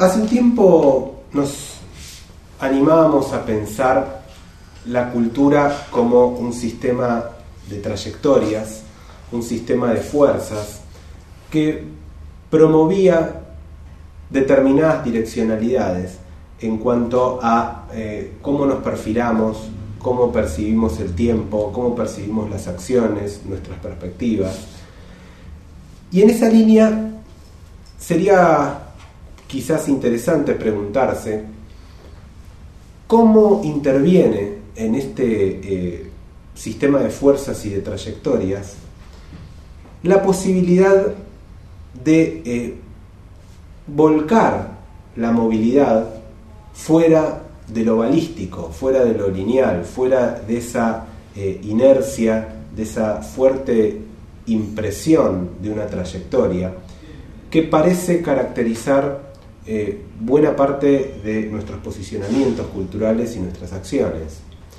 Hace un tiempo nos animábamos a pensar la cultura como un sistema de trayectorias, un sistema de fuerzas que promovía determinadas direccionalidades en cuanto a cómo nos perfilamos, cómo percibimos el tiempo, cómo percibimos las acciones, nuestras perspectivas. Y en esa línea sería quizás interesante preguntarse cómo interviene en este sistema de fuerzas y de trayectorias la posibilidad de volcar la movilidad fuera de lo balístico, fuera de lo lineal, fuera de esa inercia, de esa fuerte impresión de una trayectoria que parece caracterizar buena parte de nuestros posicionamientos culturales y nuestras acciones.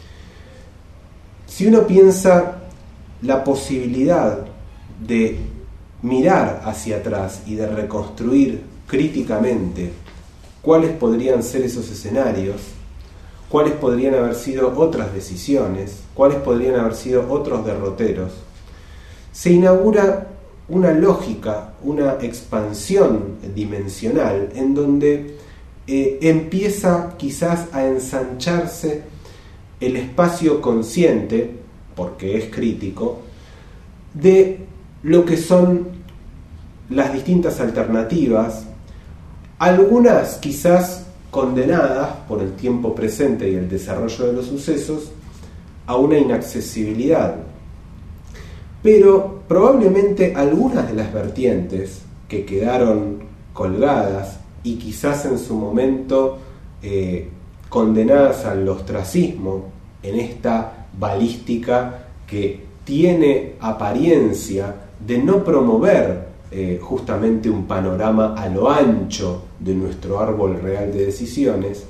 Si uno piensa la posibilidad de mirar hacia atrás y de reconstruir críticamente cuáles podrían ser esos escenarios, cuáles podrían haber sido otras decisiones, cuáles podrían haber sido otros derroteros, se inaugura una lógica, una expansión dimensional en donde empieza quizás a ensancharse el espacio consciente, porque es crítico, de lo que son las distintas alternativas, algunas quizás condenadas por el tiempo presente y el desarrollo de los sucesos a una inaccesibilidad. Pero probablemente algunas de las vertientes que quedaron colgadas y quizás en su momento condenadas al ostracismo en esta balística que tiene apariencia de no promover justamente un panorama a lo ancho de nuestro árbol real de decisiones,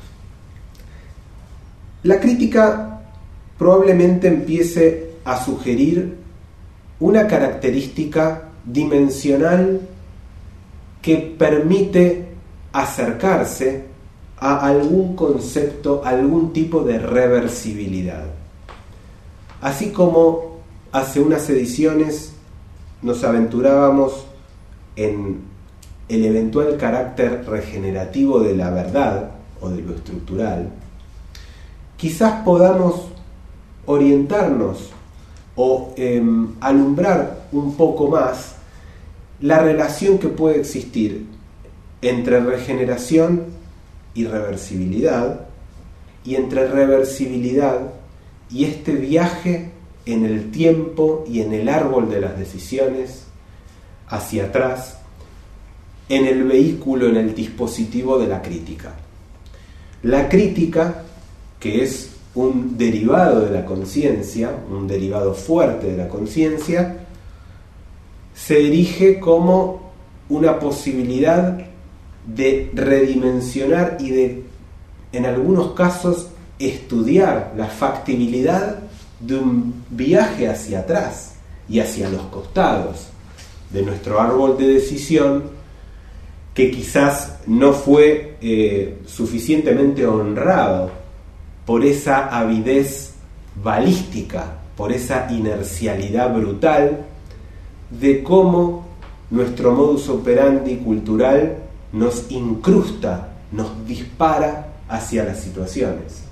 la crítica probablemente empiece a sugerir una característica dimensional que permite acercarse a algún concepto, a algún tipo de reversibilidad. Así como hace unas ediciones nos aventurábamos en el eventual carácter regenerativo de la verdad o de lo estructural, quizás podamos orientarnos o alumbrar un poco más la relación que puede existir entre regeneración y reversibilidad, y entre reversibilidad y este viaje en el tiempo y en el árbol de las decisiones hacia atrás, en el vehículo, en el dispositivo de la crítica. La crítica, que es un derivado de la conciencia, un derivado fuerte de la conciencia, se erige como una posibilidad de redimensionar y de, en algunos casos, estudiar la factibilidad de un viaje hacia atrás y hacia los costados de nuestro árbol de decisión, que quizás no fue suficientemente honrado por esa avidez balística, por esa inercialidad brutal de cómo nuestro modus operandi cultural nos incrusta, nos dispara hacia las situaciones.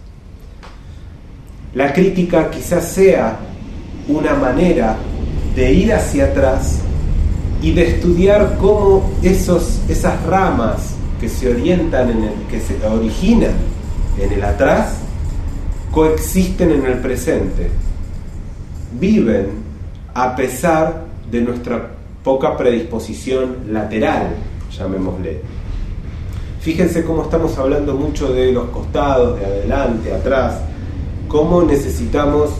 La crítica quizás sea una manera de ir hacia atrás y de estudiar cómo esas ramas que se orientan que se originan en el atrás coexisten en el presente, viven a pesar de nuestra poca predisposición lateral, llamémosle. Fíjense cómo estamos hablando mucho de los costados, de adelante, atrás, cómo necesitamos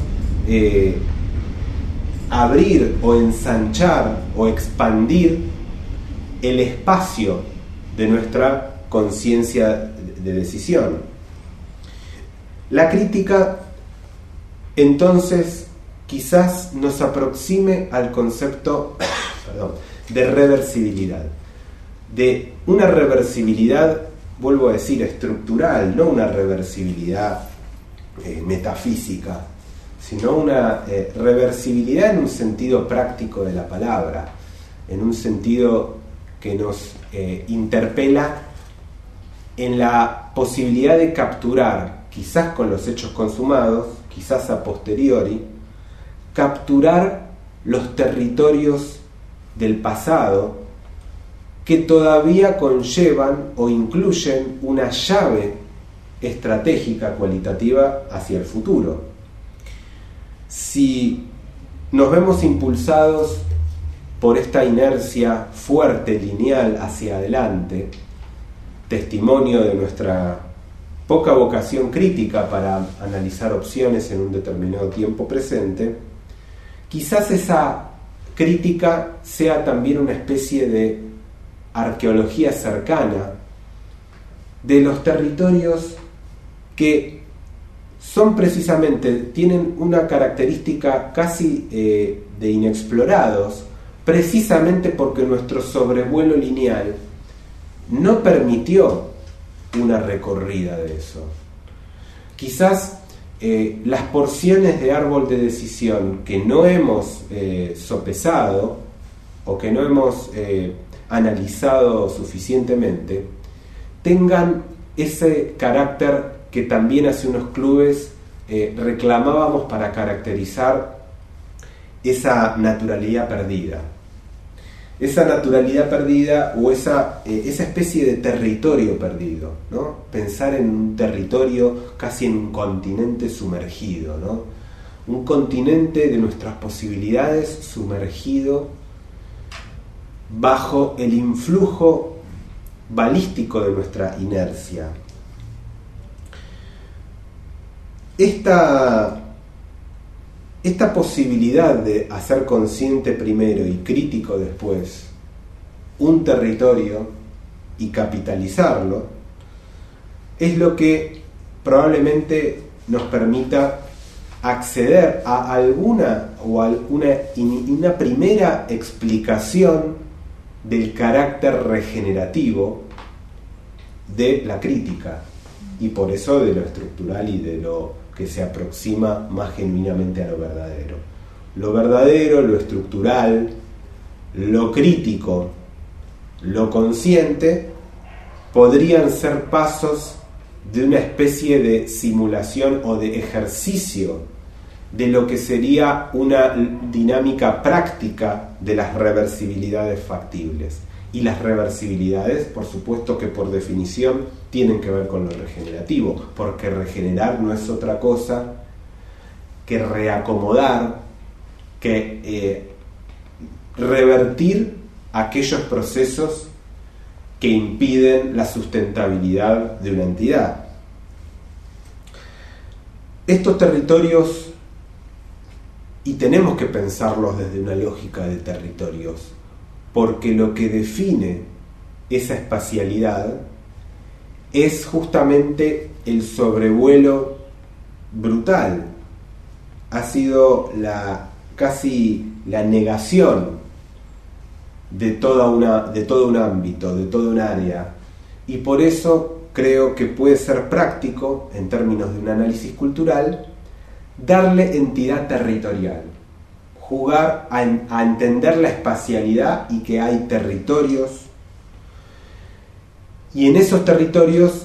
abrir o ensanchar o expandir el espacio de nuestra conciencia de decisión. La crítica, entonces, quizás nos aproxime al concepto de reversibilidad. de una reversibilidad, vuelvo a decir, estructural, no una reversibilidad metafísica, sino una reversibilidad en un sentido práctico de la palabra, en un sentido que nos interpela en la posibilidad de capturar, quizás con los hechos consumados, quizás a posteriori, capturar los territorios del pasado que todavía conllevan o incluyen una llave estratégica cualitativa hacia el futuro. Si nos vemos impulsados por esta inercia fuerte, lineal, hacia adelante, testimonio de nuestra poca vocación crítica para analizar opciones en un determinado tiempo presente, quizás esa crítica sea también una especie de arqueología cercana de los territorios que son precisamente, tienen una característica casi de inexplorados, precisamente porque nuestro sobrevuelo lineal no permitió una recorrida de eso. Quizás las porciones de árbol de decisión que no hemos sopesado o que no hemos analizado suficientemente tengan ese carácter que también hace unos clubes reclamábamos para caracterizar esa naturalidad perdida. Esa naturalidad perdida o esa especie de territorio perdido, ¿no? Pensar en un territorio, casi en un continente sumergido, ¿no? Un continente de nuestras posibilidades sumergido bajo el influjo balístico de nuestra inercia. Esta posibilidad de hacer consciente primero y crítico después un territorio y capitalizarlo es lo que probablemente nos permita acceder a alguna una primera explicación del carácter regenerativo de la crítica y por eso de lo estructural y de lo que se aproxima más genuinamente a lo verdadero. Lo verdadero, lo estructural, lo crítico, lo consciente, podrían ser pasos de una especie de simulación o de ejercicio de lo que sería una dinámica práctica de las reversibilidades factibles. Y las reversibilidades, por supuesto que por definición, tienen que ver con lo regenerativo, porque regenerar no es otra cosa que reacomodar, que revertir aquellos procesos que impiden la sustentabilidad de una entidad. Estos territorios, y tenemos que pensarlos desde una lógica de territorios, porque lo que define esa espacialidad es justamente el sobrevuelo brutal. Ha sido casi la negación de todo un ámbito, de todo un área, y por eso creo que puede ser práctico, en términos de un análisis cultural, darle entidad territorial. Jugar a entender la espacialidad y que hay territorios, y en esos territorios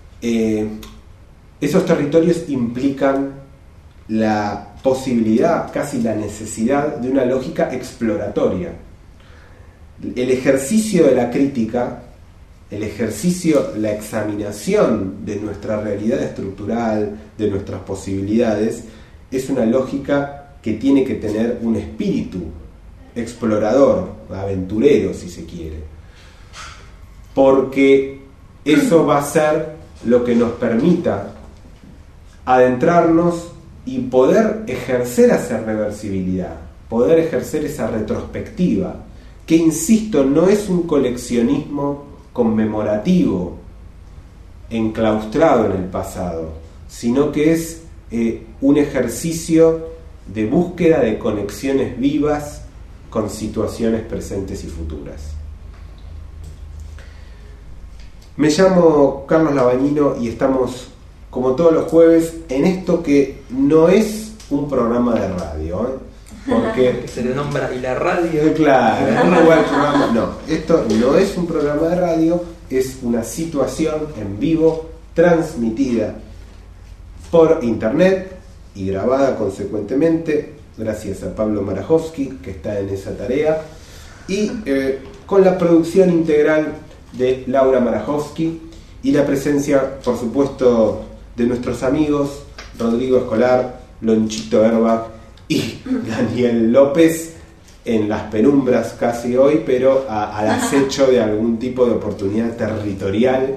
implican la posibilidad, casi la necesidad de una lógica exploratoria. El ejercicio de la crítica, la examinación de nuestra realidad estructural, de nuestras posibilidades, es una lógica que tiene que tener un espíritu explorador, aventurero si se quiere, porque eso va a ser lo que nos permita adentrarnos y poder ejercer esa reversibilidad, poder ejercer esa retrospectiva, que insisto, no es un coleccionismo conmemorativo enclaustrado en el pasado, sino que es un ejercicio de búsqueda de conexiones vivas con situaciones presentes y futuras. Me llamo Carlos Labañino y estamos, como todos los jueves, en esto que no es un programa de radio, ¿eh? Porque se le nombra y la radio. Claro, no, esto no es un programa de radio, es una situación en vivo, transmitida por internet y grabada consecuentemente, gracias a Pablo Marajowski, que está en esa tarea, y con la producción integral de Laura Marajowski y la presencia, por supuesto, de nuestros amigos Rodrigo Escolar, Lonchito Herbach y Daniel López, en las penumbras casi hoy, pero al acecho de algún tipo de oportunidad territorial,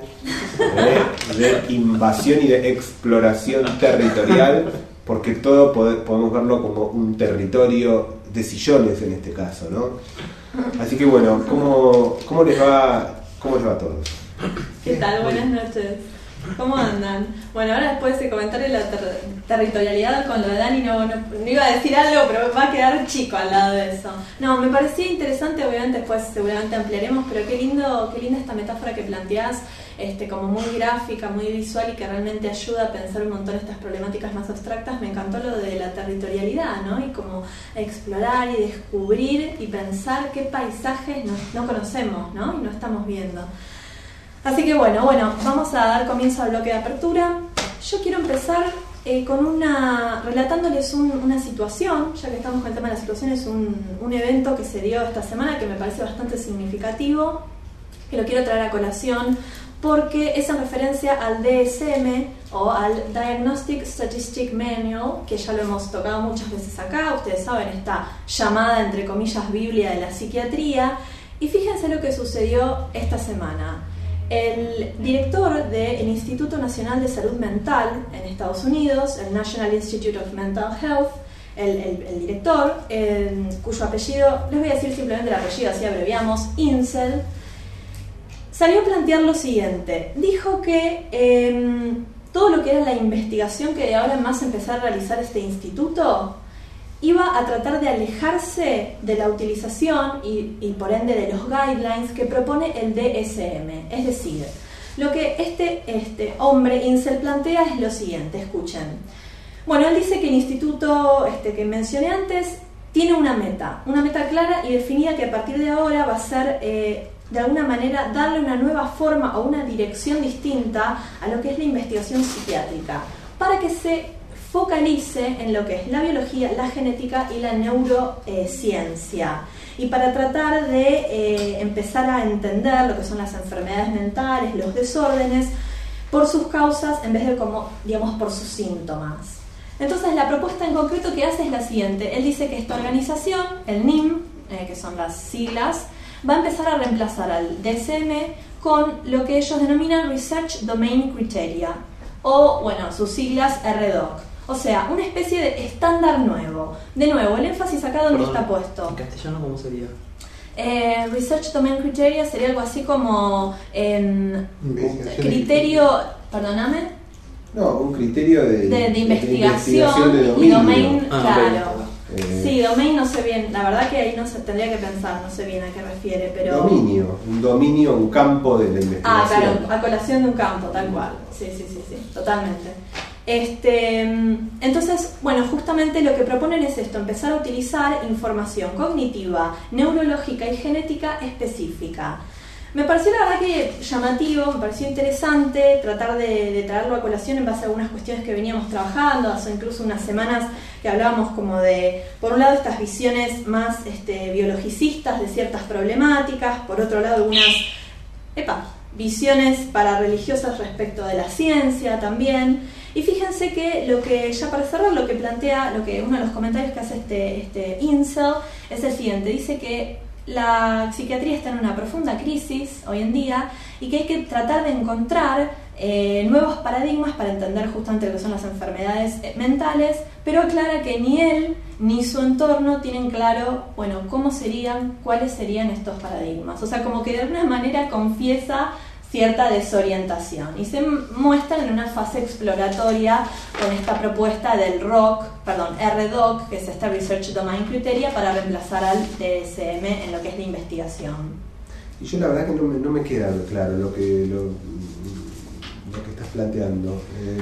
de invasión y de exploración territorial, porque todo podemos verlo como un territorio de sillones en este caso, ¿no? Así que bueno, ¿cómo les va? ¿Cómo les va a todos? ¿Qué tal? Buenas noches. ¿Cómo andan? Bueno, ahora después de comentar la territorialidad con lo de Dani, no iba a decir algo, pero va a quedar chico al lado de eso. No, me parecía interesante, obviamente después seguramente ampliaremos, pero qué linda esta metáfora que planteás, como muy gráfica, muy visual y que realmente ayuda a pensar un montón estas problemáticas más abstractas. Me encantó lo de la territorialidad, ¿no? Y como explorar y descubrir y pensar qué paisajes no conocemos, ¿no? Y no estamos viendo. Así que bueno, vamos a dar comienzo al bloque de apertura. Yo quiero empezar relatándoles una situación, ya que estamos con el tema de las situaciones, un evento que se dio esta semana que me parece bastante significativo, que lo quiero traer a colación porque es en referencia al DSM o al Diagnostic Statistic Manual, que ya lo hemos tocado muchas veces acá. Ustedes saben, esta llamada entre comillas Biblia de la psiquiatría. Y fíjense lo que sucedió esta semana. El director del Instituto Nacional de Salud Mental en Estados Unidos, el National Institute of Mental Health, el director, cuyo apellido, les voy a decir simplemente el apellido, así abreviamos, Insel, salió a plantear lo siguiente. Dijo que todo lo que era la investigación que de ahora en más empezar a realizar este instituto iba a tratar de alejarse de la utilización y por ende de los guidelines que propone el DSM. Es decir, lo que este hombre Insel plantea es lo siguiente, escuchen. Bueno, él dice que el instituto que mencioné antes tiene una meta clara y definida que a partir de ahora va a ser de alguna manera darle una nueva forma o una dirección distinta a lo que es la investigación psiquiátrica, para que se focalice en lo que es la biología, la genética y la neurociencia, y para tratar de empezar a entender lo que son las enfermedades mentales, los desórdenes, por sus causas en vez de por sus síntomas. Entonces la propuesta en concreto que hace es la siguiente. Él dice que esta organización, el NIM, que son las siglas, va a empezar a reemplazar al DSM con lo que ellos denominan Research Domain Criteria, o sus siglas RDoC. O sea, una especie de estándar nuevo. De nuevo, el énfasis acá donde está puesto. ¿En castellano cómo sería? Research Domain Criteria sería algo así como criterio, perdóname. No, un criterio de investigación de y domain, claro. Okay. Sí, domain no sé bien, la verdad que ahí no se tendría que pensar, no sé bien a qué refiere, pero... un campo de la investigación. Ah, claro, a colación de un campo, tal cual. Sí, totalmente. Entonces, justamente lo que proponen es esto, empezar a utilizar información cognitiva, neurológica y genética específica. Me pareció la verdad que llamativo, me pareció interesante tratar de traerlo a colación en base a algunas cuestiones que veníamos trabajando, hace incluso unas semanas que hablábamos como de, por un lado, estas visiones más biologicistas de ciertas problemáticas, por otro lado algunas visiones pararreligiosas respecto de la ciencia también. Y fíjense que ya para cerrar, lo que plantea, uno de los comentarios que hace este Insel es el siguiente. Dice que la psiquiatría está en una profunda crisis hoy en día y que hay que tratar de encontrar nuevos paradigmas para entender justamente lo que son las enfermedades mentales, pero aclara que ni él ni su entorno tienen claro, cuáles serían estos paradigmas. O sea, como que de alguna manera confiesa cierta desorientación y se muestran en una fase exploratoria con esta propuesta del RDoC, que es esta Research Domain Criteria, para reemplazar al DSM en lo que es la investigación. Y yo la verdad que no me queda claro lo que estás planteando.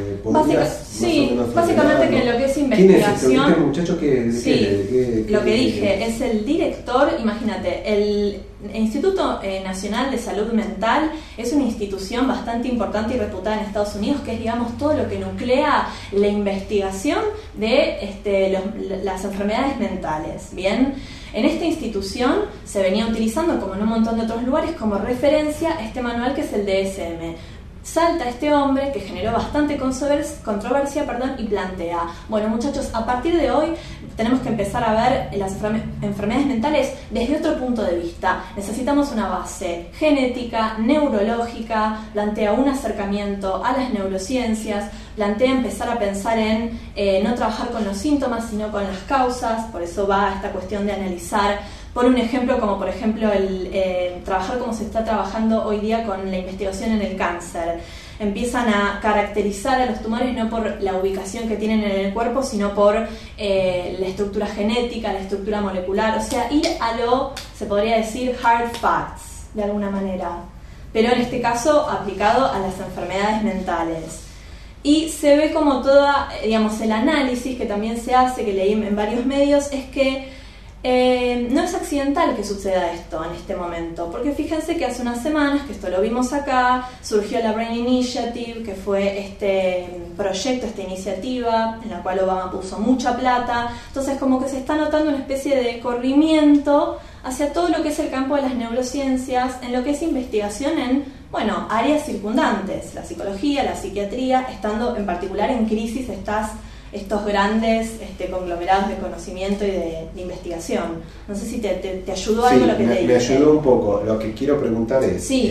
Sí, básicamente que lo que es investigación... ¿Quién es este muchacho que...? Lo que dije, es el director, imagínate, el Instituto Nacional de Salud Mental es una institución bastante importante y reputada en Estados Unidos, que es, digamos, todo lo que nuclea la investigación de las enfermedades mentales, ¿bien? En esta institución se venía utilizando, como en un montón de otros lugares, como referencia este manual que es el DSM. Salta este hombre que generó bastante controversia, y plantea, bueno muchachos, a partir de hoy tenemos que empezar a ver las enfermedades mentales desde otro punto de vista. Necesitamos una base genética, neurológica, plantea un acercamiento a las neurociencias, plantea empezar a pensar en no trabajar con los síntomas, sino con las causas. Por eso va esta cuestión de analizar. Por un ejemplo, como por ejemplo trabajar como se está trabajando hoy día con la investigación en el cáncer. Empiezan a caracterizar a los tumores no por la ubicación que tienen en el cuerpo, sino por la estructura genética, la estructura molecular. O sea, ir a lo, se podría decir, hard facts, de alguna manera. Pero en este caso aplicado a las enfermedades mentales. Y se ve como toda, digamos, el análisis que también se hace, que leí en varios medios, es que no es accidental que suceda esto en este momento, porque fíjense que hace unas semanas, que esto lo vimos acá, surgió la Brain Initiative, que fue este proyecto, esta iniciativa en la cual Obama puso mucha plata. Entonces como que se está notando una especie de corrimiento hacia todo lo que es el campo de las neurociencias, en lo que es investigación en, bueno, áreas circundantes, la psicología, la psiquiatría, estando en particular en crisis estos grandes conglomerados de conocimiento y de investigación. No sé si te ayudó algo lo que te dije. Me ayudó un poco. Lo que quiero preguntar es... Sí.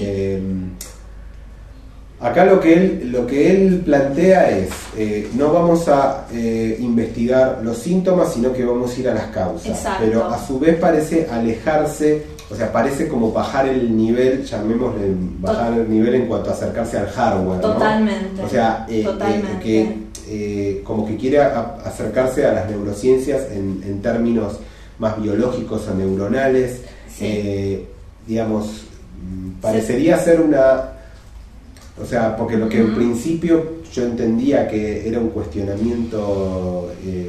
Acá lo que él plantea es, no vamos a investigar los síntomas, sino que vamos a ir a las causas. Exacto. Pero a su vez parece alejarse, o sea, parece como bajar el nivel, llamémosle bajar el nivel en cuanto a acercarse al hardware, ¿no? Totalmente. O sea, como que quiere acercarse a las neurociencias en términos más biológicos o neuronales. Sí. Digamos, parecería ser una... O sea, porque lo que en principio yo entendía que era un cuestionamiento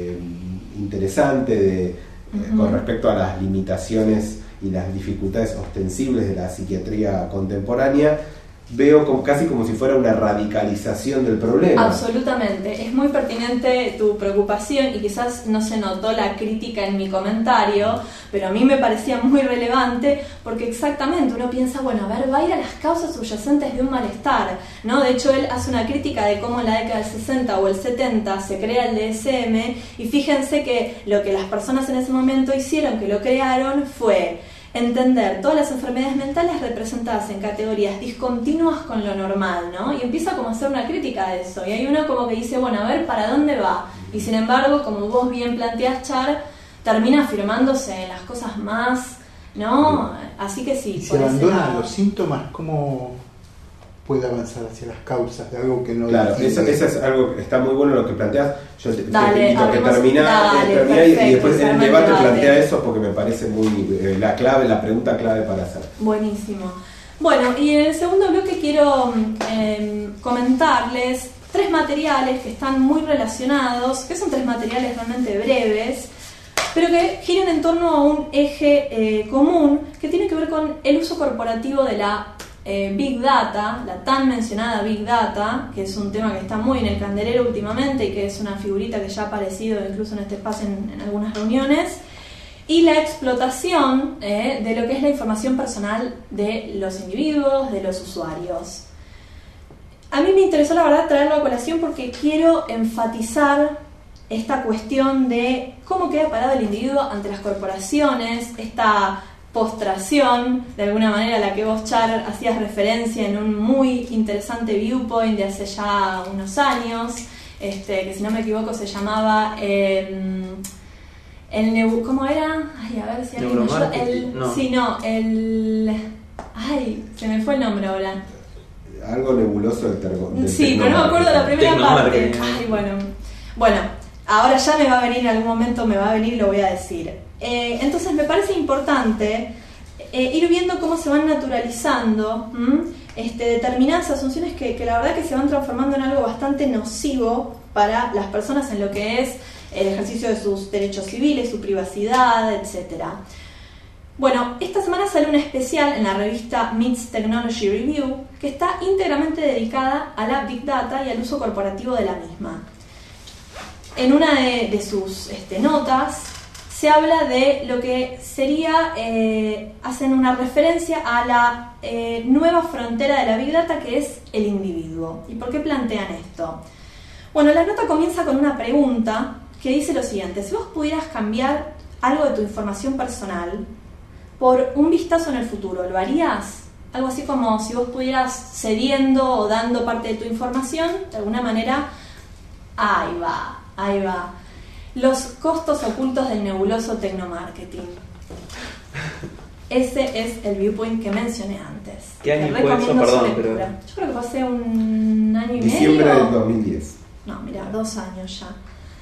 interesante con respecto a las limitaciones y las dificultades ostensibles de la psiquiatría contemporánea, veo casi como si fuera una radicalización del problema. Absolutamente, es muy pertinente tu preocupación y quizás no se notó la crítica en mi comentario, pero a mí me parecía muy relevante porque exactamente uno piensa, bueno, a ver, va a ir a las causas subyacentes de un malestar, ¿no? De hecho, él hace una crítica de cómo en la década del 60 o el 70 se crea el DSM y fíjense que lo que las personas en ese momento hicieron, que lo crearon, fue entender todas las enfermedades mentales representadas en categorías discontinuas con lo normal, ¿no? Y empieza como a hacer una crítica de eso. Y hay uno como que dice, bueno, a ver, ¿para dónde va? Y sin embargo, como vos bien planteás, Char, termina afirmándose en las cosas más, ¿no? Así que sí. Y si abandonan los síntomas, ¿cómo puede avanzar hacia las causas de algo que no... Claro, eso es algo que está muy bueno lo que planteas. Yo te invito a que termine y después en el debate plantea eso porque me parece muy la pregunta clave para hacer. Buenísimo. Bueno, y en el segundo bloque quiero comentarles 3 materiales que están muy relacionados, que son 3 materiales realmente breves, pero que giran en torno a un eje común que tiene que ver con el uso corporativo de la Big Data, la tan mencionada Big Data, que es un tema que está muy en el candelero últimamente y que es una figurita que ya ha aparecido incluso en este espacio en algunas reuniones, y la explotación de lo que es la información personal de los individuos, de los usuarios. A mí me interesó la verdad traerlo a colación porque quiero enfatizar esta cuestión de cómo queda parado el individuo ante las corporaciones, esta postración, de alguna manera, a la que vos, Char, hacías referencia en un muy interesante viewpoint de hace ya unos años, que si no me equivoco se llamaba ¿cómo era? Ay, a ver si alguien me ayuda. Ay, se me fue el nombre ahora. Algo nebuloso del sí, pero no me acuerdo la primera parte. Ay, bueno, ahora ya me va a venir y lo voy a decir. Entonces me parece importante ir viendo cómo se van naturalizando determinadas asunciones que la verdad que se van transformando en algo bastante nocivo para las personas en lo que es el ejercicio de sus derechos civiles, su privacidad, etc. Bueno, esta semana sale un especial en la revista MIT's Technology Review que está íntegramente dedicada a la Big Data y al uso corporativo de la misma. En una de sus notas se habla de lo que sería, hacen una referencia a la nueva frontera de la Big Data, que es el individuo. ¿Y por qué plantean esto? Bueno, la nota comienza con una pregunta que dice lo siguiente: si vos pudieras cambiar algo de tu información personal por un vistazo en el futuro, ¿lo harías? Algo así como si vos pudieras cediendo o dando parte de tu información, de alguna manera. Ahí va. Los costos ocultos del nebuloso tecnomarketing. Ese es el viewpoint que mencioné antes. ¿Qué año fue eso? Perdón, pero... Yo creo que fue hace un año y medio. Diciembre del 2010. No, mira, 2 años ya.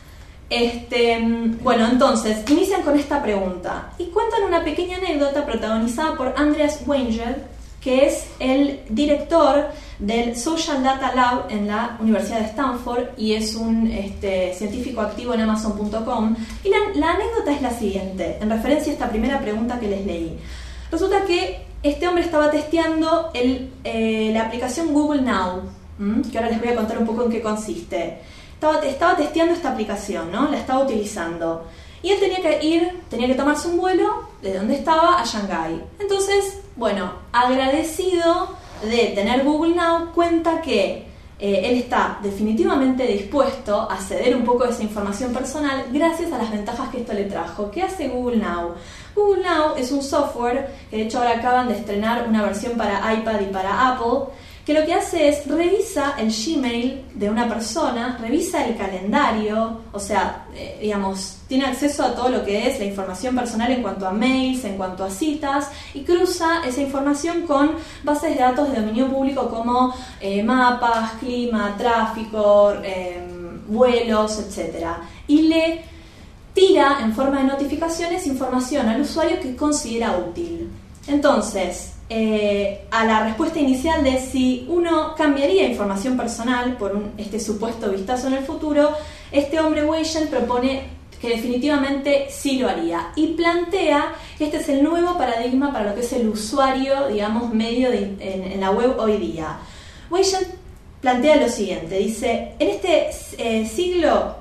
Bueno, entonces, inician con esta pregunta y cuentan una pequeña anécdota protagonizada por Andreas Wenger, que es el director del Social Data Lab en la Universidad de Stanford y es un científico activo en Amazon.com. Y la anécdota es la siguiente, en referencia a esta primera pregunta que les leí. Resulta que este hombre estaba testeando la aplicación Google Now, que ahora les voy a contar un poco en qué consiste. Estaba testeando esta aplicación, ¿no? La estaba utilizando. Y él tenía que tomarse un vuelo de donde estaba a Shanghái. Entonces, bueno, agradecido de tener Google Now, cuenta que él está definitivamente dispuesto a ceder un poco de esa información personal gracias a las ventajas que esto le trajo. ¿Qué hace Google Now? Google Now es un software que de hecho ahora acaban de estrenar una versión para iPad y para Apple, que lo que hace es revisa el Gmail de una persona, revisa el calendario, o sea, tiene acceso a todo lo que es la información personal en cuanto a mails, en cuanto a citas, y cruza esa información con bases de datos de dominio público como mapas, clima, tráfico, vuelos, etc. Y le tira en forma de notificaciones información al usuario que considera útil. Entonces, a la respuesta inicial de si uno cambiaría información personal por este supuesto vistazo en el futuro, este hombre Weijel propone que definitivamente sí lo haría y plantea que este es el nuevo paradigma para lo que es el usuario, digamos, medio en la web hoy día. Weijel plantea lo siguiente, dice: en este siglo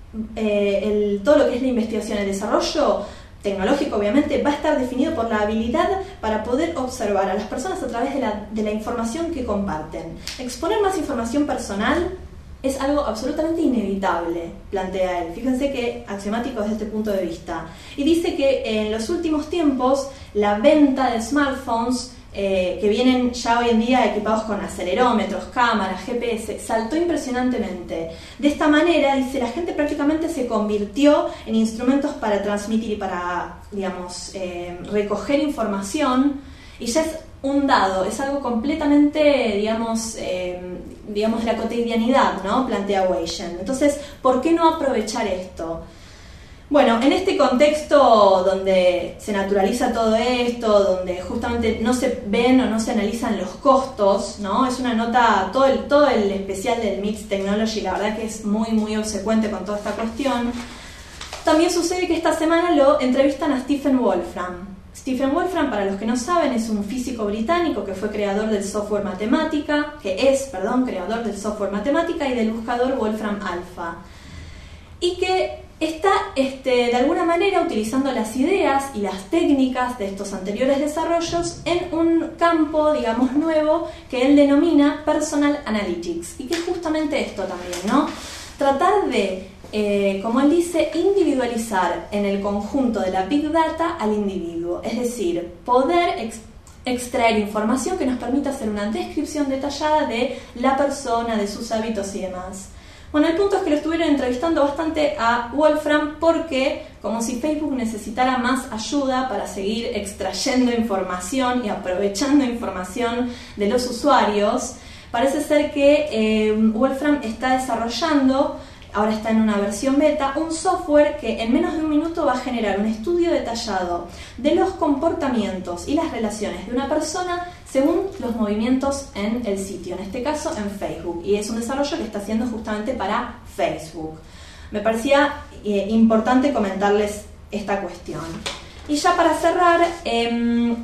todo lo que es la investigación y el desarrollo tecnológico obviamente va a estar definido por la habilidad para poder observar a las personas a través de la información que comparten. Exponer más información personal es algo absolutamente inevitable, plantea él. Fíjense qué axiomático desde este punto de vista. Y dice que en los últimos tiempos la venta de smartphones que vienen ya hoy en día equipados con acelerómetros, cámaras, GPS, saltó impresionantemente. De esta manera, dice, la gente prácticamente se convirtió en instrumentos para transmitir y para, recoger información, y ya es un dado, es algo completamente, digamos, de la cotidianidad, ¿no? Plantea Weijel. Entonces, ¿por qué no aprovechar esto? Bueno, en este contexto donde se naturaliza todo esto, donde justamente no se ven o no se analizan los costos, ¿no? Es una nota, todo el especial del MIT's Technology, la verdad que es muy, muy obsecuente con toda esta cuestión. También sucede que esta semana lo entrevistan a Stephen Wolfram. Stephen Wolfram, para los que no saben, es un físico británico que fue creador del software Mathematica, creador del software Mathematica y del buscador Wolfram Alpha. Y que está de alguna manera utilizando las ideas y las técnicas de estos anteriores desarrollos en un campo, digamos, nuevo que él denomina Personal Analytics, y que es justamente esto también, ¿no? Tratar de, como él dice, individualizar en el conjunto de la Big Data al individuo, es decir, poder extraer información que nos permita hacer una descripción detallada de la persona, de sus hábitos y demás. Bueno, el punto es que lo estuvieron entrevistando bastante a Wolfram porque, como si Facebook necesitara más ayuda para seguir extrayendo información y aprovechando información de los usuarios, parece ser que Wolfram está desarrollando ahora está en una versión beta, un software que en menos de un minuto va a generar un estudio detallado de los comportamientos y las relaciones de una persona según los movimientos en el sitio, en este caso en Facebook, y es un desarrollo que está haciendo justamente para Facebook. Me parecía importante comentarles esta cuestión. Y ya para cerrar, en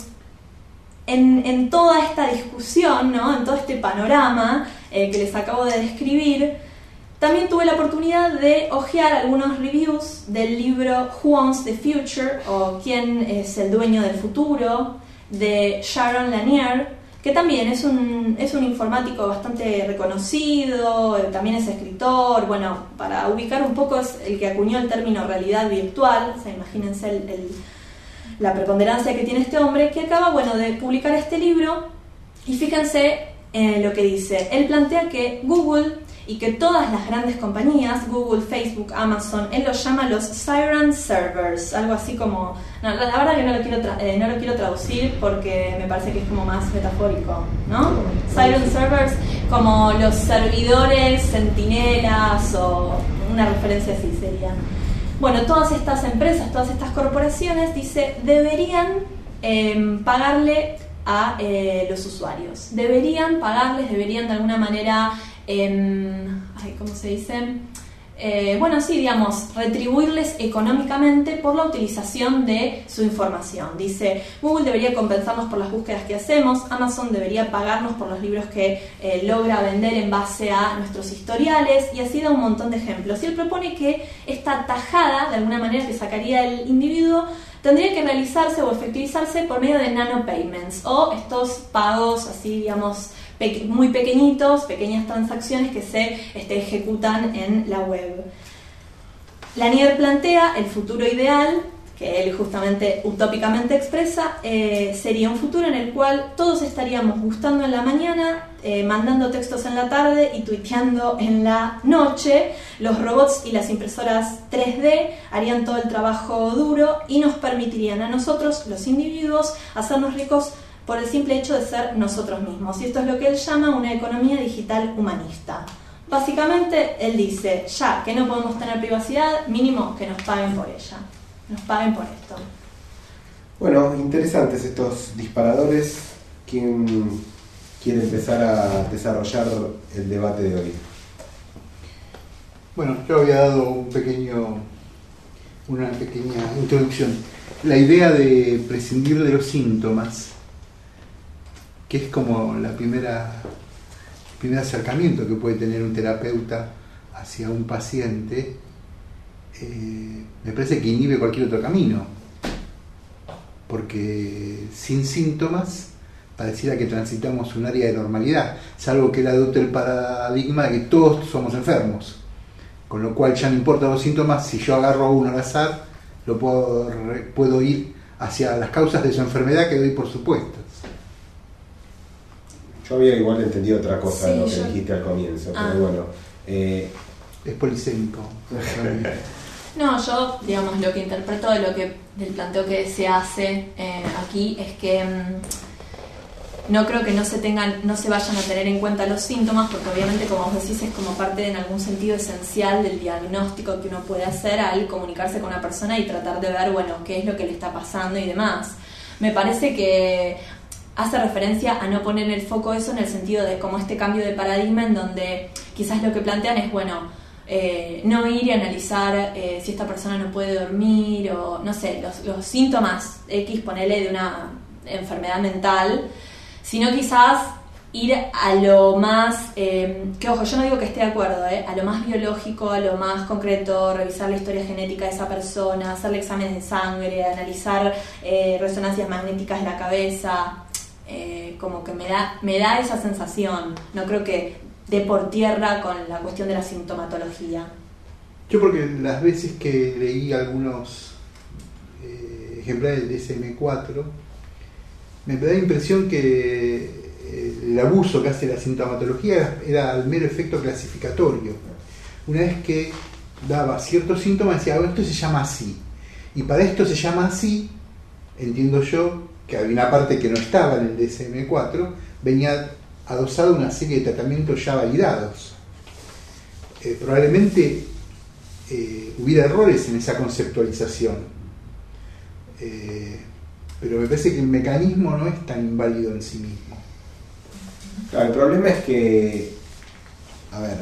toda esta discusión, ¿no? En todo este panorama que les acabo de describir, también tuve la oportunidad de hojear algunos reviews del libro Who Owns the Future, o ¿Quién es el dueño del futuro?, de Jaron Lanier, que también es un informático bastante reconocido, también es escritor. Bueno, para ubicar un poco, es el que acuñó el término realidad virtual. O sea, imagínense la preponderancia que tiene este hombre, que acaba, bueno, de publicar este libro. Y fíjense lo que dice. Él plantea que Google y que todas las grandes compañías, Google, Facebook, Amazon, él los llama los Siren Servers, algo así como... No, la verdad que no lo quiero traducir porque me parece que es como más metafórico, ¿no? Siren Servers, como los servidores, centinelas, o una referencia así sería. Bueno, todas estas empresas, todas estas corporaciones, dice, deberían pagarle a los usuarios. Deberían de alguna manera... ¿cómo se dice? Bueno, sí, digamos, retribuirles económicamente por la utilización de su información. Dice, Google debería compensarnos por las búsquedas que hacemos, Amazon debería pagarnos por los libros que logra vender en base a nuestros historiales, y así da un montón de ejemplos. Y él propone que esta tajada, de alguna manera, que sacaría el individuo, tendría que realizarse o efectivizarse por medio de nanopayments, o estos pagos así, digamos, muy pequeñitos, pequeñas transacciones que se ejecutan en la web. Lanier plantea el futuro ideal, que él justamente utópicamente expresa, sería un futuro en el cual todos estaríamos gustando en la mañana, mandando textos en la tarde y tuiteando en la noche. Los robots y las impresoras 3D harían todo el trabajo duro y nos permitirían a nosotros, los individuos, hacernos ricos por el simple hecho de ser nosotros mismos. Y esto es lo que él llama una economía digital humanista. Básicamente, él dice, ya que no podemos tener privacidad, mínimo que nos paguen por ella. Nos paguen por esto. Bueno, interesantes estos disparadores. ¿Quién quiere empezar a desarrollar el debate de hoy? Bueno, yo había dado una pequeña introducción. La idea de prescindir de los síntomas, que es como el primer acercamiento que puede tener un terapeuta hacia un paciente, me parece que inhibe cualquier otro camino, porque sin síntomas pareciera que transitamos un área de normalidad, salvo que él adopte el paradigma de que todos somos enfermos, con lo cual ya no importan los síntomas. Si yo agarro uno al azar, puedo ir hacia las causas de su enfermedad que doy por supuestas. Yo había igual entendido otra cosa de lo que yo... dijiste al comienzo, pero bueno. Es polisémico. No, yo, digamos, lo que interpreto del planteo que se hace aquí es que no creo que no se vayan a tener en cuenta los síntomas, porque obviamente, como vos decís, es como parte en algún sentido esencial del diagnóstico que uno puede hacer al comunicarse con una persona y tratar de ver, bueno, qué es lo que le está pasando y demás. Me parece que hace referencia a no poner el foco eso en el sentido de como este cambio de paradigma en donde quizás lo que plantean es, bueno, no ir y analizar si esta persona no puede dormir o, no sé, los síntomas X, ponele, de una enfermedad mental, sino quizás ir a lo más, que ojo, yo no digo que esté de acuerdo, a lo más biológico, a lo más concreto, revisar la historia genética de esa persona, hacerle exámenes de sangre, analizar resonancias magnéticas de la cabeza. Como que me da esa sensación. No creo que dé por tierra con la cuestión de la sintomatología. Yo, porque las veces que leí algunos ejemplares del DSM-4, me da la impresión que el abuso que hace la sintomatología era el mero efecto clasificatorio. Una vez que daba ciertos síntomas, decía, esto se llama así, y para esto se llama así, entiendo yo que había una parte que no estaba en el DSM-4, venía adosada una serie de tratamientos ya validados. Probablemente hubiera errores en esa conceptualización. Pero me parece que el mecanismo no es tan inválido en sí mismo. Claro, el problema es que, a ver,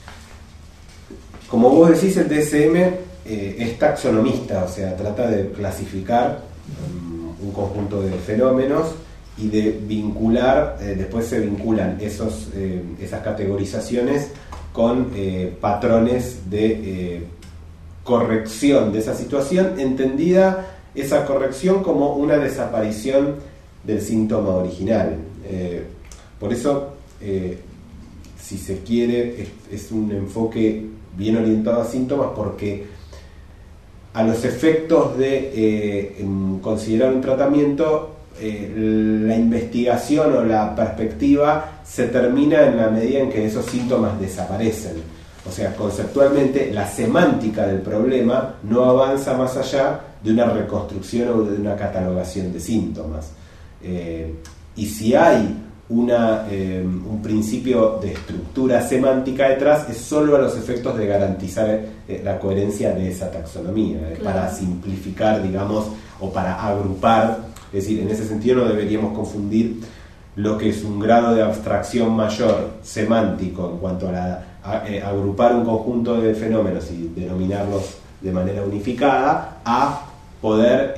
como vos decís, el DSM es taxonomista, o sea, trata de clasificar un conjunto de fenómenos y de vincular, después se vinculan esas categorizaciones con patrones de corrección de esa situación, entendida esa corrección como una desaparición del síntoma original. Por eso, si se quiere, es un enfoque bien orientado a síntomas, porque a los efectos de considerar un tratamiento, la investigación o la perspectiva se termina en la medida en que esos síntomas desaparecen. O sea, conceptualmente la semántica del problema no avanza más allá de una reconstrucción o de una catalogación de síntomas. Y si hay un principio de estructura semántica detrás, es solo a los efectos de garantizar la coherencia de esa taxonomía, claro, para simplificar, digamos, o para agrupar. Es decir, en ese sentido no deberíamos confundir lo que es un grado de abstracción mayor semántico en cuanto a agrupar un conjunto de fenómenos y denominarlos de manera unificada, a poder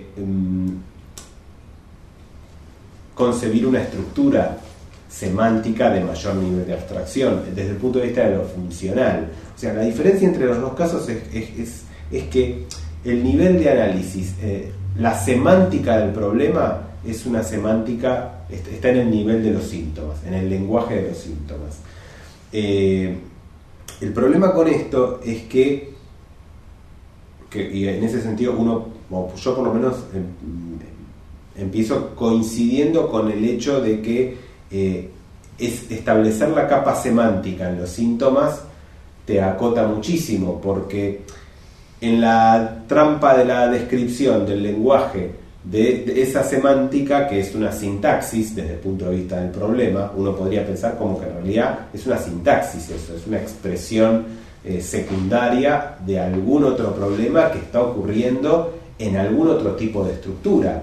concebir una estructura semántica de mayor nivel de abstracción desde el punto de vista de lo funcional. O sea, la diferencia entre los dos casos es que el nivel de análisis, la semántica del problema es una semántica, está en el nivel de los síntomas, en el lenguaje de los síntomas. El problema con esto es que y en ese sentido yo por lo menos empiezo coincidiendo con el hecho de que es establecer la capa semántica en los síntomas te acota muchísimo, porque en la trampa de la descripción del lenguaje de esa semántica, que es una sintaxis desde el punto de vista del problema, uno podría pensar como que en realidad es una sintaxis, eso es una expresión secundaria de algún otro problema que está ocurriendo en algún otro tipo de estructura.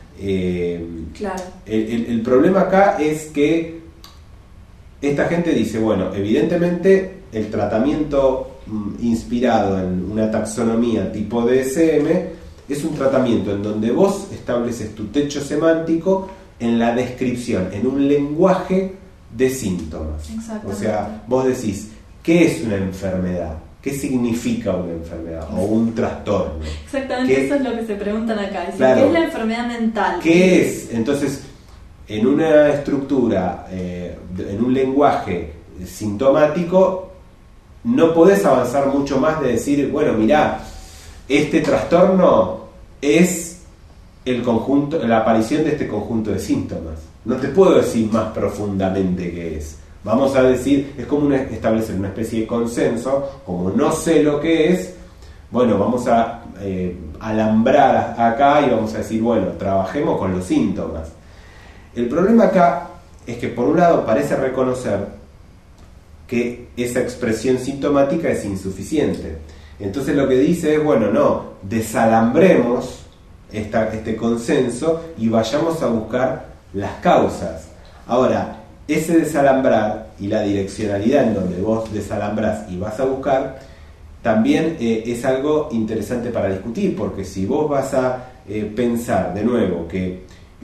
Claro. El problema acá es que esta gente dice, bueno, evidentemente el tratamiento inspirado en una taxonomía tipo DSM es un tratamiento en donde vos estableces tu techo semántico en la descripción, en un lenguaje de síntomas. O sea, vos decís, ¿qué es una enfermedad? ¿Qué significa una enfermedad o un trastorno? Exactamente, eso es lo que se preguntan acá. Claro, ¿qué es la enfermedad mental? ¿Qué es? Entonces, en una estructura, en un lenguaje sintomático, no podés avanzar mucho más de decir, bueno, mirá, este trastorno es el conjunto, la aparición de este conjunto de síntomas. No te puedo decir más profundamente qué es. Vamos a decir, es como establecer una especie de consenso, como no sé lo que es, bueno, vamos a alambrar acá y vamos a decir, bueno, trabajemos con los síntomas. El problema acá es que por un lado parece reconocer que esa expresión sintomática es insuficiente. Entonces lo que dice es, bueno, no, desalambremos este consenso y vayamos a buscar las causas. Ahora, ese desalambrar y la direccionalidad en donde vos desalambrás y vas a buscar, también es algo interesante para discutir, porque si vos vas a pensar de nuevo que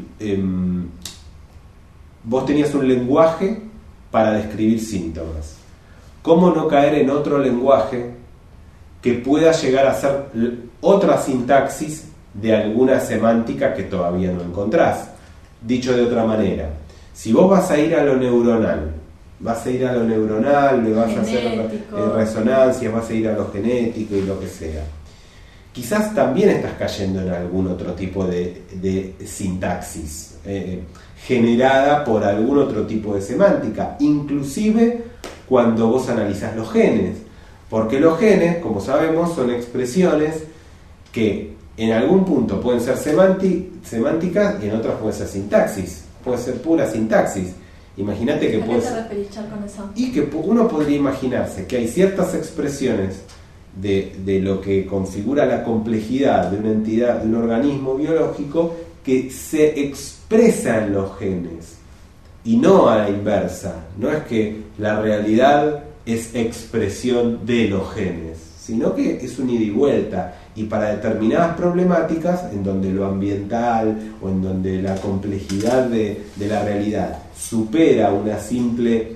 vos tenías un lenguaje para describir síntomas, ¿cómo no caer en otro lenguaje que pueda llegar a ser otra sintaxis de alguna semántica que todavía no encontrás? Dicho de otra manera, si vos vas a ir a lo neuronal, le vas a hacer resonancias, vas a ir a lo genético y lo que sea, quizás también estás cayendo en algún otro tipo de sintaxis generada por algún otro tipo de semántica, inclusive cuando vos analizás los genes, porque los genes, como sabemos, son expresiones que en algún punto pueden ser semánticas y en otras pueden ser sintaxis, puede ser pura sintaxis. Imagínate que puede ser... con eso? Y que uno podría imaginarse que hay ciertas expresiones de lo que configura la complejidad de una entidad, de un organismo biológico, que se expresa en los genes y no a la inversa. No es que la realidad es expresión de los genes, sino que es un ida y vuelta, y para determinadas problemáticas en donde lo ambiental o en donde la complejidad de la realidad supera una simple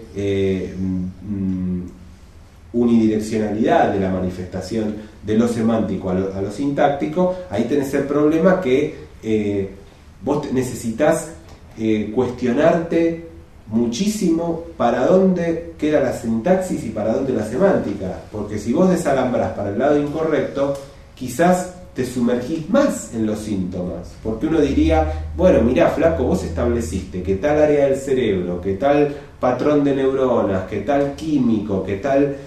unidireccionalidad de la manifestación de lo semántico a lo sintáctico, ahí tenés el problema que vos necesitas cuestionarte muchísimo para dónde queda la sintaxis y para dónde la semántica, porque si vos desalambrás para el lado incorrecto, quizás te sumergís más en los síntomas, porque uno diría, bueno, mirá, flaco, vos estableciste que tal área del cerebro, que tal patrón de neuronas, que tal químico, que tal,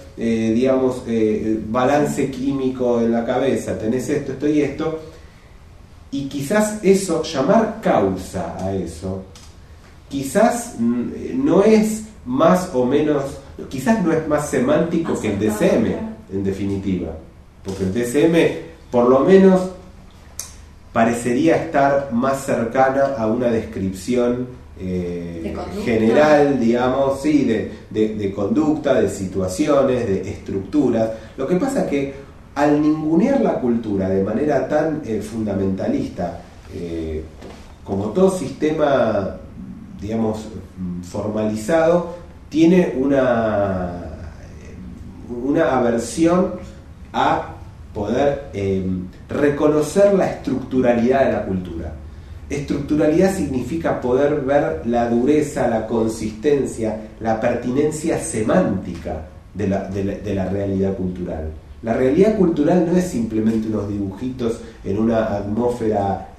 balance químico en la cabeza, tenés esto, esto y esto, y quizás eso, llamar causa a eso, quizás no es más o menos, quizás no es más semántico que el DSM, en definitiva, porque el DSM por lo menos parecería estar más cercana a una descripción general, digamos, sí, de conducta, de situaciones, de estructuras. Lo que pasa es que al ningunear la cultura de manera tan fundamentalista, como todo sistema, digamos, formalizado, tiene una aversión a poder reconocer la estructuralidad de la cultura. Estructuralidad significa poder ver la dureza, la consistencia, la pertinencia semántica de la realidad cultural. La realidad cultural no es simplemente unos dibujitos en una atmósfera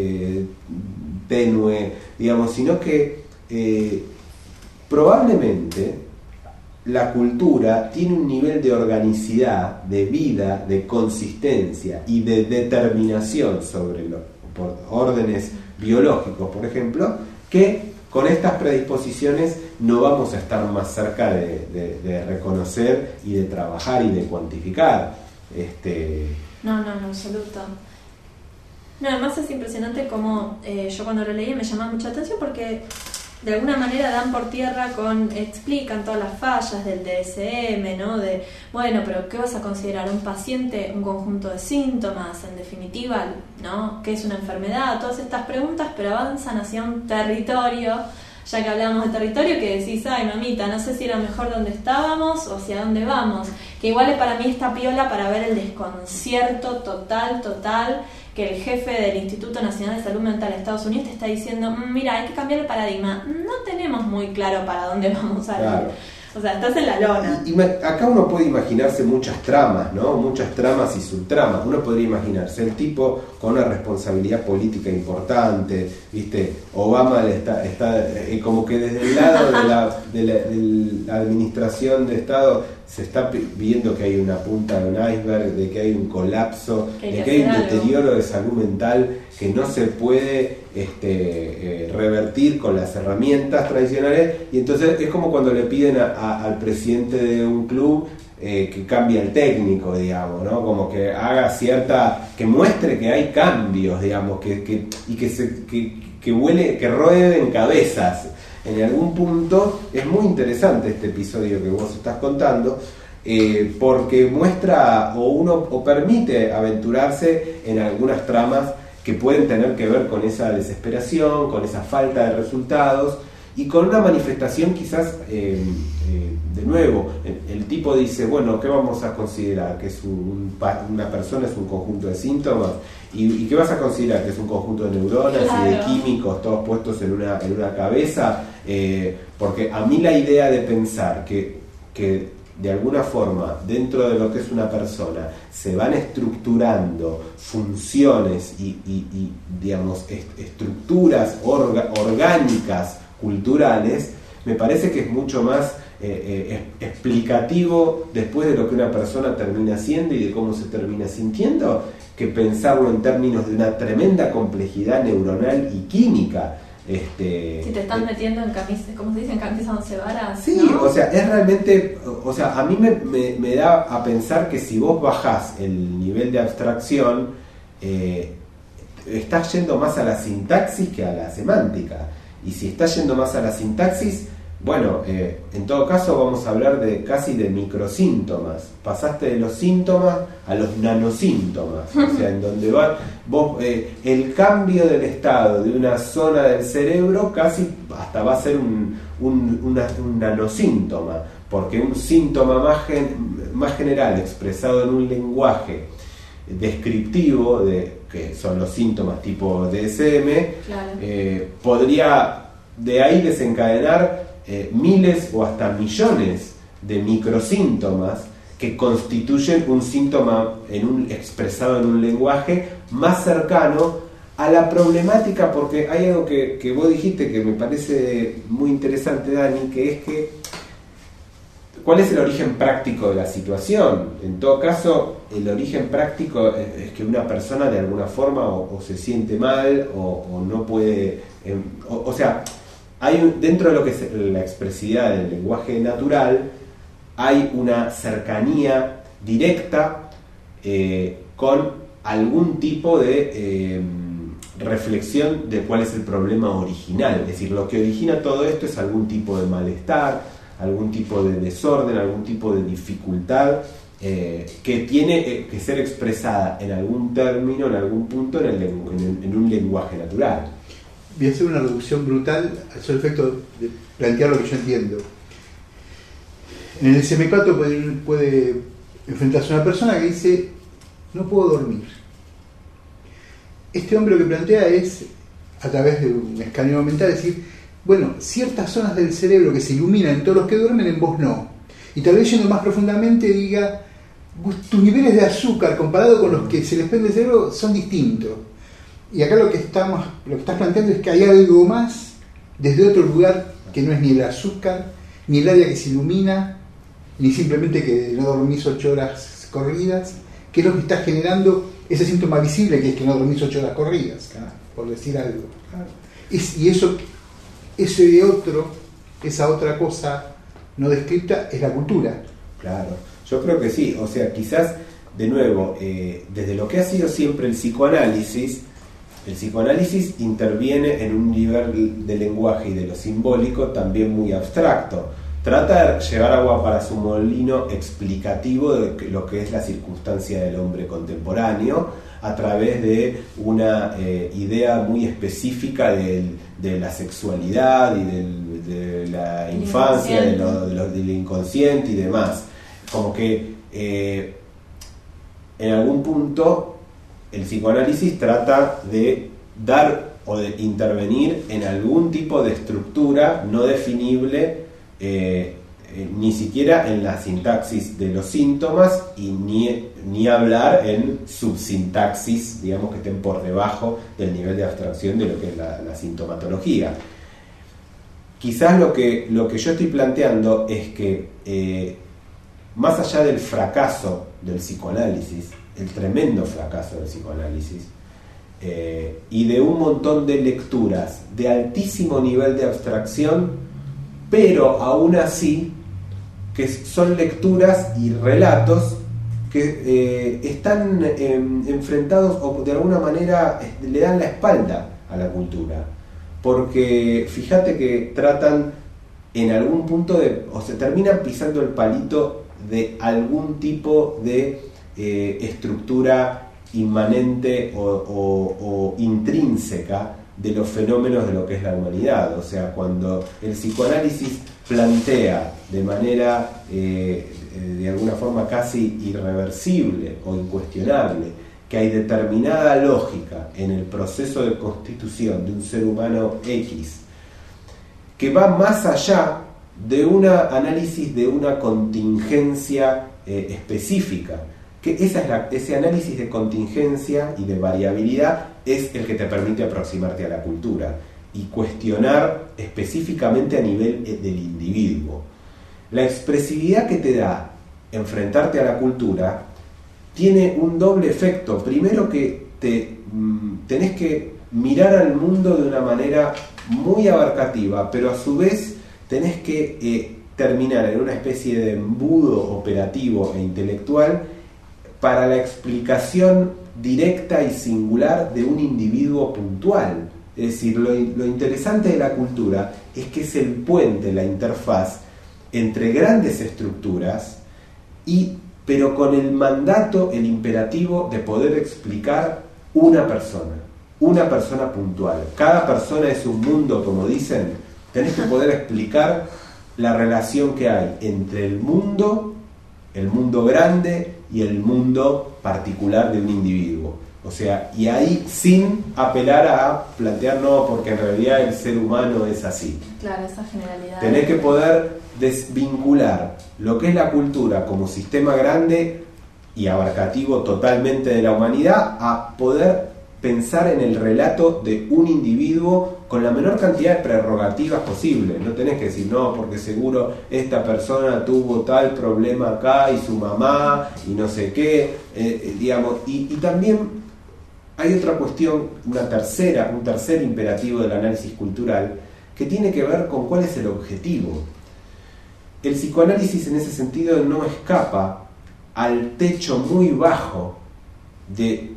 tenue, digamos, sino que probablemente la cultura tiene un nivel de organicidad, de vida, de consistencia y de determinación por órdenes biológicos, por ejemplo, que con estas predisposiciones no vamos a estar más cerca de reconocer y de trabajar y de cuantificar. No, en absoluto. No, además es impresionante cómo yo cuando lo leí me llamaba mucha atención porque de alguna manera dan por tierra explican todas las fallas del DSM, ¿no? De, bueno, pero ¿qué vas a considerar? ¿Un paciente? ¿Un conjunto de síntomas? En definitiva, ¿no? ¿Qué es una enfermedad? Todas estas preguntas, pero avanzan hacia un territorio, ya que hablamos de territorio, que decís, ay, mamita, no sé si era mejor donde estábamos o hacia dónde vamos. Que igual para mí está piola para ver el desconcierto total, que el jefe del Instituto Nacional de Salud Mental de Estados Unidos te está diciendo, mira, hay que cambiar el paradigma, no tenemos muy claro para dónde vamos a ir. Claro. O sea, estás en la lona. Y acá uno puede imaginarse muchas tramas, ¿no? Muchas tramas y subtramas. Uno podría imaginarse el tipo con una responsabilidad política importante, ¿viste? Obama está como que desde el lado de la administración de Estado se está viendo que hay una punta de un iceberg, de que hay un colapso, de que hay un deterioro de salud mental que no se puede revertir con las herramientas tradicionales, y entonces es como cuando le piden al presidente de un club que cambie el técnico, digamos, ¿no? Como que haga que muestre que hay cambios, digamos, que rueden cabezas. En algún punto es muy interesante este episodio que vos estás contando, porque muestra o permite aventurarse en algunas tramas que pueden tener que ver con esa desesperación, con esa falta de resultados y con una manifestación quizás, de nuevo, el tipo dice, bueno, ¿qué vamos a considerar? ¿Que es una persona es un conjunto de síntomas? ¿Y qué vas a considerar? ¿Que es un conjunto de neuronas y de químicos todos puestos en una cabeza? Porque a mí la idea de pensar que de alguna forma dentro de lo que es una persona se van estructurando funciones y digamos estructuras orgánicas culturales, me parece que es mucho más explicativo después de lo que una persona termina haciendo y de cómo se termina sintiendo, que pensarlo en términos de una tremenda complejidad neuronal y química. Si te estás metiendo en camisa, ¿cómo se dice? En camisa once varas. Sí, ¿no? O sea, es realmente, o sea, a mí me da a pensar que si vos bajás el nivel de abstracción, estás yendo más a la sintaxis que a la semántica. Y si estás yendo más a la sintaxis, bueno, en todo caso vamos a hablar casi de microsíntomas. Pasaste de los síntomas a los nanosíntomas. O sea, en donde vos, el cambio del estado de una zona del cerebro casi hasta va a ser un nanosíntoma. Porque un síntoma más general expresado en un lenguaje descriptivo, que son los síntomas tipo DSM, claro. Podría de ahí desencadenar miles o hasta millones de microsíntomas que constituyen un síntoma expresado en un lenguaje más cercano a la problemática, porque hay algo que vos dijiste que me parece muy interesante, Dani, que es que ¿cuál es el origen práctico de la situación? En todo caso, el origen práctico es que una persona de alguna forma o se siente mal o no puede... O sea, hay dentro de lo que es la expresividad del lenguaje natural, hay una cercanía directa con algún tipo de reflexión de cuál es el problema original. Es decir, lo que origina todo esto es algún tipo de malestar, algún tipo de desorden, algún tipo de dificultad que tiene que ser expresada en algún término, en algún punto en un lenguaje natural. Voy a hacer una reducción brutal al solo efecto de plantear lo que yo entiendo. En el SM4 puede enfrentarse a una persona que dice: no puedo dormir. Este hombre lo que plantea es, a través de un escaneo mental, decir: bueno, ciertas zonas del cerebro que se iluminan en todos los que duermen, en vos no. Y tal vez yendo más profundamente diga: tus niveles de azúcar comparado con los que se les prende el cerebro son distintos. Y acá lo que estás planteando es que hay algo más desde otro lugar que no es ni el azúcar, ni el área que se ilumina, ni simplemente que no dormís 8 horas corridas, que es lo que está generando ese síntoma visible, que es que no dormís 8 horas corridas, por decir algo. Y eso, esa otra cosa no descripta es la cultura. Claro, yo creo que sí. O sea, quizás, de nuevo, desde lo que ha sido siempre el psicoanálisis interviene en un nivel de lenguaje y de lo simbólico también muy abstracto. Trata de llevar agua para su molino explicativo de lo que es la circunstancia del hombre contemporáneo a través de una idea muy específica de la sexualidad y de la infancia, del inconsciente y demás. Como que en algún punto el psicoanálisis trata de dar o de intervenir en algún tipo de estructura no definible, ni siquiera en la sintaxis de los síntomas y ni hablar en subsintaxis, digamos, que estén por debajo del nivel de abstracción de lo que es la sintomatología. Quizás lo que yo estoy planteando es que más allá del fracaso del psicoanálisis, el tremendo fracaso del psicoanálisis, y de un montón de lecturas de altísimo nivel de abstracción, pero aún así que son lecturas y relatos que están enfrentados o de alguna manera le dan la espalda a la cultura, porque fíjate que tratan en algún punto o se terminan pisando el palito de algún tipo de estructura inmanente o intrínseca de los fenómenos de lo que es la humanidad. O sea, cuando el psicoanálisis plantea de manera de alguna forma casi irreversible o incuestionable que hay determinada lógica en el proceso de constitución de un ser humano X que va más allá de un análisis de una contingencia específica, que ese análisis de contingencia y de variabilidad es el que te permite aproximarte a la cultura y cuestionar específicamente a nivel del individuo. La expresividad que te da enfrentarte a la cultura tiene un doble efecto. Primero, que tenés que mirar al mundo de una manera muy abarcativa, pero a su vez tenés que terminar en una especie de embudo operativo e intelectual para la explicación directa y singular de un individuo puntual. Es decir, lo interesante de la cultura es que es el puente, la interfaz entre grandes estructuras, pero con el mandato, el imperativo de poder explicar una persona puntual. Cada persona es un mundo, como dicen. Tenés que poder explicar la relación que hay entre el mundo grande y el mundo particular de un individuo. O sea, y ahí sin apelar a plantear no, porque en realidad el ser humano es así. Claro, esa generalidad. Tenés que poder desvincular lo que es la cultura como sistema grande y abarcativo totalmente de la humanidad a poder pensar en el relato de un individuo con la menor cantidad de prerrogativas posible. No tenés que decir, no, porque seguro esta persona tuvo tal problema acá y su mamá y no sé qué, digamos. Y también hay otra cuestión, un tercer imperativo del análisis cultural que tiene que ver con cuál es el objetivo. El psicoanálisis en ese sentido no escapa al techo muy bajo de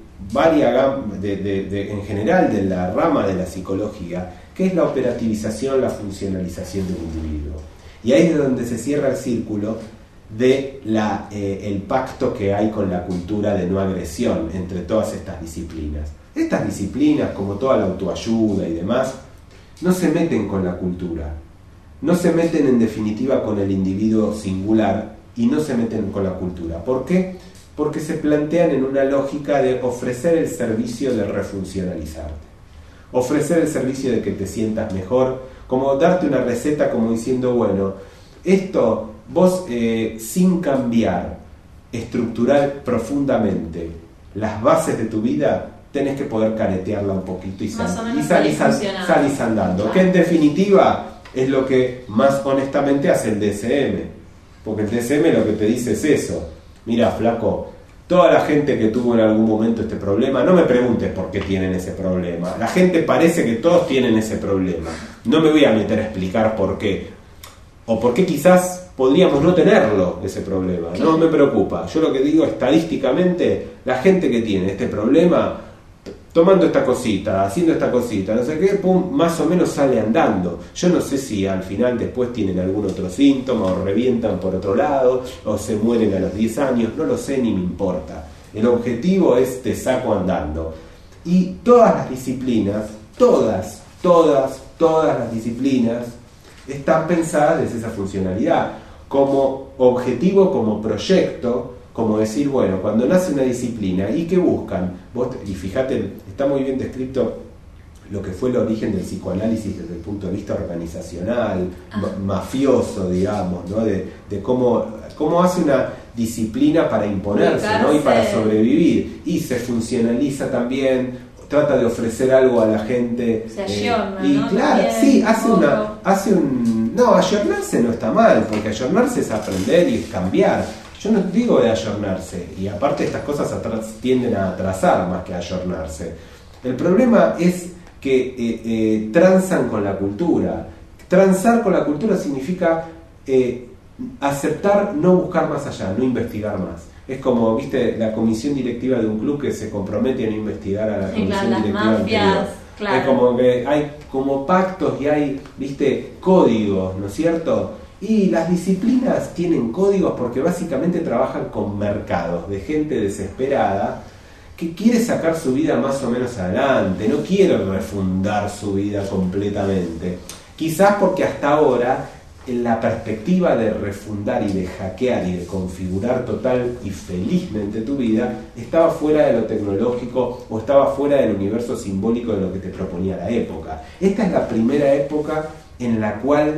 en general de la rama de la psicología, que es la operativización, la funcionalización de un individuo. Y ahí es donde se cierra el círculo de el pacto que hay con la cultura de no agresión entre todas estas disciplinas. Estas disciplinas, como toda la autoayuda y demás, no se meten con la cultura, no se meten en definitiva con el individuo singular y no se meten con la cultura. ¿Por qué? Porque se plantean en una lógica de ofrecer el servicio de refuncionalizarte, ofrecer el servicio de que te sientas mejor, como darte una receta como diciendo, bueno, esto vos sin cambiar estructural profundamente las bases de tu vida, tenés que poder caretearla un poquito y salís andando, claro. Que en definitiva es lo que más honestamente hace el DSM, porque el DSM lo que te dice es eso. Mira, flaco, toda la gente que tuvo en algún momento este problema, no me preguntes por qué tienen ese problema. La gente parece que todos tienen ese problema. No me voy a meter a explicar por qué. O por qué quizás podríamos no tenerlo, ese problema. No me preocupa. Yo lo que digo, estadísticamente, la gente que tiene este problema, tomando esta cosita, haciendo esta cosita, no sé qué, pum, más o menos sale andando. Yo no sé si al final después tienen algún otro síntoma, o revientan por otro lado, o se mueren a los 10 años, no lo sé ni me importa. El objetivo es te saco andando. Y todas las disciplinas, todas las disciplinas están pensadas desde esa funcionalidad, como objetivo, como proyecto, como decir, bueno, cuando nace una disciplina, ¿y qué buscan? Y fíjate, está muy bien descrito lo que fue el origen del psicoanálisis desde el punto de vista organizacional, mafioso, digamos, ¿no? De cómo hace una disciplina para imponerse, ¿no? Y para sobrevivir. Y se funcionaliza también, trata de ofrecer algo a la gente. Se ayorna, y ¿no? claro, sí, no, ayornarse no está mal, porque ayornarse es aprender y es cambiar. Yo no digo de ayornarse, y aparte estas cosas tienden a atrasar más que a ayornarse. El problema es que transan con la cultura. Transar con la cultura significa aceptar no buscar más allá, no investigar más. Es como, viste, la comisión directiva de un club que se compromete a no investigar a la comisión directiva anterior. Claro. Es como que hay como pactos y hay, viste, códigos, ¿no es cierto? Y las disciplinas tienen códigos porque básicamente trabajan con mercados de gente desesperada que quiere sacar su vida más o menos adelante, no quiere refundar su vida completamente. Quizás porque hasta ahora en la perspectiva de refundar y de hackear y de configurar total y felizmente tu vida estaba fuera de lo tecnológico o estaba fuera del universo simbólico de lo que te proponía la época. Esta es la primera época en la cual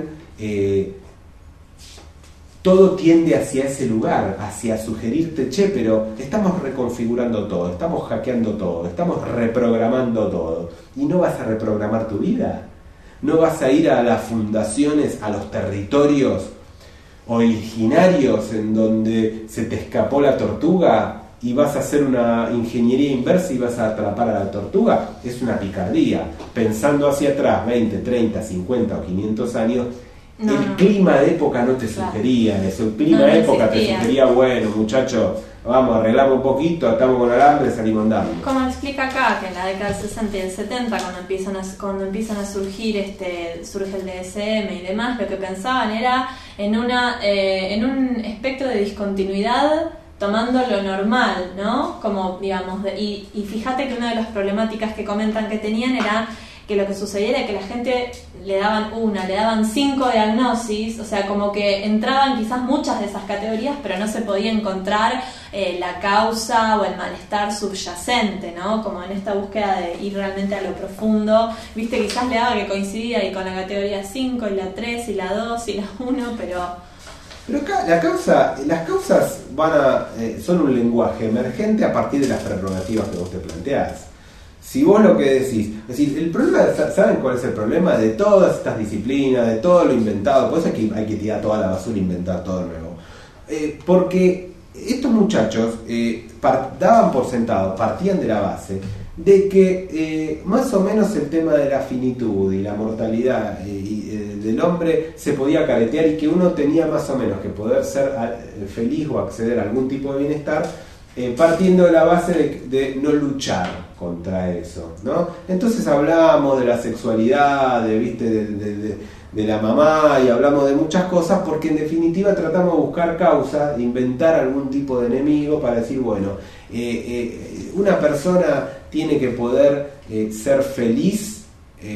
todo tiende hacia ese lugar, hacia sugerirte, che, pero estamos reconfigurando todo, estamos hackeando todo, estamos reprogramando todo. ¿Y no vas a reprogramar tu vida? ¿No vas a ir a las fundaciones, a los territorios originarios en donde se te escapó la tortuga y vas a hacer una ingeniería inversa y vas a atrapar a la tortuga? Es una picardía. Pensando hacia atrás, 20, 30, 50 o 500 años, el clima de época no te sugería eso. El clima de época te sugería, bueno, muchachos, vamos, arreglamos un poquito, atamos con alambre, salimos andando. Como explica acá, que en la década del 60 y del 70, cuando empiezan a surgir surge el DSM y demás, lo que pensaban era en un espectro de discontinuidad, tomando lo normal, ¿no? Como, digamos, y fíjate que una de las problemáticas que comentan que tenían era que lo que sucedía era que la gente le daban 5 diagnosis, o sea, como que entraban quizás muchas de esas categorías, pero no se podía encontrar la causa o el malestar subyacente, ¿no? Como en esta búsqueda de ir realmente a lo profundo, viste, quizás le daba que coincidía y con la categoría 5 y la 3 y la 2 y la 1, pero acá las causas son un lenguaje emergente a partir de las prerrogativas que vos te planteás. Si vos lo que decís, es decir, el problema, ¿saben cuál es el problema de todas estas disciplinas, de todo lo inventado? Por eso hay que tirar toda la basura e inventar todo nuevo. Porque estos muchachos daban por sentado, partían de la base de que más o menos el tema de la finitud y la mortalidad del hombre se podía caretear y que uno tenía más o menos que poder ser feliz o acceder a algún tipo de bienestar partiendo de la base de no luchar contra eso, ¿no? Entonces hablábamos de la sexualidad, de la mamá, y hablamos de muchas cosas porque en definitiva tratamos de buscar causas, de inventar algún tipo de enemigo para decir, bueno, una persona tiene que poder ser feliz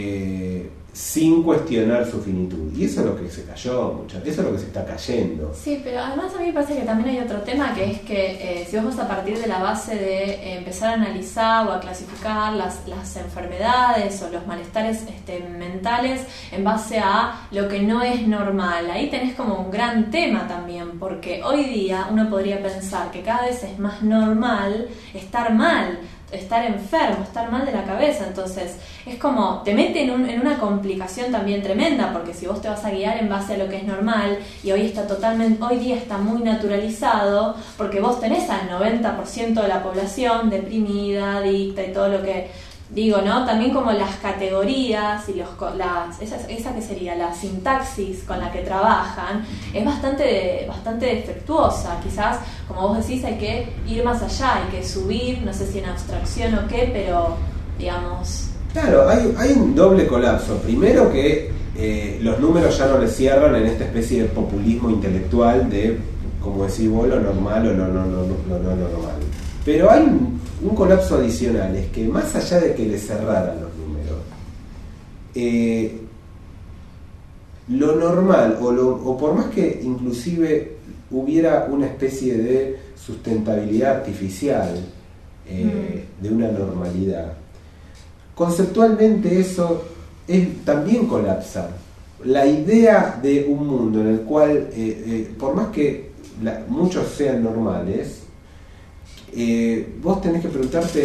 sin cuestionar su finitud, y eso es lo que se cayó, muchachos, eso es lo que se está cayendo. Sí, pero además a mí me parece que también hay otro tema, que es que si vos vas a partir de la base de empezar a analizar o a clasificar las enfermedades o los malestares mentales en base a lo que no es normal, ahí tenés como un gran tema también, porque hoy día uno podría pensar que cada vez es más normal estar mal, estar enfermo, estar mal de la cabeza. Entonces es como te mete en una complicación también tremenda, porque si vos te vas a guiar en base a lo que es normal, y hoy día está muy naturalizado, porque vos tenés al 90% de la población deprimida, adicta y todo lo que digo, ¿no? También como las categorías y esa que sería la sintaxis con la que trabajan es bastante defectuosa. Quizás, como vos decís, hay que ir más allá, hay que subir, no sé si en abstracción o qué, pero digamos... Claro, hay un doble colapso. Primero que los números ya no le cierran en esta especie de populismo intelectual de, como decís vos, lo normal o lo no normal. Pero hay un colapso adicional, es que más allá de que le cerraran los números, lo normal, o por más que inclusive hubiera una especie de sustentabilidad artificial de una normalidad, conceptualmente eso también colapsa. La idea de un mundo en el cual, por más que muchos sean normales, vos tenés que preguntarte,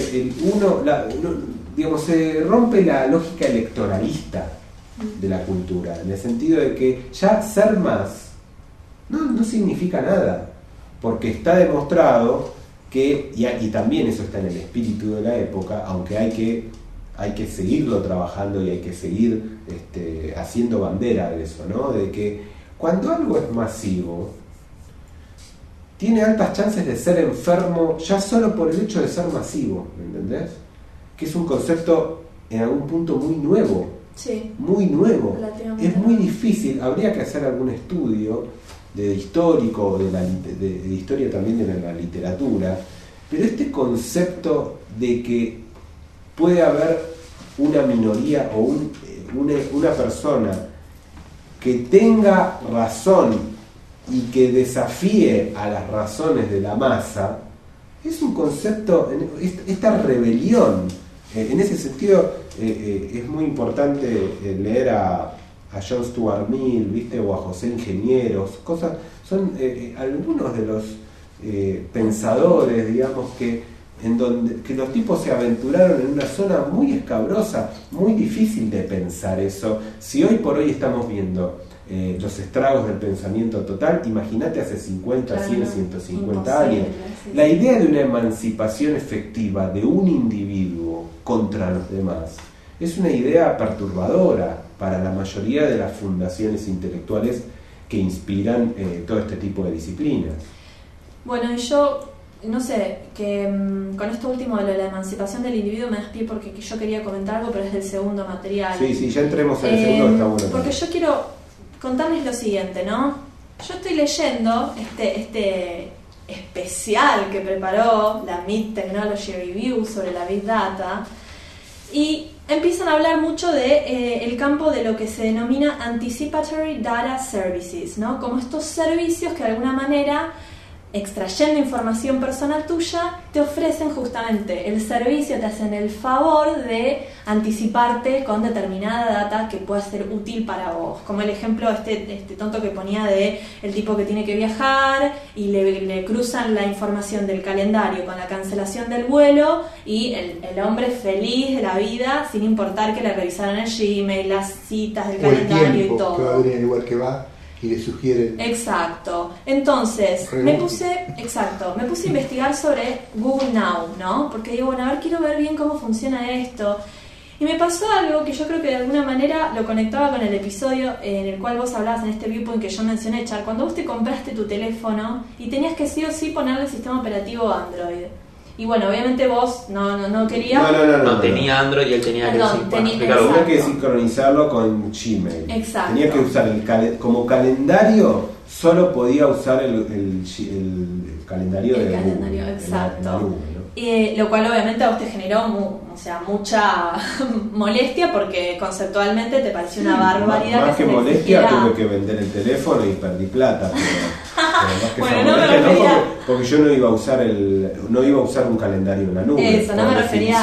se rompe la lógica electoralista de la cultura, en el sentido de que ya ser más no significa nada, porque está demostrado que, y también eso está en el espíritu de la época, aunque hay que seguirlo trabajando y hay que seguir haciendo bandera de eso, ¿no? De que cuando algo es masivo, tiene altas chances de ser enfermo ya solo por el hecho de ser masivo, ¿me entendés? Que es un concepto en algún punto muy nuevo. Sí. Muy nuevo. Es muy difícil, habría que hacer algún estudio histórico, de historia también de la literatura, pero este concepto de que puede haber una minoría o una persona que tenga razón y que desafíe a las razones de la masa, es un concepto, esta rebelión. En ese sentido es muy importante leer a John Stuart Mill, ¿viste? O a José Ingenieros, son algunos de los pensadores, digamos, que los tipos se aventuraron en una zona muy escabrosa, muy difícil de pensar eso. Si hoy por hoy estamos viendo los estragos del pensamiento total, imagínate hace 50, 100, 150 años. Sí. La idea de una emancipación efectiva de un individuo contra los demás es una idea perturbadora para la mayoría de las fundaciones intelectuales que inspiran todo este tipo de disciplinas. Bueno, y yo, no sé, que con esto último de la emancipación del individuo me das pie porque yo quería comentar algo, pero es del segundo material. Sí, ya entremos en el segundo, que está bueno. Porque yo quiero contarles lo siguiente, ¿no? Yo estoy leyendo este especial que preparó la Mid Technology Review sobre la Big Data, y empiezan a hablar mucho de el campo de lo que se denomina Anticipatory Data Services, ¿no? Como estos servicios que de alguna manera, extrayendo información personal tuya, te ofrecen justamente el servicio, te hacen el favor de anticiparte con determinada data que pueda ser útil para vos. Como el ejemplo este tonto que ponía de el tipo que tiene que viajar y le cruzan la información del calendario con la cancelación del vuelo, y el hombre feliz de la vida sin importar que le revisaran el Gmail, las citas del calendario y todo. Que va a venir en el lugar que va y le sugieren. Exacto. Entonces, me puse a investigar sobre Google Now, ¿no? Porque digo, bueno, a ver, quiero ver bien cómo funciona esto. Y me pasó algo que yo creo que de alguna manera lo conectaba con el episodio en el cual vos hablabas en este viewpoint que yo mencioné, Char, cuando vos te compraste tu teléfono y tenías que sí o sí ponerle el sistema operativo Android. Y bueno, obviamente vos no querías... No tenía Android y él tenía tenía que sincronizarlo con Gmail. Exacto. Tenía que usar como calendario, solo podía usar el calendario de calendario, Google, exacto. en la nube, ¿no? Lo cual obviamente a vos te generó mucha molestia, porque conceptualmente te pareció una barbaridad. Más que molestia, tuve que vender el teléfono y perdí plata. Bueno, porque yo no iba a usar un calendario en la nube. Eso, no me refería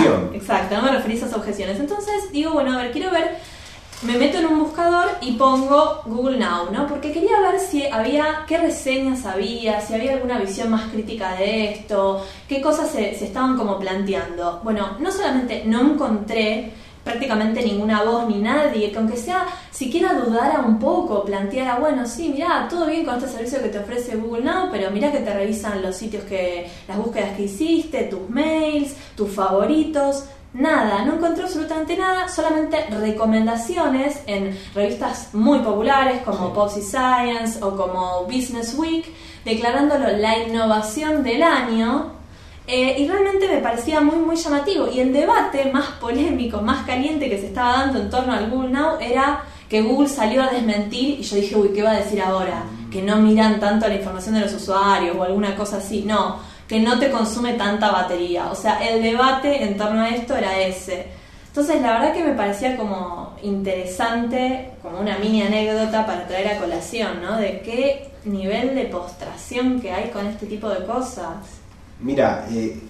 a esas objeciones. Entonces digo, bueno, a ver, quiero ver, me meto en un buscador y pongo Google Now, ¿no? Porque quería ver qué reseñas había, si había alguna visión más crítica de esto, qué cosas se estaban como planteando. Bueno, no solamente no encontré prácticamente ninguna voz ni nadie que, aunque sea siquiera dudara un poco, planteara, bueno, sí, mirá, todo bien con este servicio que te ofrece Google Now, pero mirá que te revisan los sitios las búsquedas que hiciste, tus mails, tus favoritos. Nada, no encontré absolutamente nada, solamente recomendaciones en revistas muy populares como Pulse Science o como Business Week, declarándolo la innovación del año. Y realmente me parecía muy muy llamativo, y el debate más polémico, más caliente que se estaba dando en torno al Google Now era que Google salió a desmentir, y yo dije, uy, ¿qué va a decir ahora? Que no miran tanto la información de los usuarios o alguna cosa así. No, que no te consume tanta batería. O sea, el debate en torno a esto era ese. Entonces la verdad que me parecía como interesante, como una mini anécdota para traer a colación, ¿no? De qué nivel de postración que hay con este tipo de cosas. Mira,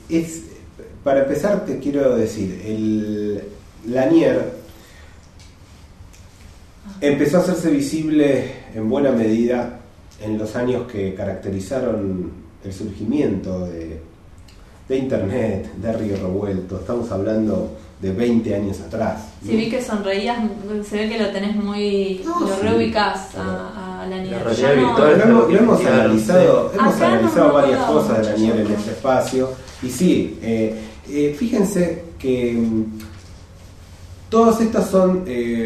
para empezar te quiero decir, Lanier empezó a hacerse visible en buena medida en los años que caracterizaron el surgimiento de Internet, de Río Revuelto. Estamos hablando de 20 años atrás, ¿no? Sí, vi que sonreías, se ve que lo tenés muy... lo reubicás a Lanier. Lo hemos analizado varias cosas de Lanier en este espacio. Y sí, fíjense que todas estas son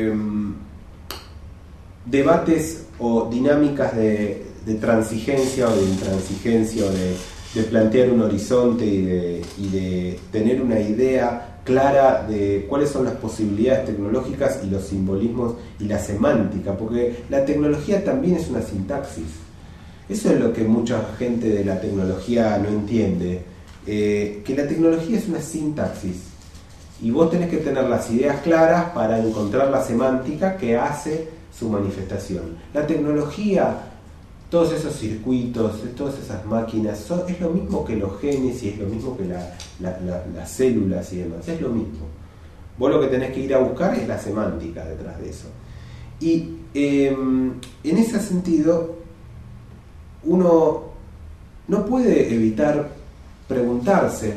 debates o dinámicas de transigencia o de intransigencia, o de plantear un horizonte y de tener una idea clara de cuáles son las posibilidades tecnológicas y los simbolismos y la semántica, porque la tecnología también es una sintaxis. Eso es lo que mucha gente de la tecnología no entiende, que la tecnología es una sintaxis y vos tenés que tener las ideas claras para encontrar la semántica que hace su manifestación. La tecnología, todos esos circuitos, todas esas máquinas, es lo mismo que los genes y es lo mismo que las células y demás, es lo mismo. Vos lo que tenés que ir a buscar es la semántica detrás de eso. Y en ese sentido, uno no puede evitar preguntarse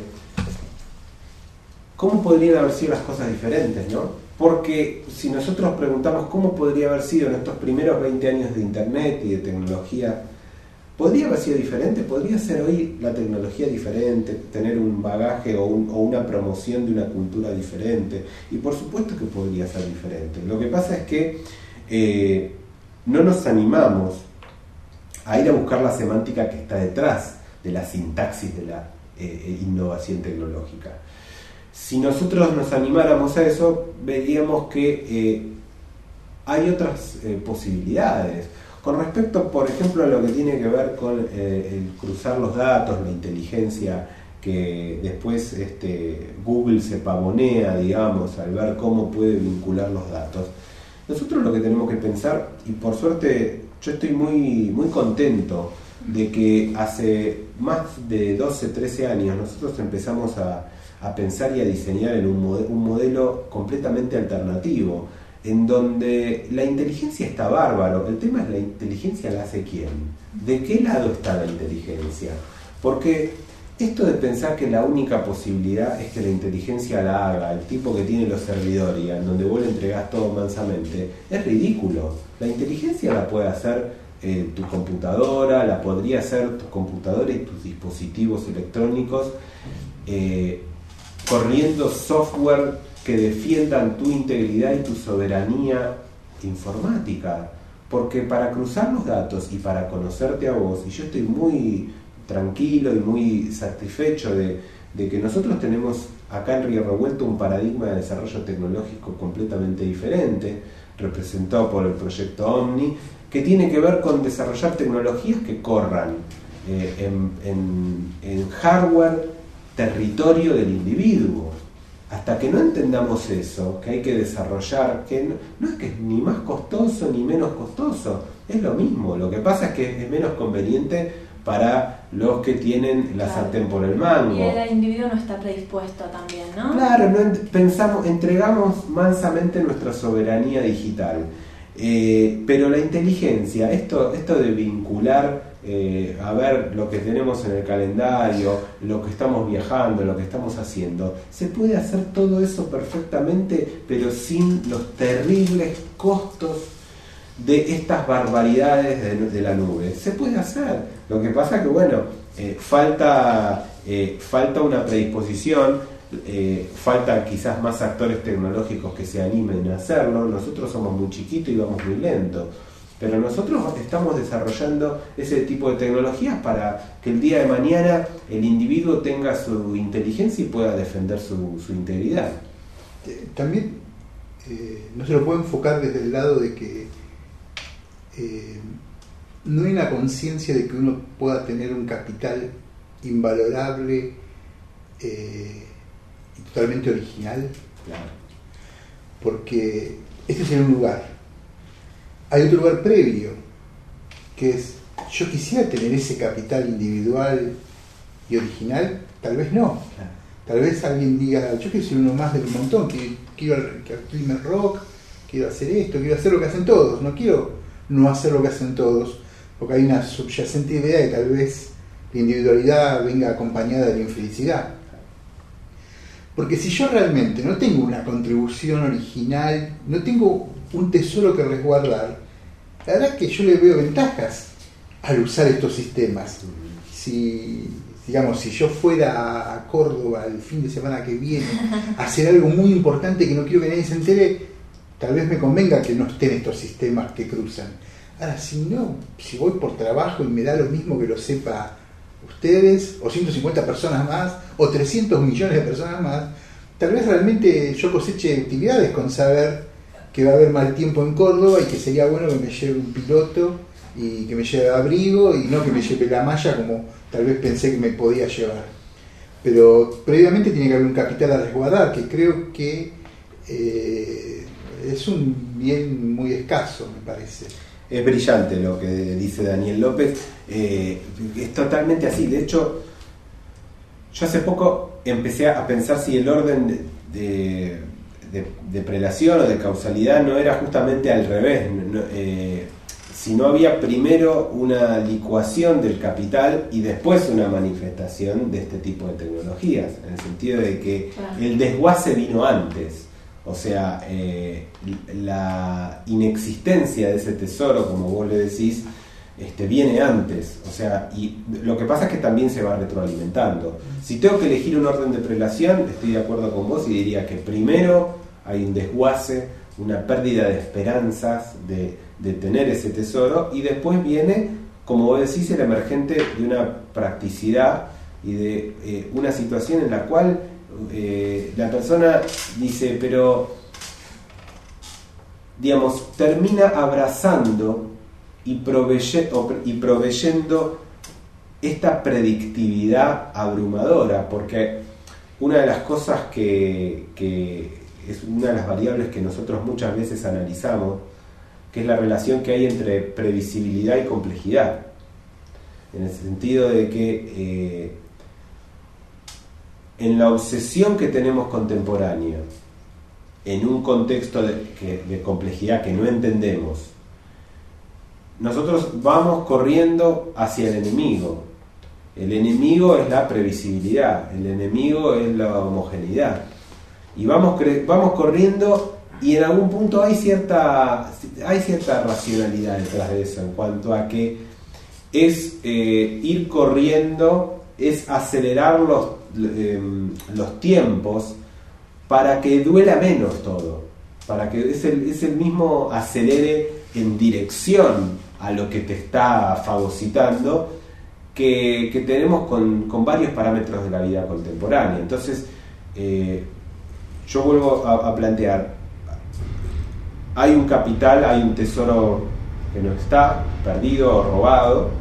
cómo podrían haber sido las cosas diferentes, ¿no? Porque si nosotros preguntamos cómo podría haber sido en estos primeros 20 años de Internet y de tecnología, ¿Podría haber sido diferente? ¿Podría ser hoy la tecnología diferente, tener un bagaje o una promoción de una cultura diferente? Y por supuesto que podría ser diferente. Lo que pasa es que no nos animamos a ir a buscar la semántica que está detrás de la sintaxis de la innovación tecnológica. Si nosotros nos animáramos a eso, veríamos que hay otras posibilidades. Con respecto, por ejemplo, a lo que tiene que ver con el cruzar los datos, la inteligencia que después Google se pavonea, digamos, al ver cómo puede vincular los datos. Nosotros lo que tenemos que pensar, y por suerte yo estoy muy, muy contento de que hace más de 12, 13 años nosotros empezamos a pensar y a diseñar en un modelo completamente alternativo, en donde la inteligencia está bárbaro. El tema es la inteligencia la hace quién, de qué lado está la inteligencia, porque esto de pensar que la única posibilidad es que la inteligencia la haga el tipo que tiene los servidores y en donde vos le entregás todo mansamente, es ridículo. La inteligencia la puede hacer tu computadora, la podría hacer tu computadora y tus dispositivos electrónicos, corriendo software que defiendan tu integridad y tu soberanía informática, porque para cruzar los datos y para conocerte a vos, y yo estoy muy tranquilo y muy satisfecho de que nosotros tenemos acá en Río Revuelto un paradigma de desarrollo tecnológico completamente diferente, representado por el proyecto Omni, que tiene que ver con desarrollar tecnologías que corran en hardware territorio del individuo. Hasta que no entendamos eso, que hay que desarrollar, que no es que es ni más costoso ni menos costoso, es lo mismo. Lo que pasa es que es menos conveniente para los que tienen la sartén por el mango. Y el individuo no está predispuesto también, ¿no? Claro, entregamos mansamente nuestra soberanía digital. Pero la inteligencia, esto de vincular, a ver lo que tenemos en el calendario, lo que estamos viajando, lo que estamos haciendo, se puede hacer todo eso perfectamente, pero sin los terribles costos de estas barbaridades de la nube. Se puede hacer. Lo que pasa que, bueno, falta una predisposición, falta quizás más actores tecnológicos que se animen a hacerlo. Nosotros somos muy chiquitos y vamos muy lento, pero nosotros estamos desarrollando ese tipo de tecnologías para que el día de mañana el individuo tenga su inteligencia y pueda defender su integridad. También no se lo puede enfocar desde el lado de que no hay una conciencia de que uno pueda tener un capital invalorable y totalmente original. Claro. Porque este es un lugar. Hay otro lugar previo, que es, yo quisiera tener ese capital individual y original, tal vez no. Claro. Tal vez alguien diga, yo quiero ser uno más del montón, quiero clima rock, quiero hacer esto, quiero hacer lo que hacen todos, no quiero no hacer lo que hacen todos, porque hay una subyacente idea de que tal vez la individualidad venga acompañada de la infelicidad. Porque si yo realmente no tengo una contribución original, no tengo un tesoro que resguardar, la verdad es que yo le veo ventajas al usar estos sistemas. Si yo fuera a Córdoba el fin de semana que viene a hacer algo muy importante que no quiero que nadie se entere, tal vez me convenga que no estén estos sistemas que cruzan. Ahora, si voy por trabajo y me da lo mismo que lo sepa ustedes, o 150 personas más, o 300 millones de personas más, tal vez realmente yo coseche utilidades con saber que va a haber mal tiempo en Córdoba y que sería bueno que me lleve un piloto y que me lleve abrigo y no que me lleve la malla como tal vez pensé que me podía llevar. Pero previamente tiene que haber un capital a resguardar, que creo que es un bien muy escaso, me parece. Es brillante lo que dice Daniel López, es totalmente así. De hecho, yo hace poco empecé a pensar si el orden de prelación o de causalidad no era justamente al revés, si no había primero una licuación del capital y después una manifestación de este tipo de tecnologías, en el sentido de que el desguace vino antes. O sea, la inexistencia de ese tesoro, como vos le decís, viene antes, o sea, y lo que pasa es que también se va retroalimentando. Si tengo que elegir un orden de prelación, estoy de acuerdo con vos y diría que primero hay un desguace, una pérdida de esperanzas de tener ese tesoro, y después viene, como vos decís, el emergente de una practicidad y de una situación en la cual la persona dice, pero digamos, termina abrazando y proveyendo esta predictividad abrumadora, porque una de las cosas que es una de las variables que nosotros muchas veces analizamos, que es la relación que hay entre previsibilidad y complejidad, en el sentido de que en la obsesión que tenemos contemporánea, en un contexto de complejidad que no entendemos, nosotros vamos corriendo hacia el enemigo. El enemigo es la previsibilidad, el enemigo es la homogeneidad. Y vamos corriendo, y en algún punto hay cierta racionalidad detrás de eso, en cuanto a que es ir corriendo, es acelerar los tiempos para que duela menos todo, para que es el mismo acelere en dirección a lo que te está fagocitando que tenemos con varios parámetros de la vida contemporánea. Entonces, yo vuelvo a plantear, hay un capital, hay un tesoro que no está, perdido o robado,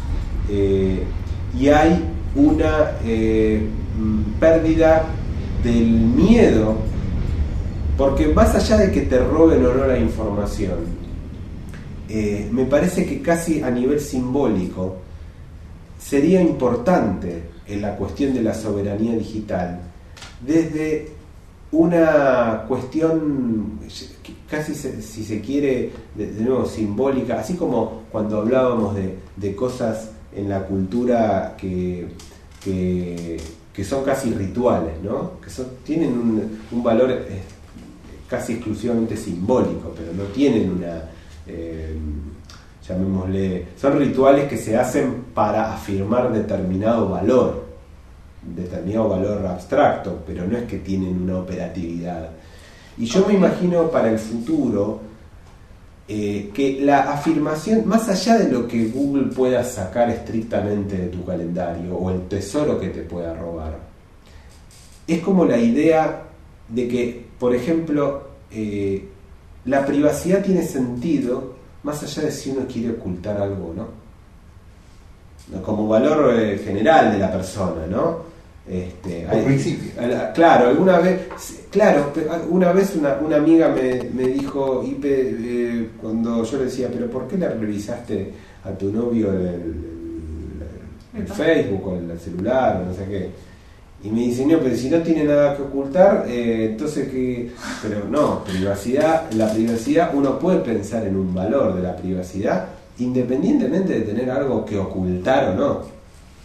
y hay una pérdida del miedo, porque más allá de que te roben o no la información, me parece que casi a nivel simbólico sería importante en la cuestión de la soberanía digital, desde una cuestión casi, si se quiere, de nuevo simbólica, así como cuando hablábamos de cosas en la cultura que son casi rituales, ¿no? Que tienen un valor casi exclusivamente simbólico, pero no tienen una, llamémosle, son rituales que se hacen para afirmar determinado valor abstracto, pero no es que tienen una operatividad. Y yo me imagino para el futuro que la afirmación, más allá de lo que Google pueda sacar estrictamente de tu calendario o el tesoro que te pueda robar, es como la idea de que, por ejemplo, la privacidad tiene sentido más allá de si uno quiere ocultar algo o no, como valor general de la persona, ¿no? Por principio. Claro, una vez una amiga me dijo, Ipe, cuando yo le decía, pero ¿por qué le revisaste a tu novio el Facebook o el celular o no sé qué? Y me dice, no, pero si no tiene nada que ocultar, entonces que... Pero no, la privacidad, uno puede pensar en un valor de la privacidad independientemente de tener algo que ocultar o no.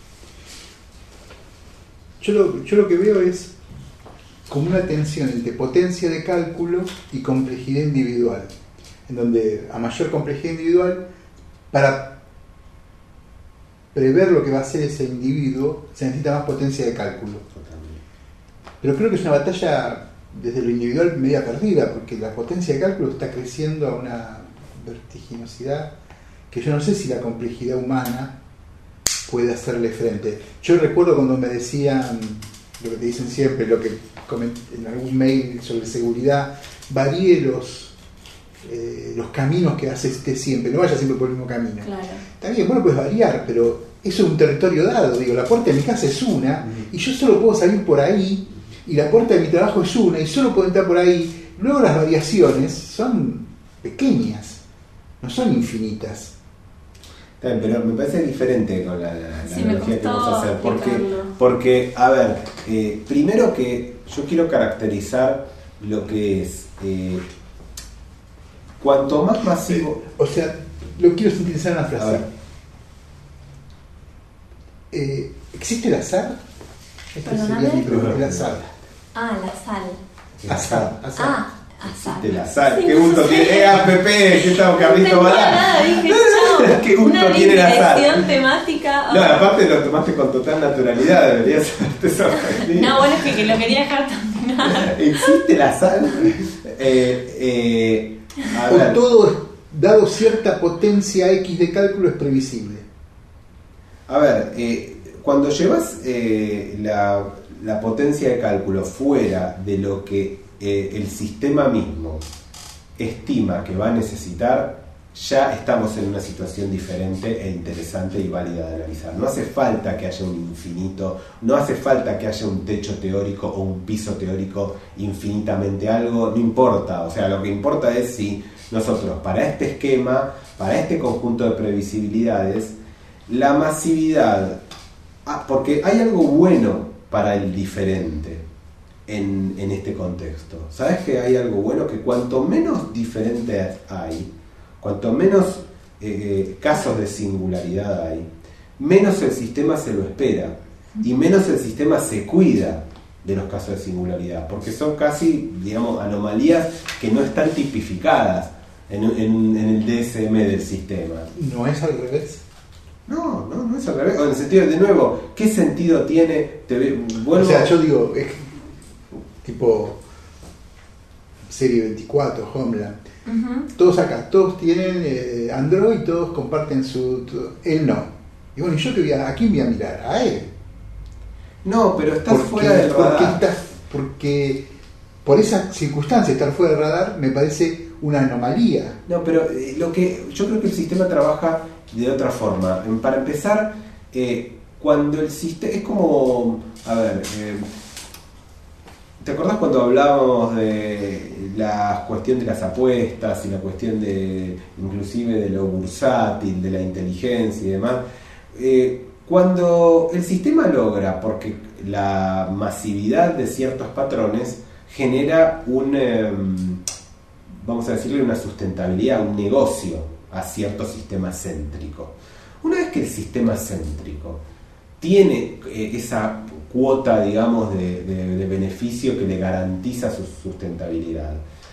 Yo lo que veo es como una tensión entre potencia de cálculo y complejidad individual, en donde a mayor complejidad individual, para prever lo que va a hacer ese individuo, se necesita más potencia de cálculo. Pero creo que es una batalla desde lo individual media perdida, porque la potencia de cálculo está creciendo a una vertiginosidad que yo no sé si la complejidad humana puede hacerle frente. Yo recuerdo cuando me decían lo que te dicen siempre, lo que comenté en algún mail sobre seguridad, varíe los caminos que hace siempre, no vaya siempre por el mismo camino. Claro. Está bien, bueno, puedes variar, pero eso es un territorio dado. Digo, la puerta de mi casa es una, y yo solo puedo salir por ahí, y la puerta de mi trabajo es una, y solo puedo entrar por ahí. Luego las variaciones son pequeñas, no son infinitas. Pero me parece diferente con la analogía que vamos a hacer, explicarlo. porque a ver, primero que yo quiero caracterizar lo que es cuanto más masivo, o sea, lo quiero sintetizar en una frase. ¿Existe el azar? Esta sería mi pregunta. El azar. La sal. Azar. Azar. el azar, Sí, qué no gusto sé. tiene, APP, que estamos Carlito No entendía Balá. nada, dije, chao, ¿Qué gusto una tiene la sal? dirección temática. No, aparte lo tomaste con total naturalidad, deberías haberte sorprendido. No, bueno, es que lo quería dejar terminar. ¿Existe la sal? A ver. O todo, dado cierta potencia X de cálculo, es previsible. A ver, cuando llevas la potencia de cálculo fuera de lo que el sistema mismo estima que va a necesitar, ya estamos en una situación diferente e interesante y válida de analizar. No hace falta que haya un infinito, no hace falta que haya un techo teórico o un piso teórico infinitamente algo, no importa. O sea, lo que importa es si nosotros, para este esquema, para este conjunto de previsibilidades, la masividad, porque hay algo bueno para el diferente en este contexto. ¿Sabes que hay algo bueno? Que cuanto menos diferentes hay, cuanto menos casos de singularidad hay, menos el sistema se lo espera y menos el sistema se cuida de los casos de singularidad, porque son casi, digamos, anomalías que no están tipificadas en el DSM del sistema. ¿No es al revés? No es al revés. O en el sentido, de nuevo, ¿qué sentido tiene? O sea, yo digo, es tipo serie 24, Homeland. Uh-huh. Todos acá, todos tienen Android, todos comparten él no. Y bueno, ¿y yo qué voy a quién voy a mirar? A él. No, pero estás fuera del radar. Porque por esa circunstancia, estar fuera del radar me parece una anomalía. No, pero yo creo que el sistema trabaja de otra forma. Para empezar, cuando el sistema es como, a ver, ¿te acordás cuando hablábamos de la cuestión de las apuestas y la cuestión de inclusive de lo bursátil, de la inteligencia y demás? Cuando el sistema logra, porque la masividad de ciertos patrones genera vamos a decirle, una sustentabilidad, un negocio a cierto sistema céntrico. Una vez que el sistema céntrico tiene esa cuota, digamos, de beneficio que le garantiza su sustentabilidad,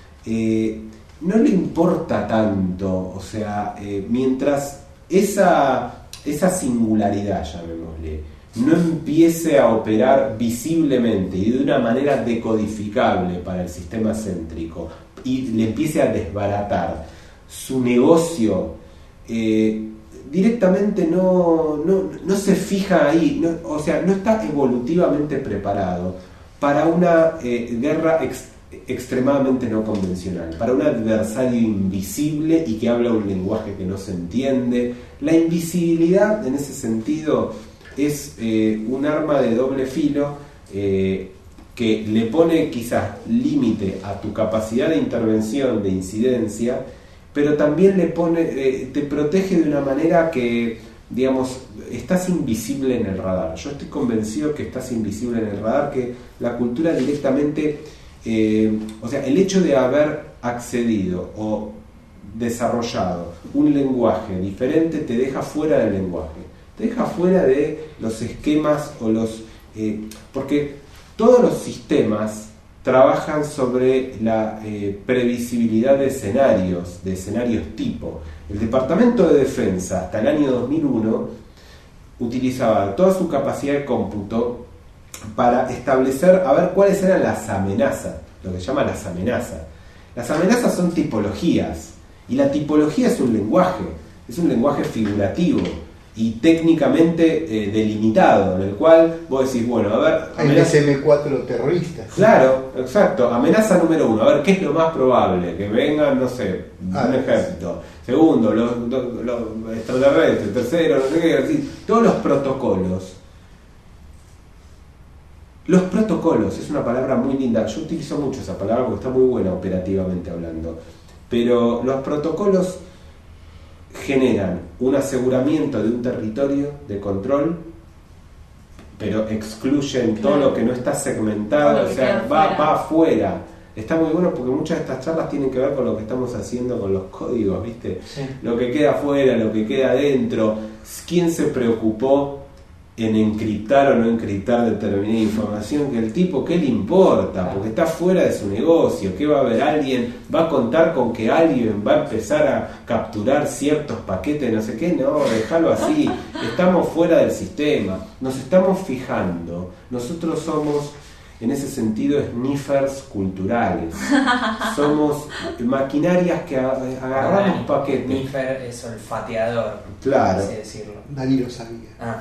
no le importa tanto, o sea, mientras esa singularidad, llamémosle, no empiece a operar visiblemente y de una manera decodificable para el sistema céntrico y le empiece a desbaratar su negocio, directamente no se fija ahí, o sea, no está evolutivamente preparado para una guerra extremadamente no convencional, para un adversario invisible y que habla un lenguaje que no se entiende. La invisibilidad en ese sentido es un arma de doble filo que le pone quizás límite a tu capacidad de intervención, de incidencia, pero también le pone, te protege de una manera que, digamos, estás invisible en el radar. Yo estoy convencido que estás invisible en el radar, que la cultura directamente, o sea, el hecho de haber accedido o desarrollado un lenguaje diferente te deja fuera del lenguaje, te deja fuera de los esquemas o porque todos los sistemas trabajan sobre la previsibilidad de escenarios tipo. El Departamento de Defensa hasta el año 2001 utilizaba toda su capacidad de cómputo para establecer, a ver cuáles eran las amenazas, lo que se llama las amenazas. Las amenazas son tipologías, y la tipología es un lenguaje figurativo y técnicamente delimitado, en el cual vos decís, bueno, a ver... Hay el SM4 terroristas. Claro, exacto. Amenaza número 1, a ver, ¿qué es lo más probable? Que vengan, no sé, un ejército. Segundo, los extraterrestres. Tercero, no sé qué decir. Todos los protocolos. Los protocolos, es una palabra muy linda. Yo utilizo mucho esa palabra porque está muy buena operativamente hablando. Pero los protocolos generan un aseguramiento de un territorio de control, pero excluyen todo lo que no está segmentado, o sea, va afuera. Está muy bueno porque muchas de estas charlas tienen que ver con lo que estamos haciendo con los códigos, ¿viste? Sí. Lo que queda afuera, lo que queda adentro. ¿Quién se preocupó en encriptar o no encriptar determinada información, que el tipo, ¿qué le importa? Porque está fuera de su negocio. ¿Qué va a haber? Alguien va a contar con que alguien va a empezar a capturar ciertos paquetes, no sé qué. No, déjalo así. Estamos fuera del sistema, nos estamos fijando. Nosotros somos, en ese sentido, sniffers culturales. Somos maquinarias que agarramos paquetes. Sniffer es olfateador, Claro. así decirlo. Nadie lo sabía.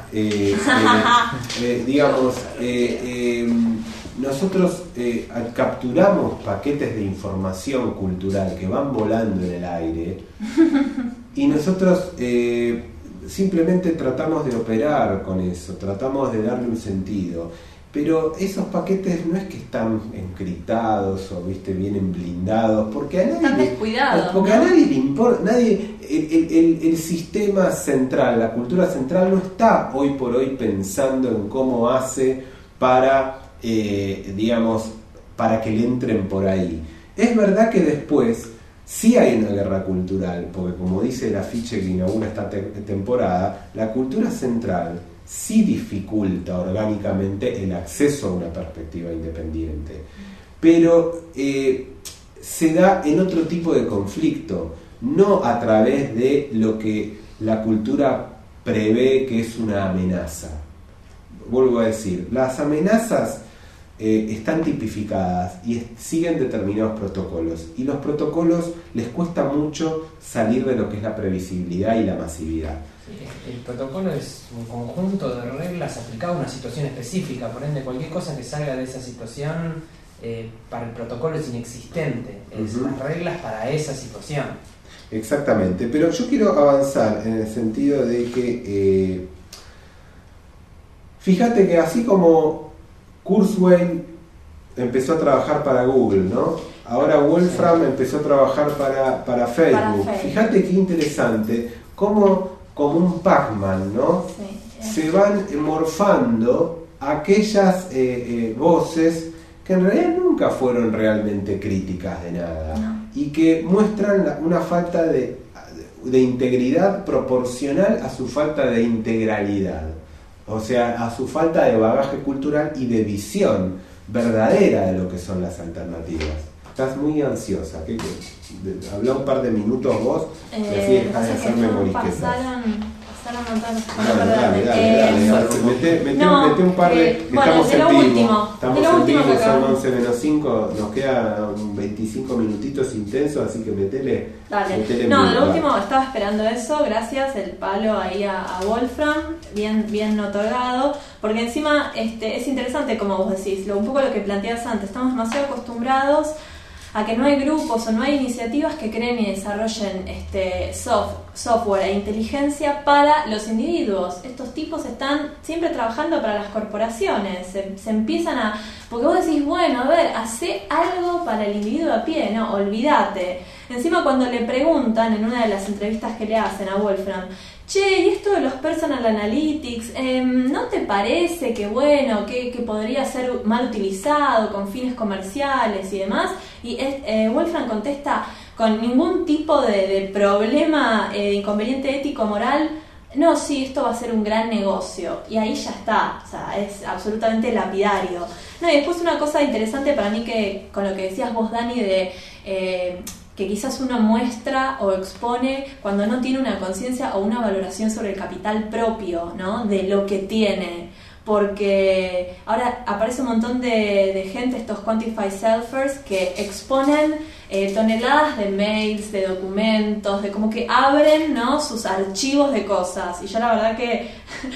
Digamos, nosotros capturamos paquetes de información cultural que van volando en el aire y nosotros simplemente tratamos de operar con eso, tratamos de darle un sentido. Pero esos paquetes no es que están encriptados o vienen blindados, porque a nadie están descuidados, porque ¿no? a nadie le importa, el sistema central, la cultura central no está hoy por hoy pensando en cómo hace para, para que le entren por ahí. Es verdad que después sí hay una guerra cultural, porque como dice el afiche que inaugura esta temporada, la cultura central sí dificulta orgánicamente el acceso a una perspectiva independiente, pero se da en otro tipo de conflicto, no a través de lo que la cultura prevé que es una amenaza. Vuelvo a decir, las amenazas están tipificadas y siguen determinados protocolos, y los protocolos les cuesta mucho salir de lo que es la previsibilidad y la masividad. El protocolo es un conjunto de reglas aplicadas a una situación específica, por ende cualquier cosa que salga de esa situación para el protocolo es inexistente, es las reglas para esa situación. Exactamente, pero yo quiero avanzar en el sentido de que fíjate que así como Kurzweil empezó a trabajar para Google, ¿no? Ahora Wolfram empezó a trabajar para Facebook. Fíjate qué interesante, como un Pac-Man, ¿no? Sí. Se van morfando aquellas voces que en realidad nunca fueron realmente críticas de nada, No. y que muestran una falta de integridad proporcional a su falta de integralidad, o sea, a su falta de bagaje cultural y de visión verdadera de lo que son las alternativas. Estás muy ansiosa, ¿qué? Habla un par de minutos vos y así dejás de hacerme morisquetas. Pasaron un montón. Dale, mete un par de... bueno, estamos de lo en vivo, último, estamos de lo en último vivo, que son acabamos. 11 menos 5, nos quedan 25 minutitos intensos, así que metele Dale. en No, de vivo, lo último estaba esperando eso, gracias, el palo ahí a Wolfram, bien otorgado, porque encima es interesante, como vos decís, un poco lo que planteas antes, estamos demasiado acostumbrados a que no hay grupos o no hay iniciativas que creen y desarrollen software e inteligencia para los individuos. Estos tipos están siempre trabajando para las corporaciones, se empiezan a... Porque vos decís, bueno, a ver, hacé algo para el individuo a pie, no, olvídate. Encima cuando le preguntan en una de las entrevistas que le hacen a Wolfram, che, ¿y esto de los personal analytics, no te parece que bueno, que podría ser mal utilizado con fines comerciales y demás? Y Wolfram contesta con ningún tipo de problema, de inconveniente ético-moral, no, sí, esto va a ser un gran negocio. Y ahí ya está, o sea, es absolutamente lapidario. No, y después una cosa interesante para mí que con lo que decías vos, Dani, de... que quizás uno muestra o expone cuando no tiene una conciencia o una valoración sobre el capital propio, ¿no? De lo que tiene. Porque ahora aparece un montón de gente, estos quantified selfers, que exponen toneladas de mails, de documentos, de como que abren, ¿no?, sus archivos de cosas. Y yo la verdad que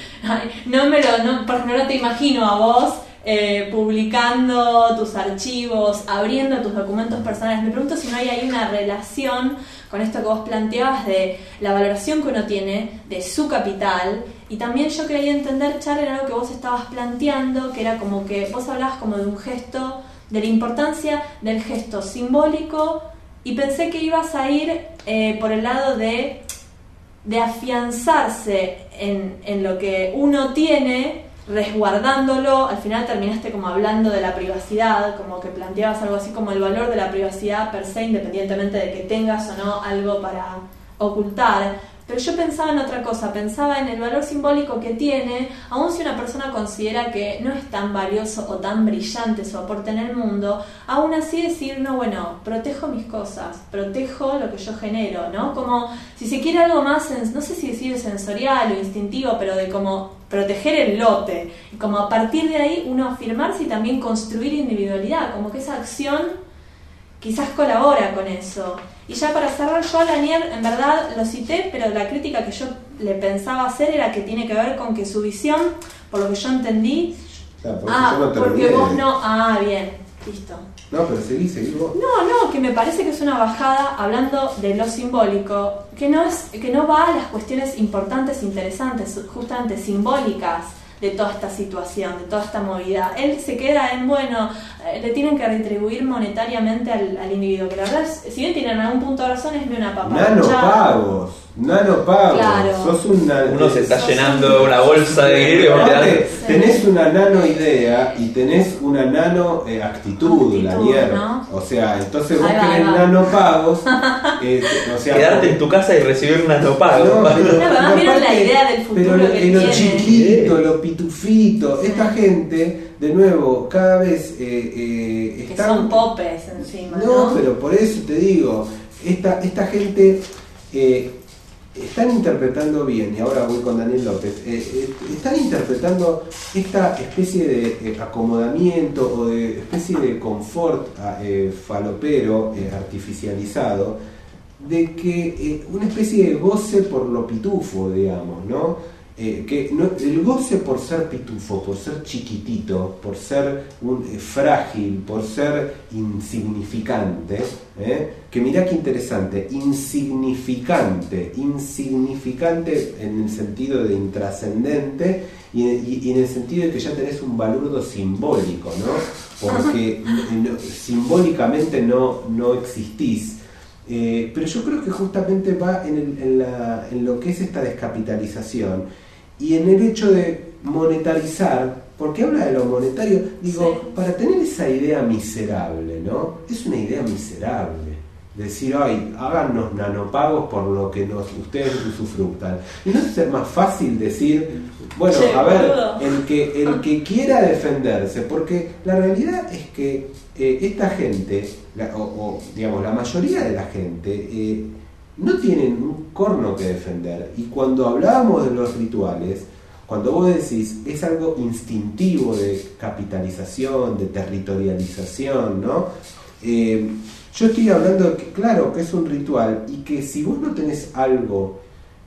por ejemplo, no te imagino a vos publicando tus archivos, abriendo tus documentos personales. Me pregunto si no hay ahí una relación con esto que vos planteabas de la valoración que uno tiene de su capital. Y también yo quería entender, Char, en algo que vos estabas planteando, que era como que vos hablabas como de un gesto, de la importancia del gesto simbólico, y pensé que ibas a ir por el lado de afianzarse en lo que uno tiene, resguardándolo. Al final terminaste como hablando de la privacidad, como que planteabas algo así como el valor de la privacidad per se, independientemente de que tengas o no algo para ocultar. pero yo pensaba en otra cosa, pensaba en el valor simbólico que tiene, aun si una persona considera que no es tan valioso o tan brillante su aporte en el mundo, aún así decir, no, bueno, protejo mis cosas, protejo lo que yo genero, ¿no? Como si se quiere algo más, no sé si decir sensorial o instintivo, pero de como proteger el lote, y como a partir de ahí uno afirmarse y también construir individualidad, como que esa acción quizás colabora con eso. Y ya para cerrar, yo a Lanier en verdad lo cité, pero la crítica que yo le pensaba hacer era que tiene que ver con que su visión, por lo que yo entendí, porque vos no, bien, listo. No, pero seguí vos. No, que me parece que es una bajada hablando de lo simbólico, que no va a las cuestiones importantes, interesantes, justamente simbólicas de toda esta situación, de toda esta movida. Él se queda en, bueno, le tienen que retribuir monetariamente al individuo, que la verdad, si bien tienen algún punto de razón, es una papada. Nanopagos. Claro. Sos uno se está llenando una bolsa de dinero. Tenés una nano idea y tenés una nano actitud, Lanier, ¿no? O sea, entonces vos querés nanopagos. Quedarte en tu casa y recibir un nanopago. Además vieron la idea del futuro pero que lo tiene. chiquito, lo pitufito, esta gente, de nuevo, cada vez que están... son popes encima, No, pero por eso te digo, esta gente... están interpretando bien, y ahora voy con Daniel López, están interpretando esta especie de acomodamiento o de especie de confort falopero, artificializado, de que una especie de goce por lo pitufo, digamos, ¿no? El goce por ser pitufo, por ser chiquitito, por ser frágil, por ser insignificante, que mirá qué interesante, insignificante en el sentido de intrascendente y en el sentido de que ya tenés un valor simbólico, ¿no? Porque simbólicamente no existís. Pero yo creo que justamente va en lo que es esta descapitalización y en el hecho de monetarizar, porque habla de lo monetario, digo, sí. Para tener esa idea miserable, ¿no? Es una idea miserable. Decir, háganos nanopagos por lo que ustedes usufructan. ¿Y no es más fácil decir, bueno, a ver, el que quiera defenderse? Porque la realidad es que esta gente, digamos, la mayoría de la gente, no tienen un corno que defender. Y cuando hablábamos de los rituales, cuando vos decís, es algo instintivo de capitalización, de territorialización, ¿no? Yo estoy hablando de que, claro, que es un ritual y que si vos no tenés algo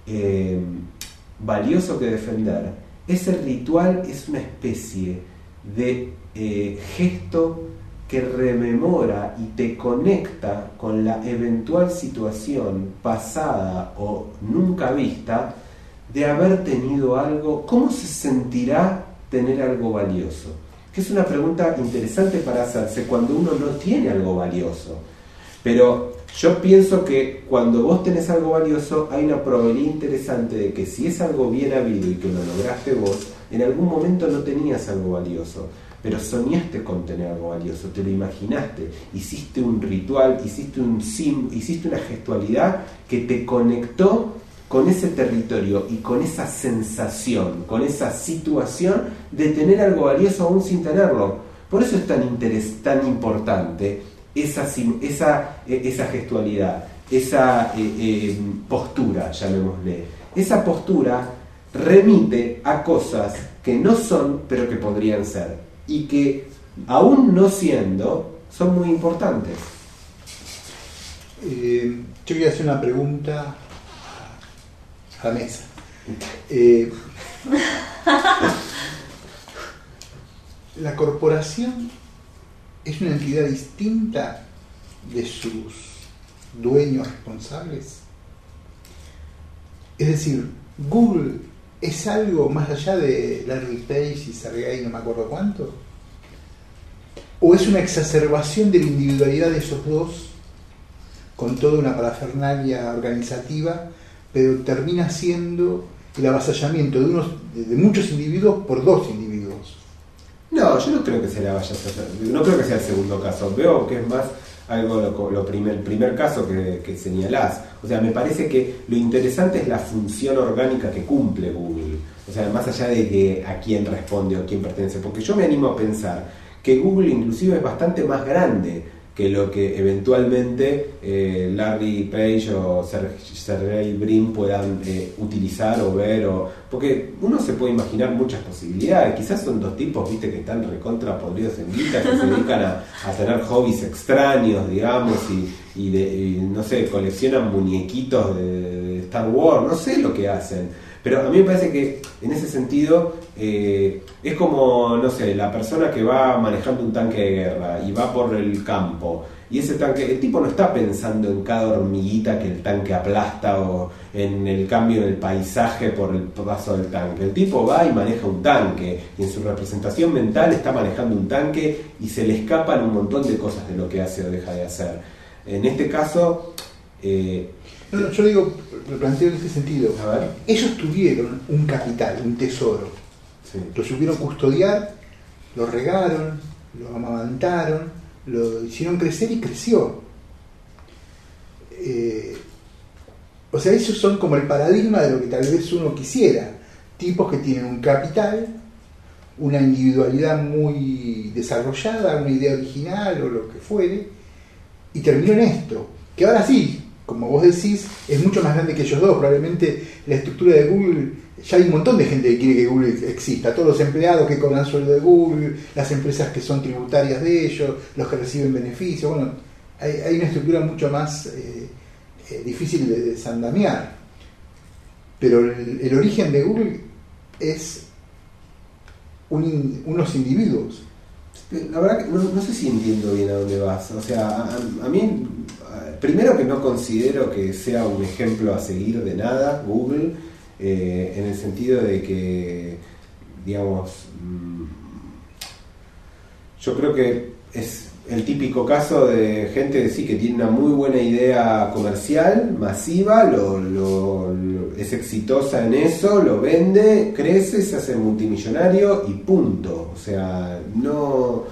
valioso que defender, ese ritual es una especie de gesto que rememora y te conecta con la eventual situación pasada o nunca vista de haber tenido algo. ¿Cómo se sentirá tener algo valioso? Que es una pregunta interesante para hacerse cuando uno no tiene algo valioso. Pero yo pienso que cuando vos tenés algo valioso hay una probabilidad interesante de que si es algo bien habido y que lo lograste vos, en algún momento no tenías algo valioso, pero soñaste con tener algo valioso, te lo imaginaste, hiciste un ritual, hiciste una gestualidad que te conectó con ese territorio y con esa sensación, con esa situación de tener algo valioso aún sin tenerlo. Por eso es tan importante esa gestualidad, esa postura, llamémosle. Esa postura remite a cosas que no son, pero que podrían ser, y que aún no siendo, son muy importantes. Yo quería hacer una pregunta a la mesa. ¿La corporación es una entidad distinta de sus dueños responsables? Es decir, Google es algo más allá de Larry Page y Sergey no me acuerdo cuánto, o es una exacerbación de la individualidad de esos dos con toda una parafernalia organizativa, pero termina siendo el avasallamiento de muchos individuos por dos individuos. No, yo no creo que sea el segundo caso. Veo que es más algo el primer caso que señalás. O sea, me parece que lo interesante es la función orgánica que cumple Google. O sea, más allá de que a quién responde o a quién pertenece. Porque yo me animo a pensar que Google inclusive es bastante más grande que lo que eventualmente Larry Page o Sergey Brin puedan utilizar o ver, porque uno se puede imaginar muchas posibilidades. Quizás son dos tipos, viste, que están recontra podridos en guita, que se dedican a tener hobbies extraños, digamos, y no sé, coleccionan muñequitos de Star Wars, no sé lo que hacen. Pero a mí me parece que en ese sentido es como, no sé, la persona que va manejando un tanque de guerra y va por el campo, y ese tanque, el tipo no está pensando en cada hormiguita que el tanque aplasta o en el cambio del paisaje por el paso del tanque. El tipo va y maneja un tanque, y en su representación mental está manejando un tanque y se le escapan un montón de cosas de lo que hace o deja de hacer. En este caso... No, yo digo, lo planteo en ese sentido. A ver. Ellos tuvieron un capital, un tesoro. Sí. Lo supieron custodiar, lo regaron, lo amamantaron, lo hicieron crecer y creció. O sea, esos son como el paradigma de lo que tal vez uno quisiera. Tipos que tienen un capital, una individualidad muy desarrollada, una idea original o lo que fuere, y terminó en esto. Que ahora sí, como vos decís, es mucho más grande que ellos dos. Probablemente la estructura de Google, ya hay un montón de gente que quiere que Google exista. Todos los empleados que cobran sueldo de Google, las empresas que son tributarias de ellos, los que reciben beneficios. Bueno, hay una estructura mucho más difícil de desandamiar. Pero el origen de Google es unos individuos. La verdad que no sé si entiendo bien a dónde vas. O sea, a mí, primero que no considero que sea un ejemplo a seguir de nada Google, en el sentido de que, digamos, yo creo que es el típico caso de gente sí, que tiene una muy buena idea comercial, masiva, es exitosa en eso, lo vende, crece, se hace multimillonario y punto. O sea, no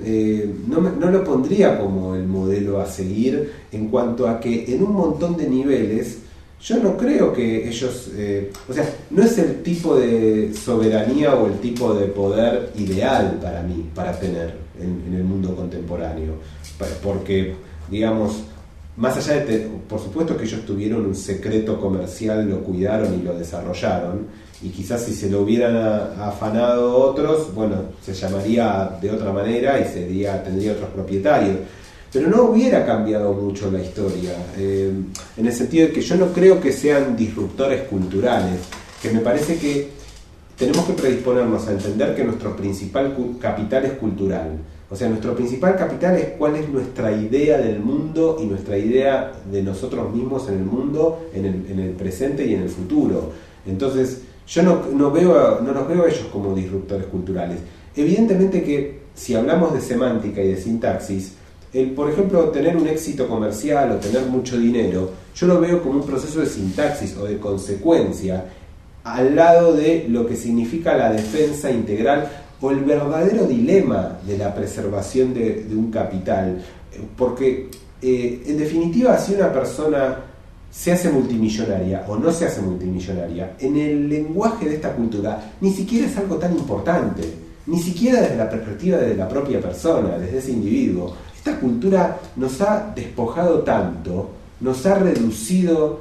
lo pondría como el modelo a seguir en cuanto a que en un montón de niveles yo no creo que ellos, o sea, no es el tipo de soberanía o el tipo de poder ideal para mí, para tener en el mundo contemporáneo, porque, digamos, más allá de, por supuesto que ellos tuvieron un secreto comercial, lo cuidaron y lo desarrollaron, y quizás si se lo hubieran afanado otros, bueno, se llamaría de otra manera y tendría otros propietarios. Pero no hubiera cambiado mucho la historia, en el sentido de que yo no creo que sean disruptores culturales, que me parece que tenemos que predisponernos a entender que nuestro principal capital es cultural. O sea, nuestro principal capital es cuál es nuestra idea del mundo y nuestra idea de nosotros mismos en el mundo, en el presente y en el futuro. Entonces, yo no los veo a ellos como disruptores culturales. Evidentemente que si hablamos de semántica y de sintaxis, por ejemplo, tener un éxito comercial o tener mucho dinero, yo lo veo como un proceso de sintaxis o de consecuencia al lado de lo que significa la defensa integral o el verdadero dilema de la preservación de un capital. Porque, en definitiva, si una persona se hace multimillonaria o no se hace multimillonaria, en el lenguaje de esta cultura ni siquiera es algo tan importante, ni siquiera desde la perspectiva de la propia persona, desde ese individuo. Esta cultura nos ha despojado tanto, nos ha reducido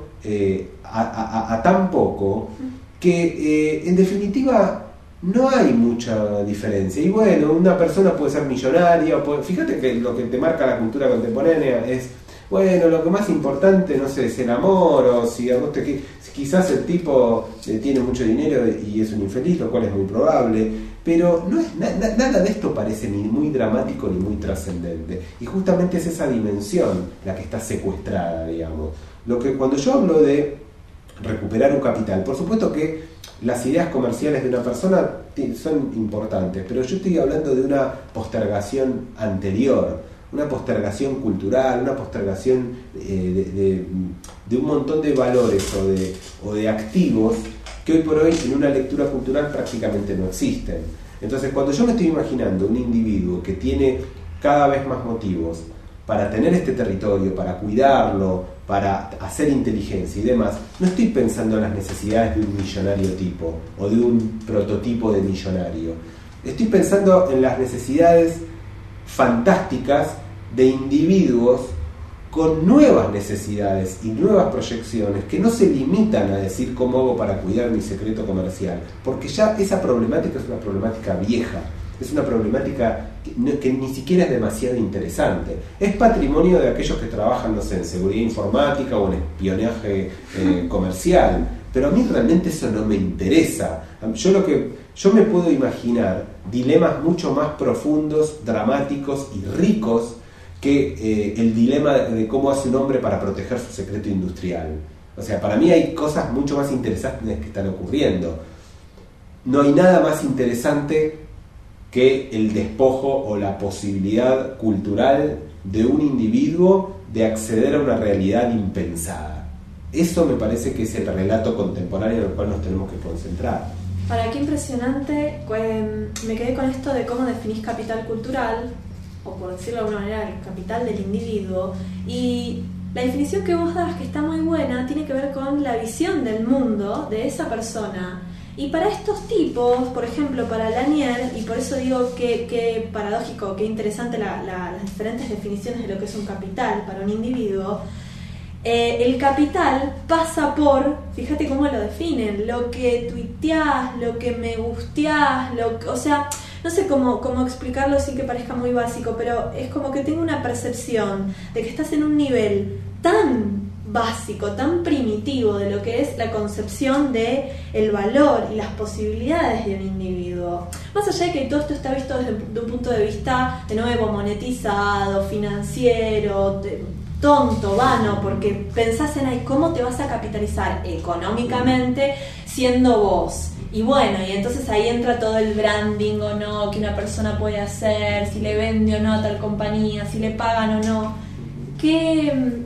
a tan poco, que en definitiva no hay mucha diferencia. Y bueno, una persona puede ser millonaria, fíjate que lo que te marca la cultura contemporánea es, bueno, lo que más importante, no sé, es el amor, o si quizás el tipo tiene mucho dinero y es un infeliz, lo cual es muy probable, pero no es nada de esto parece ni muy dramático ni muy trascendente, y justamente es esa dimensión la que está secuestrada, digamos. Cuando yo hablo de recuperar un capital, por supuesto que las ideas comerciales de una persona son importantes, pero yo estoy hablando de una postergación anterior, una postergación cultural, una postergación de un montón de valores o de activos que hoy por hoy en una lectura cultural prácticamente no existen. Entonces, cuando yo me estoy imaginando un individuo que tiene cada vez más motivos para tener este territorio, para cuidarlo, para hacer inteligencia y demás, no estoy pensando en las necesidades de un millonario tipo o de un prototipo de millonario. Estoy pensando en las necesidades fantásticas de individuos con nuevas necesidades y nuevas proyecciones que no se limitan a decir cómo hago para cuidar mi secreto comercial, porque ya esa problemática es una problemática vieja, es una problemática que ni siquiera es demasiado interesante. Es patrimonio de aquellos que trabajan, no sé, en seguridad informática o en espionaje comercial, pero a mí realmente eso no me interesa. Yo me puedo imaginar dilemas mucho más profundos, dramáticos y ricos que el dilema de cómo hace un hombre para proteger su secreto industrial. O sea, para mí hay cosas mucho más interesantes que están ocurriendo. No hay nada más interesante que el despojo o la posibilidad cultural de un individuo de acceder a una realidad impensada. Eso me parece que es el relato contemporáneo en el cual nos tenemos que concentrar. Para qué impresionante, me quedé con esto de cómo definís capital cultural, o por decirlo de alguna manera, el capital del individuo, y la definición que vos das, que está muy buena, tiene que ver con la visión del mundo de esa persona. Y para estos tipos, por ejemplo, para Lanier, y por eso digo que paradójico, que interesante las diferentes definiciones de lo que es un capital para un individuo, el capital pasa por, fíjate cómo lo definen, lo que tuiteás, lo que me gusteás, o sea, no sé cómo explicarlo sin que parezca muy básico, pero es como que tengo una percepción de que estás en un nivel tan básico, tan primitivo de lo que es la concepción de el valor y las posibilidades de un individuo. Más allá de que todo esto está visto desde un punto de vista, de nuevo, monetizado, financiero, tonto, vano, porque pensás en ahí cómo te vas a capitalizar económicamente siendo vos. Y bueno, y entonces ahí entra todo el branding o no, que una persona puede hacer, si le vende o no a tal compañía, si le pagan o no. Qué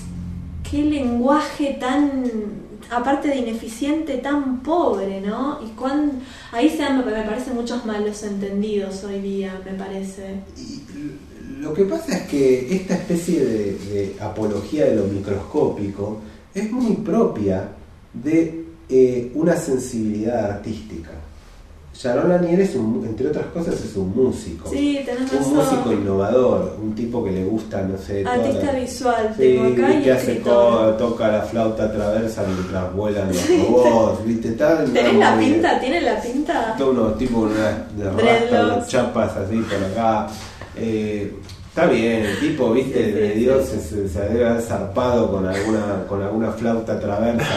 lenguaje tan, aparte de ineficiente, tan pobre, ¿no? Y ahí me parecen muchos malos entendidos hoy día, me parece. Y lo que pasa es que esta especie de apología de lo microscópico es muy propia de una sensibilidad artística. Sharon Lanier entre otras cosas, es un músico. Sí, tenés razón. Un músico innovador, un tipo que le gusta, no sé, artista visual, sí, tengo acá y que hace escritor. toca la flauta traversa mientras vuelan los robots, ¿viste? ¿Tenés la pinta? ¿Tiene la pinta? Todo unos tipos de rastas, chapas así por acá. Está bien, el tipo, viste, de Dios se debe haber zarpado con alguna flauta traversa,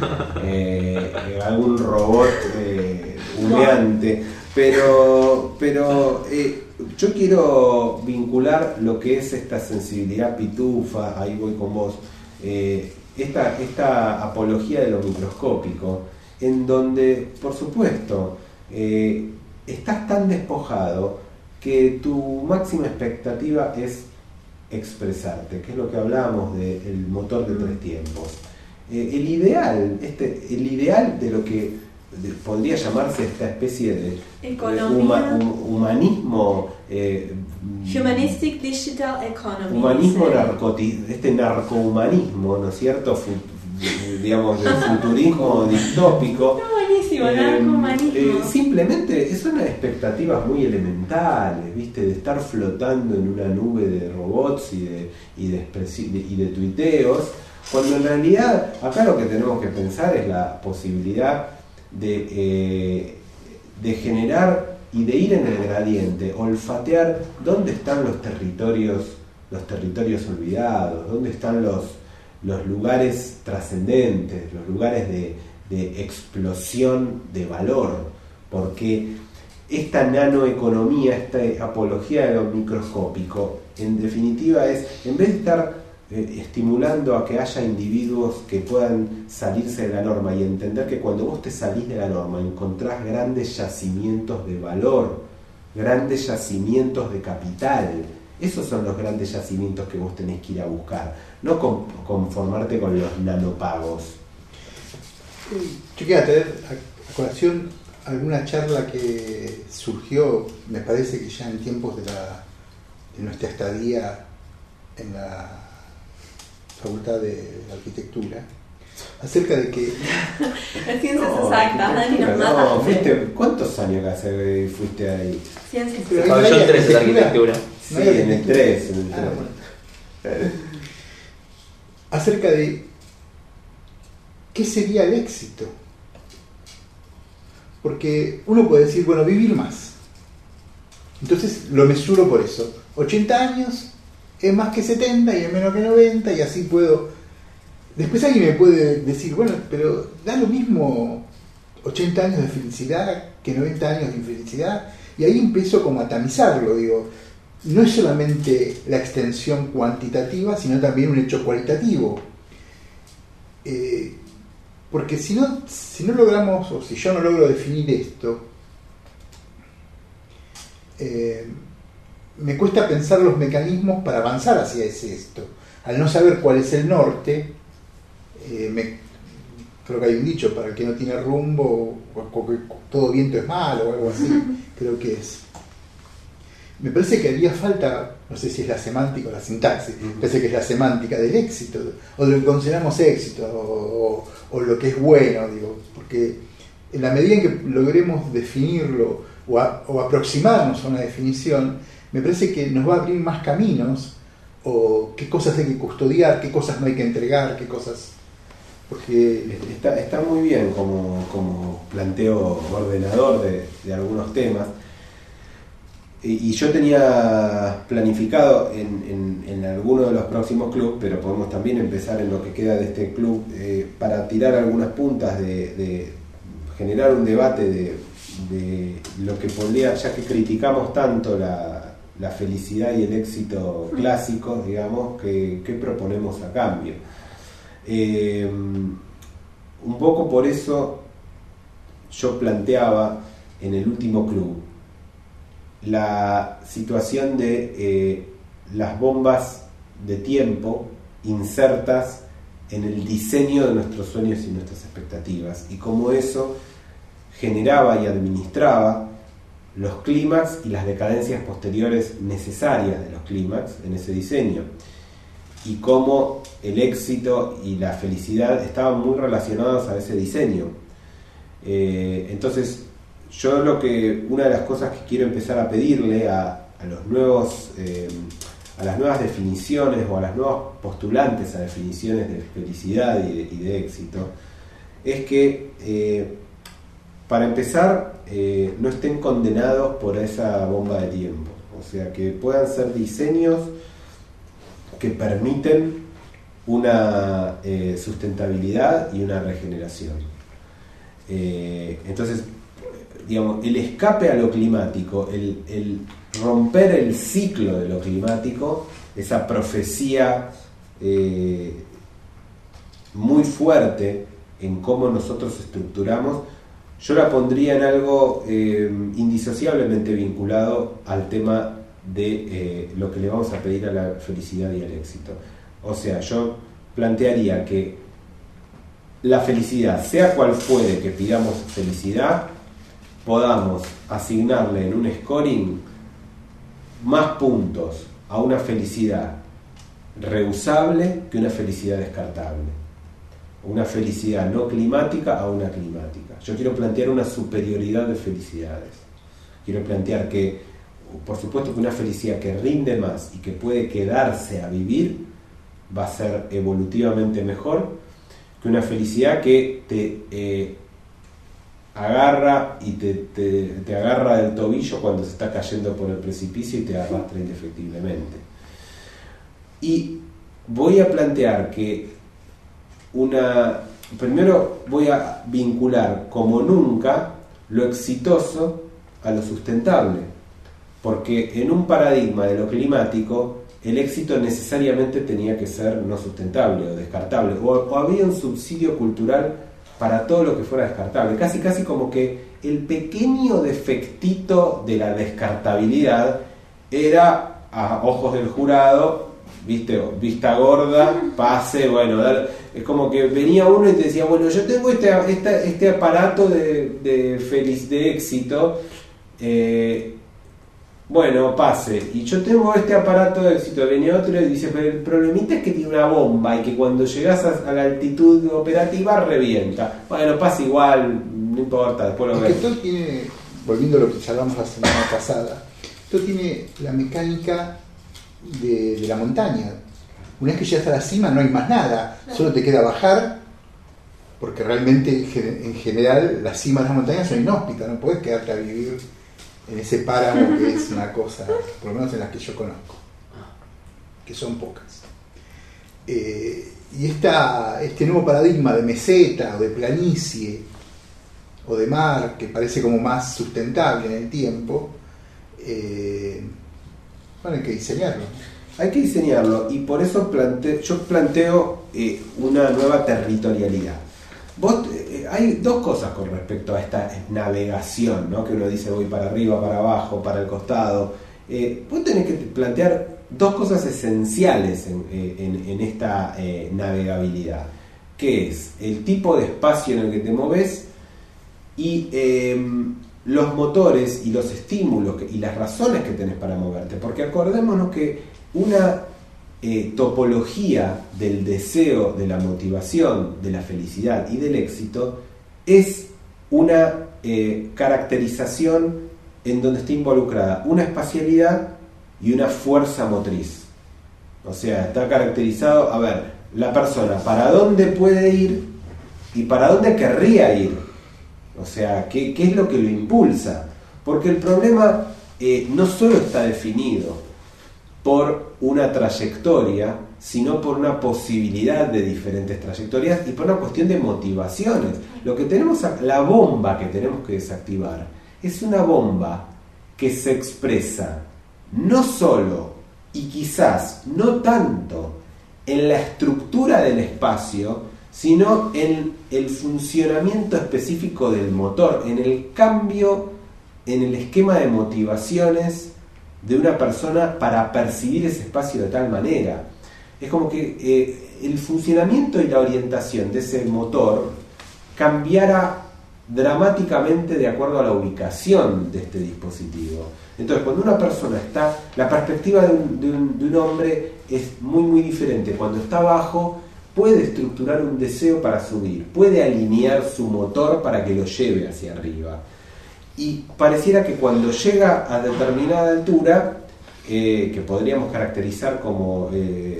algún robot humeante, pero yo quiero vincular lo que es esta sensibilidad pitufa, ahí voy con vos, esta apología de lo microscópico, en donde, por supuesto, estás tan despojado que tu máxima expectativa es expresarte, que es lo que hablábamos del motor de tres tiempos. El ideal de lo que podría llamarse esta especie de humanismo, Humanistic Digital Economy, humanismo narcohumanismo, ¿no es cierto? Digamos, del futurismo distópico. Simplemente son expectativas muy elementales, ¿viste? De estar flotando en una nube de robots y de tuiteos, cuando en realidad acá lo que tenemos que pensar es la posibilidad de generar y de ir en el gradiente, olfatear dónde están los territorios olvidados, dónde están los lugares trascendentes, los lugares de explosión de valor, porque esta nanoeconomía, esta apología de lo microscópico, en definitiva es, en vez de estar estimulando a que haya individuos que puedan salirse de la norma y entender que cuando vos te salís de la norma encontrás grandes yacimientos de valor, grandes yacimientos de capital. Esos son los grandes yacimientos que vos tenés que ir a buscar, no conformarte con los nanopagos. Yo quería traer a colación alguna charla que surgió, me parece que ya en tiempos de nuestra estadía en la Facultad de Arquitectura, acerca de que... Las ciencias exactas, Dani nos mata. No, ¿cuántos años que hace fuiste ahí? Ciencias Pero exactas. Pabellón 3 de arquitectura. Sí, en el 3. Bueno. Acerca de qué sería el éxito. Porque uno puede decir, bueno, vivir más. Entonces lo mesuro por eso. 80 años es más que 70 y es menos que 90 y así puedo... Después alguien me puede decir, bueno, pero da lo mismo 80 años de felicidad que 90 años de infelicidad. Y ahí empiezo como a tamizarlo, digo. No es solamente la extensión cuantitativa, sino también un hecho cualitativo. Porque si no logramos, o si yo no logro definir esto, me cuesta pensar los mecanismos para avanzar hacia ese esto. Al no saber cuál es el norte, creo que hay un dicho, para el que no tiene rumbo, o todo viento es malo o algo así, creo que es. Me parece que haría falta, no sé si es la semántica o la sintaxis, me parece que es la semántica del éxito, o de lo que consideramos éxito, o lo que es bueno, digo, porque en la medida en que logremos definirlo o aproximarnos a una definición, me parece que nos va a abrir más caminos, o qué cosas hay que custodiar, qué cosas no hay que entregar, qué cosas... Porque está muy bien como planteo ordenador de algunos temas. Y yo tenía planificado en alguno de los próximos clubes, pero podemos también empezar en lo que queda de este club, para tirar algunas puntas, de generar un debate de lo que podría, ya que criticamos tanto la felicidad y el éxito clásicos, digamos, ¿qué proponemos a cambio? Un poco por eso yo planteaba en el último club la situación de las bombas de tiempo insertas en el diseño de nuestros sueños y nuestras expectativas, y cómo eso generaba y administraba los clímax y las decadencias posteriores necesarias de los clímax en ese diseño, y cómo el éxito y la felicidad estaban muy relacionados a ese diseño. Entonces yo una de las cosas que quiero empezar a pedirle a los nuevos a las nuevas definiciones, o a las nuevas postulantes a definiciones de felicidad y de éxito, es que para empezar no estén condenados por esa bomba de tiempo, o sea, que puedan ser diseños que permiten una sustentabilidad y una regeneración. Entonces, digamos, el escape a lo climático, el romper el ciclo de lo climático, esa profecía muy fuerte en cómo nosotros estructuramos, yo la pondría en algo indisociablemente vinculado al tema de lo que le vamos a pedir a la felicidad y al éxito. O sea, yo plantearía que la felicidad, sea cual fuere que pidamos felicidad, podamos asignarle en un scoring más puntos a una felicidad reusable que una felicidad descartable, una felicidad no climática a una climática. Yo quiero plantear una superioridad de felicidades. Quiero plantear que, por supuesto, que una felicidad que rinde más y que puede quedarse a vivir va a ser evolutivamente mejor que una felicidad que te agarra y te agarra del tobillo cuando se está cayendo por el precipicio y te arrastra indefectiblemente. Y voy a plantear que primero voy a vincular como nunca lo exitoso a lo sustentable, porque en un paradigma de lo climático el éxito necesariamente tenía que ser no sustentable o descartable, o había un subsidio cultural para todo lo que fuera descartable, casi como que el pequeño defectito de la descartabilidad era, a ojos del jurado, vista gorda, pase, bueno, es como que venía uno y te decía, bueno, yo tengo este aparato de éxito, bueno, pase, y yo tengo este aparato de éxito, viene otro y dice, pero el problemita es que tiene una bomba y que cuando llegas a la altitud operativa revienta. Bueno, pasa igual, no importa, después lo vemos. Esto tiene, volviendo a lo que charlamos la semana pasada, esto tiene la mecánica de la montaña. Una vez que llegas a la cima no hay más nada, solo te queda bajar, porque realmente en general las cimas de las montañas son inhóspitas, no podés quedarte a vivir en ese páramo que es una cosa, por lo menos en las que yo conozco, que son pocas. Y este nuevo paradigma de meseta o de planicie o de mar, que parece como más sustentable en el tiempo, bueno, hay que diseñarlo. Hay que diseñarlo, y por eso yo planteo una nueva territorialidad. Hay dos cosas con respecto a esta navegación, ¿no? Que uno dice voy para arriba, para abajo, para el costado. Vos tenés que plantear dos cosas esenciales en esta navegabilidad, que es el tipo de espacio en el que te moves y los motores y los estímulos y las razones que tenés para moverte. Porque acordémonos que una topología del deseo, de la motivación, de la felicidad y del éxito es una caracterización en donde está involucrada una espacialidad y una fuerza motriz. O sea, está caracterizado, a ver, la persona para dónde puede ir y para dónde querría ir. O sea, ¿qué es lo que lo impulsa? Porque el problema no solo está definido por una trayectoria, sino por una posibilidad de diferentes trayectorias y por una cuestión de motivaciones. Lo que tenemos, la bomba que tenemos que desactivar, es una bomba que se expresa no solo y quizás no tanto en la estructura del espacio, sino en el funcionamiento específico del motor, en el cambio en el esquema de motivaciones de una persona para percibir ese espacio de tal manera. Es como que el funcionamiento y la orientación de ese motor cambiara dramáticamente de acuerdo a la ubicación de este dispositivo. Entonces, cuando una persona está, la perspectiva de un hombre es muy muy diferente. Cuando está abajo, puede estructurar un deseo para subir, puede alinear su motor para que lo lleve hacia arriba. Y pareciera que cuando llega a determinada altura, que podríamos caracterizar como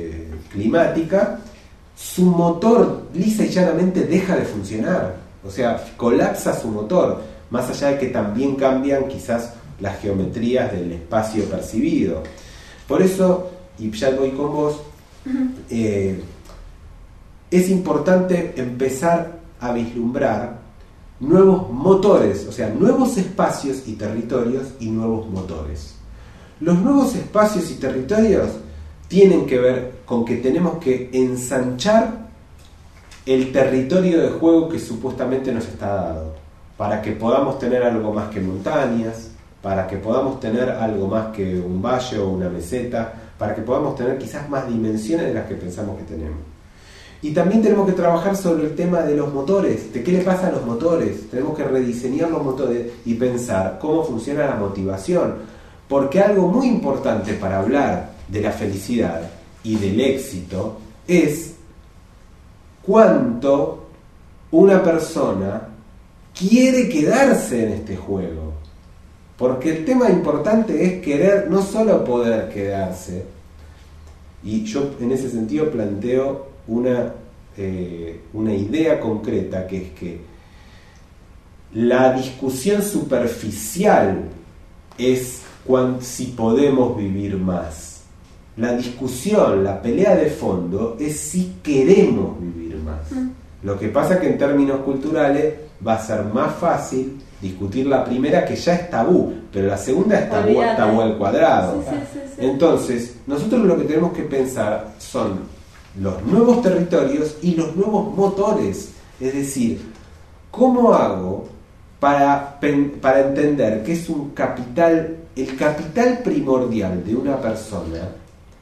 climática, su motor lisa y llanamente deja de funcionar. O sea, colapsa su motor, más allá de que también cambian quizás las geometrías del espacio percibido. Por eso, y ya voy con vos, es importante empezar a vislumbrar nuevos motores, o sea, nuevos espacios y territorios y nuevos motores. Los nuevos espacios y territorios tienen que ver con que tenemos que ensanchar el territorio de juego que supuestamente nos está dado, para que podamos tener algo más que montañas, para que podamos tener algo más que un valle o una meseta, para que podamos tener quizás más dimensiones de las que pensamos que tenemos. Y también tenemos que trabajar sobre el tema de los motores, de qué le pasa a los motores. Tenemos que rediseñar los motores y pensar cómo funciona la motivación, porque algo muy importante para hablar de la felicidad y del éxito es cuánto una persona quiere quedarse en este juego. Porque el tema importante es querer, no solo poder quedarse. Y yo en ese sentido planteo una idea concreta, que es que la discusión superficial es si podemos vivir más. La discusión, la pelea de fondo es si queremos vivir más. Lo que pasa es que en términos culturales va a ser más fácil discutir la primera, que ya es tabú, pero la segunda es tabú al cuadrado. Sí. Entonces, nosotros lo que tenemos que pensar son los nuevos territorios y los nuevos motores. Es decir, ¿cómo hago para entender que es un capital, el capital primordial de una persona,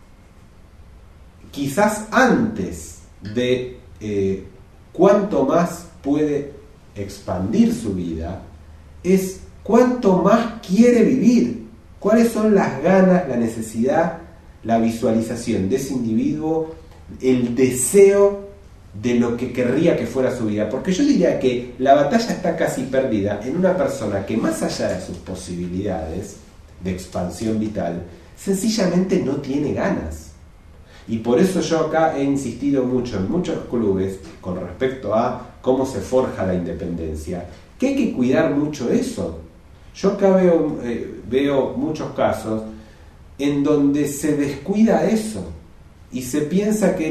quizás antes de cuánto más puede expandir su vida, es cuánto más quiere vivir? ¿Cuáles son las ganas, la necesidad, la visualización de ese individuo, el deseo de lo que querría que fuera su vida? Porque yo diría que la batalla está casi perdida en una persona que, más allá de sus posibilidades de expansión vital, sencillamente no tiene ganas. Y por eso yo acá he insistido mucho en muchos clubes con respecto a cómo se forja la independencia, que hay que cuidar mucho eso. Yo acá veo muchos casos en donde se descuida eso y se piensa que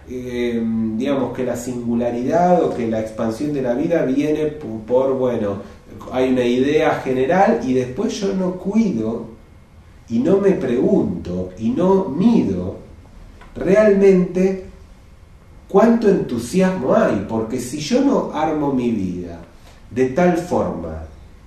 que la singularidad o que la expansión de la vida viene por hay una idea general y después yo no cuido y no me pregunto y no mido realmente cuánto entusiasmo hay, porque si yo no armo mi vida de tal forma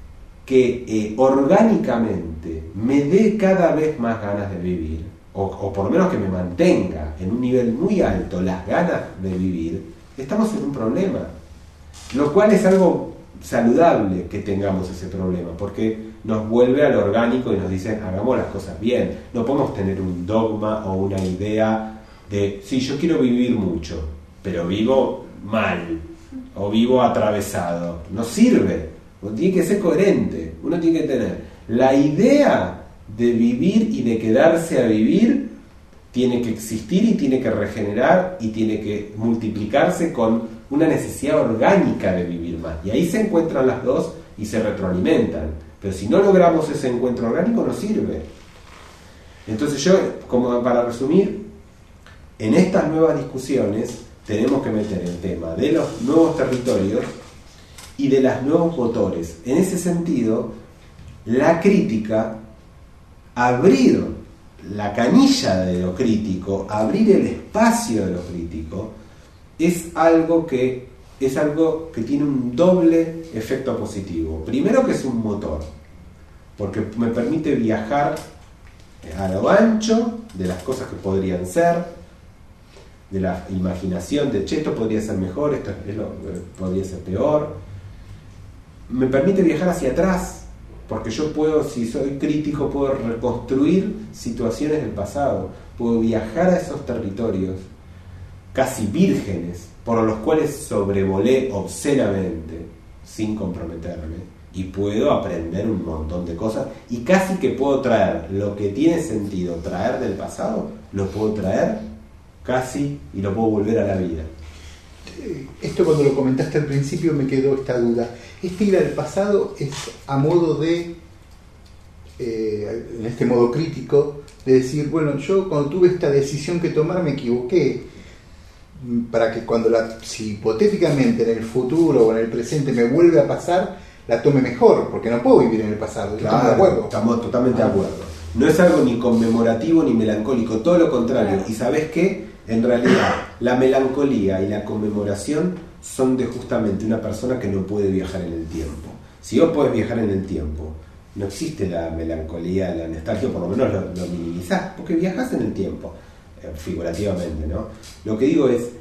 que orgánicamente me dé cada vez más ganas de vivir, o por lo menos que me mantenga en un nivel muy alto las ganas de vivir, estamos en un problema. Lo cual es algo saludable que tengamos ese problema, porque nos vuelve al orgánico y nos dicen, hagamos las cosas bien. No podemos tener un dogma o una idea de, sí, yo quiero vivir mucho, pero vivo mal, o vivo atravesado. No sirve. Uno tiene que ser coherente, uno tiene que tener la idea de vivir y de quedarse a vivir, tiene que existir y tiene que regenerar y tiene que multiplicarse con una necesidad orgánica de vivir más. Y ahí se encuentran las dos y se retroalimentan. Pero si no logramos ese encuentro orgánico, no sirve. Entonces yo, como para resumir, en estas nuevas discusiones tenemos que meter el tema de los nuevos territorios y de los nuevos motores. En ese sentido, la crítica, abrir la canilla de lo crítico, abrir el espacio de lo crítico, es algo que tiene un doble efecto positivo. Primero, que es un motor, porque me permite viajar a lo ancho de las cosas que podrían ser, de la imaginación de, esto podría ser mejor, esto podría ser peor. Me permite viajar hacia atrás, porque yo puedo, si soy crítico, puedo reconstruir situaciones del pasado, puedo viajar a esos territorios casi vírgenes, por los cuales sobrevolé obscenamente, sin comprometerme, y puedo aprender un montón de cosas, y casi que puedo traer lo que tiene sentido traer del pasado, lo puedo traer casi y lo puedo volver a la vida. Esto, cuando lo comentaste al principio, me quedó esta duda. Este ir al pasado es a modo de, en este modo crítico, de decir, bueno, yo cuando tuve esta decisión que tomar me equivoqué, para que si hipotéticamente en el futuro o en el presente me vuelve a pasar, la tome mejor, porque no puedo vivir en el pasado. Claro, estamos totalmente de acuerdo. No es algo ni conmemorativo ni melancólico, todo lo contrario. ¿Y sabes qué? En realidad, la melancolía y la conmemoración son de justamente una persona que no puede viajar en el tiempo. Si vos podés viajar en el tiempo, no existe la melancolía, la nostalgia, por lo menos lo minimizás, porque viajás en el tiempo, figurativamente, ¿no? Lo que digo es,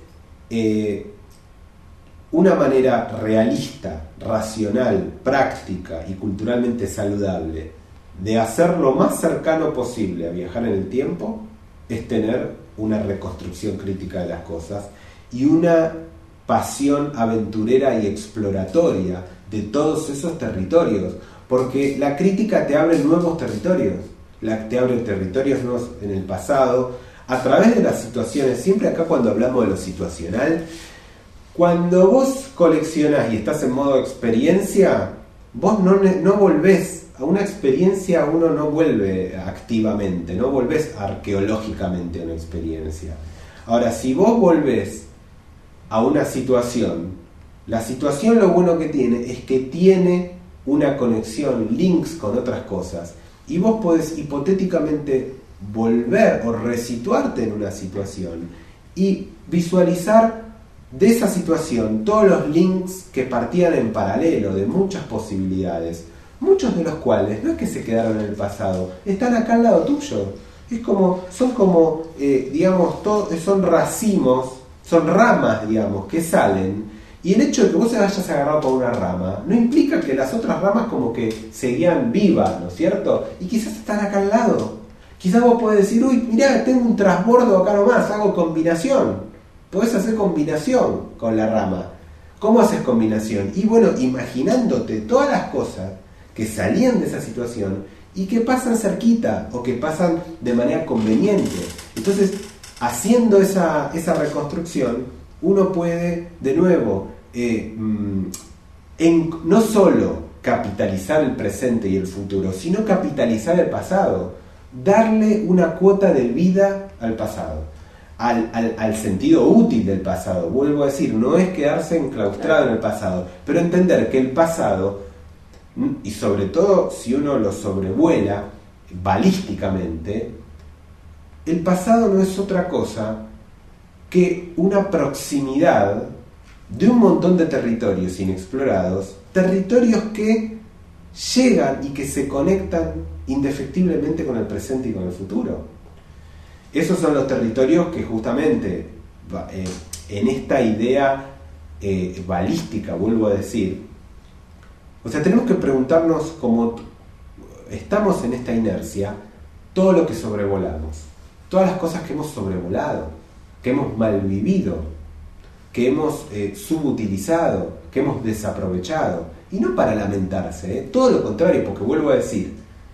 una manera realista, racional, práctica y culturalmente saludable de hacer lo más cercano posible a viajar en el tiempo es tener una reconstrucción crítica de las cosas y una pasión aventurera y exploratoria de todos esos territorios, porque la crítica te abre nuevos territorios, te abre territorios nuevos en el pasado, a través de las situaciones. Siempre acá, cuando hablamos de lo situacional, cuando vos coleccionás y estás en modo experiencia, vos no volvés a una experiencia, uno no vuelve activamente, no volvés arqueológicamente a una experiencia. Ahora, si vos volvés a una situación, la situación, lo bueno que tiene es que tiene una conexión, links con otras cosas, y vos podés hipotéticamente volver o resituarte en una situación y visualizar de esa situación todos los links que partían en paralelo de muchas posibilidades, muchos de los cuales no es que se quedaron en el pasado, están acá al lado tuyo. Son racimos, son ramas, digamos, que salen Y el hecho de que vos te hayas agarrado por una rama no implica que las otras ramas como que seguían vivas, ¿no es cierto? Y quizás están acá al lado. Quizás vos podés decir, uy, mirá, tengo un trasbordo acá nomás, hago combinación. Podés hacer combinación con la rama. ¿Cómo haces combinación? Y bueno, imaginándote todas las cosas que salían de esa situación y que pasan cerquita o que pasan de manera conveniente. Entonces, haciendo esa reconstrucción, uno puede, de nuevo, no solo capitalizar el presente y el futuro, sino capitalizar el pasado, darle una cuota de vida al pasado, al sentido útil del pasado. Vuelvo a decir, no es quedarse enclaustrado en el pasado, pero entender que el pasado, y sobre todo si uno lo sobrevuela balísticamente, el pasado no es otra cosa que una proximidad de un montón de territorios inexplorados, territorios que llegan y que se conectan indefectiblemente con el presente y con el futuro. Esos son los territorios que justamente en esta idea balística, vuelvo a decir, o sea, tenemos que preguntarnos, como estamos en esta inercia, todo lo que sobrevolamos, todas las cosas que hemos sobrevolado, que hemos malvivido, que hemos subutilizado, que hemos desaprovechado, y no para lamentarse, todo lo contrario, porque vuelvo a decir,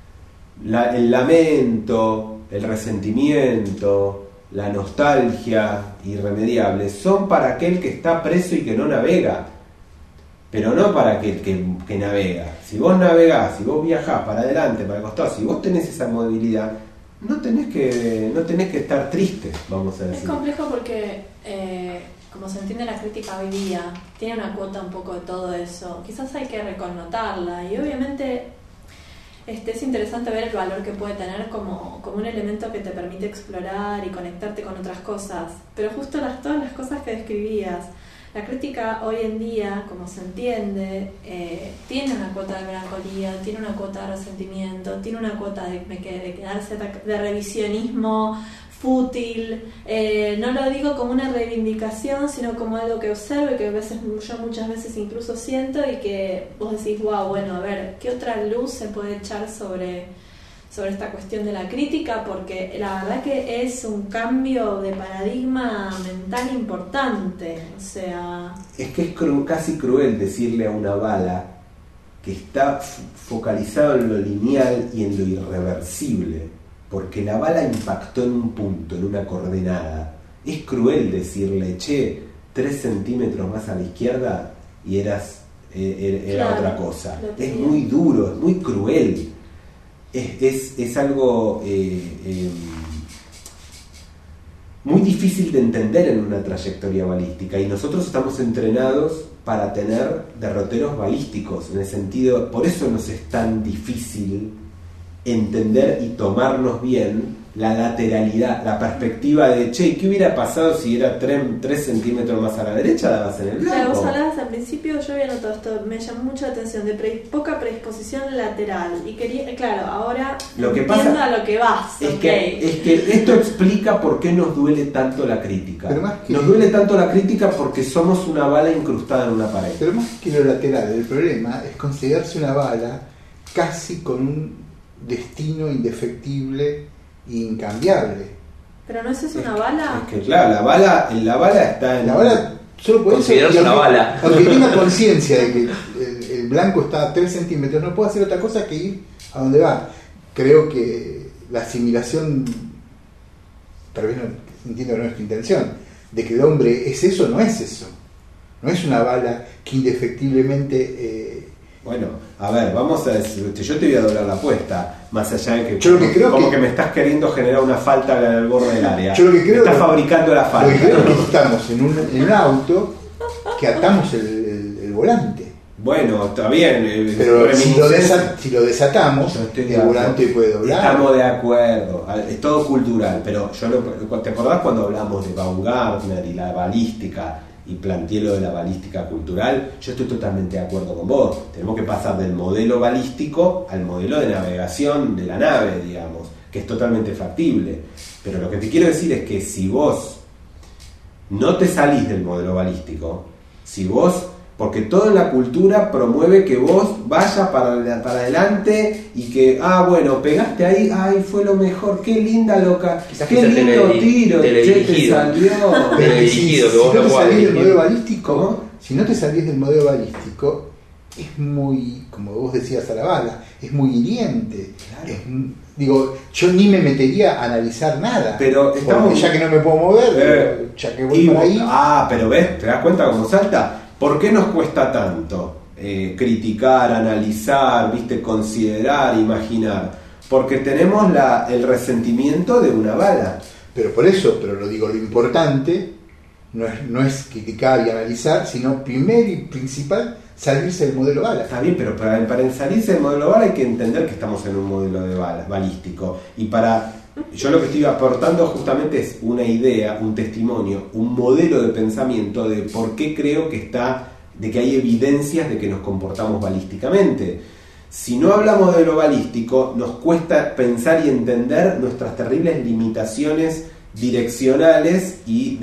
el lamento, el resentimiento, la nostalgia irremediable son para aquel que está preso y que no navega, pero no para aquel que navega. Si vos navegás, si vos viajás para adelante, para el costado, si vos tenés esa movilidad, no tenés que estar triste, vamos a decir. Es complejo porque, como se entiende la crítica hoy día, tiene una cuota un poco de todo eso. Quizás hay que reconnotarla y obviamente es interesante ver el valor que puede tener como un elemento que te permite explorar y conectarte con otras cosas. Pero justo todas las cosas que describías, la crítica hoy en día, como se entiende, tiene una cuota de melancolía, tiene una cuota de resentimiento, tiene una cuota de quedarse de revisionismo fútil. No lo digo como una reivindicación, sino como algo que observo y que yo muchas veces incluso siento, y que vos decís, wow, bueno, a ver, ¿qué otra luz se puede echar sobre esta cuestión de la crítica? Porque la verdad que es un cambio de paradigma mental importante. O sea, es que es casi cruel decirle a una bala que está focalizado en lo lineal y en lo irreversible, porque la bala impactó en un punto, en una coordenada. Es cruel decirle, che, 3 centímetros más a la izquierda y era claro, otra cosa. Es muy duro, es muy cruel. Es algo muy difícil de entender en una trayectoria balística, y nosotros estamos entrenados para tener derroteros balísticos, en el sentido, por eso nos es tan difícil entender y tomarnos bien la lateralidad, la perspectiva de, che, ¿qué hubiera pasado si era 3 centímetros más a la derecha? Dabas en el blanco. Claro, vos hablabas al principio, yo había notado esto, me llamó mucho la atención, de poca predisposición lateral, y quería, claro, ahora lo que entiendo pasa a lo que vas. es, okay. que esto explica por qué nos duele tanto la crítica. Pero más que, nos duele tanto la crítica porque somos una bala incrustada en una pared. Pero más que lo lateral, el problema es considerarse una bala casi con un destino indefectible e incambiable. Pero no es eso una bala. Es que claro, la bala está en la bala solo puede considerarse una bala. Aunque tenga conciencia de que el blanco está a 3 centímetros, no puede hacer otra cosa que ir a donde va. Creo que la asimilación, tal vez no entiendo que no es tu intención, de que el hombre es eso, no es eso. No es una bala que indefectiblemente bueno, a ver, vamos a decir, yo te voy a doblar la apuesta, más allá de que, yo lo que creo como que me estás queriendo generar una falta en el borde del área. Yo lo que creo estás fabricando la falta. Lo que creo es que estamos en un auto que atamos el volante. Bueno, está bien. Pero si lo desatamos, el volante puede doblar. Estamos de acuerdo, es todo cultural, pero ¿te acordás cuando hablamos de Baumgartner y la balística? Y planteé lo de la balística cultural. Yo estoy totalmente de acuerdo con vos. Tenemos que pasar del modelo balístico al modelo de navegación de la nave, digamos, que es totalmente factible. Pero lo que te quiero decir es que si vos no te salís del modelo balístico, Si vos, porque toda la cultura promueve que vos vayas para adelante y que, bueno, pegaste ahí, ay, fue lo mejor, qué linda loca, quizás qué lindo tiro, te salió. Pero si no te salís del modelo balístico, ¿cómo? Si no te salís del modelo balístico, es muy, como vos decías a la bala, es muy hiriente. Claro. Digo, yo ni me metería a analizar nada. Pero estamos, ya que no me puedo mover, ya que voy para ahí. Pero ves, ¿te das cuenta cómo salta? ¿Por qué nos cuesta tanto criticar, analizar, viste, considerar, imaginar? Porque tenemos el resentimiento de una bala. Pero por eso, lo digo, lo importante no es criticar y analizar, sino primero y principal salirse del modelo bala. Está bien, pero para salirse del modelo bala hay que entender que estamos en un modelo de balístico. Y yo lo que estoy aportando justamente es una idea, un testimonio, un modelo de pensamiento de por qué creo de que hay evidencias de que nos comportamos balísticamente. Si no hablamos de lo balístico, nos cuesta pensar y entender nuestras terribles limitaciones direccionales y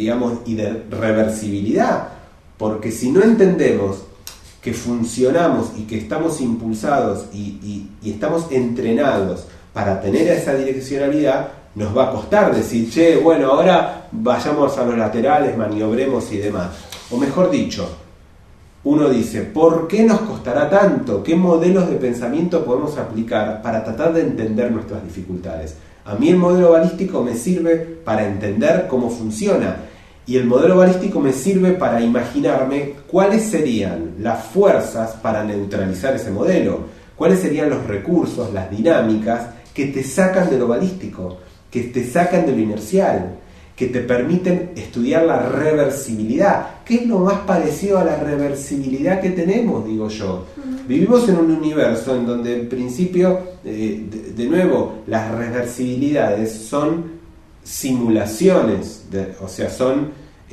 de reversibilidad. Porque si no entendemos que funcionamos y que estamos impulsados y estamos entrenados para tener esa direccionalidad, nos va a costar decir, bueno, ahora vayamos a los laterales, maniobremos y demás. O mejor dicho, uno dice, ¿por qué nos costará tanto? ¿Qué modelos de pensamiento podemos aplicar para tratar de entender nuestras dificultades? A mí el modelo balístico me sirve para entender cómo funciona. Y el modelo balístico me sirve para imaginarme cuáles serían las fuerzas para neutralizar ese modelo, cuáles serían los recursos, las dinámicas que te sacan de lo balístico, que te sacan de lo inercial, que te permiten estudiar la reversibilidad. ¿Qué es lo más parecido a la reversibilidad que tenemos, digo yo? Vivimos en un universo en donde en principio, de nuevo, las reversibilidades son simulaciones, son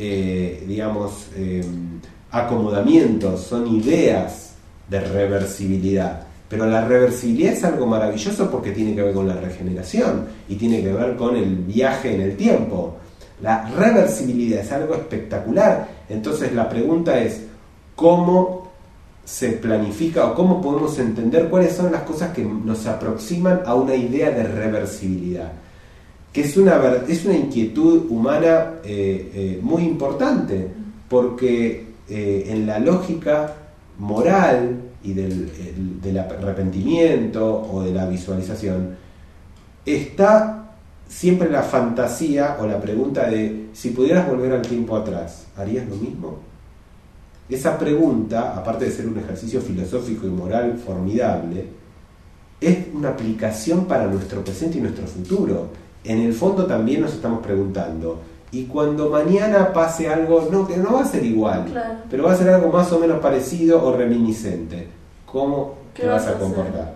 acomodamientos, son ideas de reversibilidad. Pero la reversibilidad es algo maravilloso porque tiene que ver con la regeneración y tiene que ver con el viaje en el tiempo. La reversibilidad es algo espectacular. Entonces la pregunta es, ¿cómo se planifica o cómo podemos entender cuáles son las cosas que nos aproximan a una idea de reversibilidad? Que es una inquietud humana muy importante, porque en la lógica moral y del arrepentimiento o de la visualización está siempre la fantasía o la pregunta de si pudieras volver al tiempo atrás, ¿harías lo mismo? Esa pregunta, aparte de ser un ejercicio filosófico y moral formidable, es una aplicación para nuestro presente y nuestro futuro. En el fondo también nos estamos preguntando, y cuando mañana pase algo, que no va a ser igual, claro, pero va a ser algo más o menos parecido o reminiscente, ¿cómo te vas a comportar?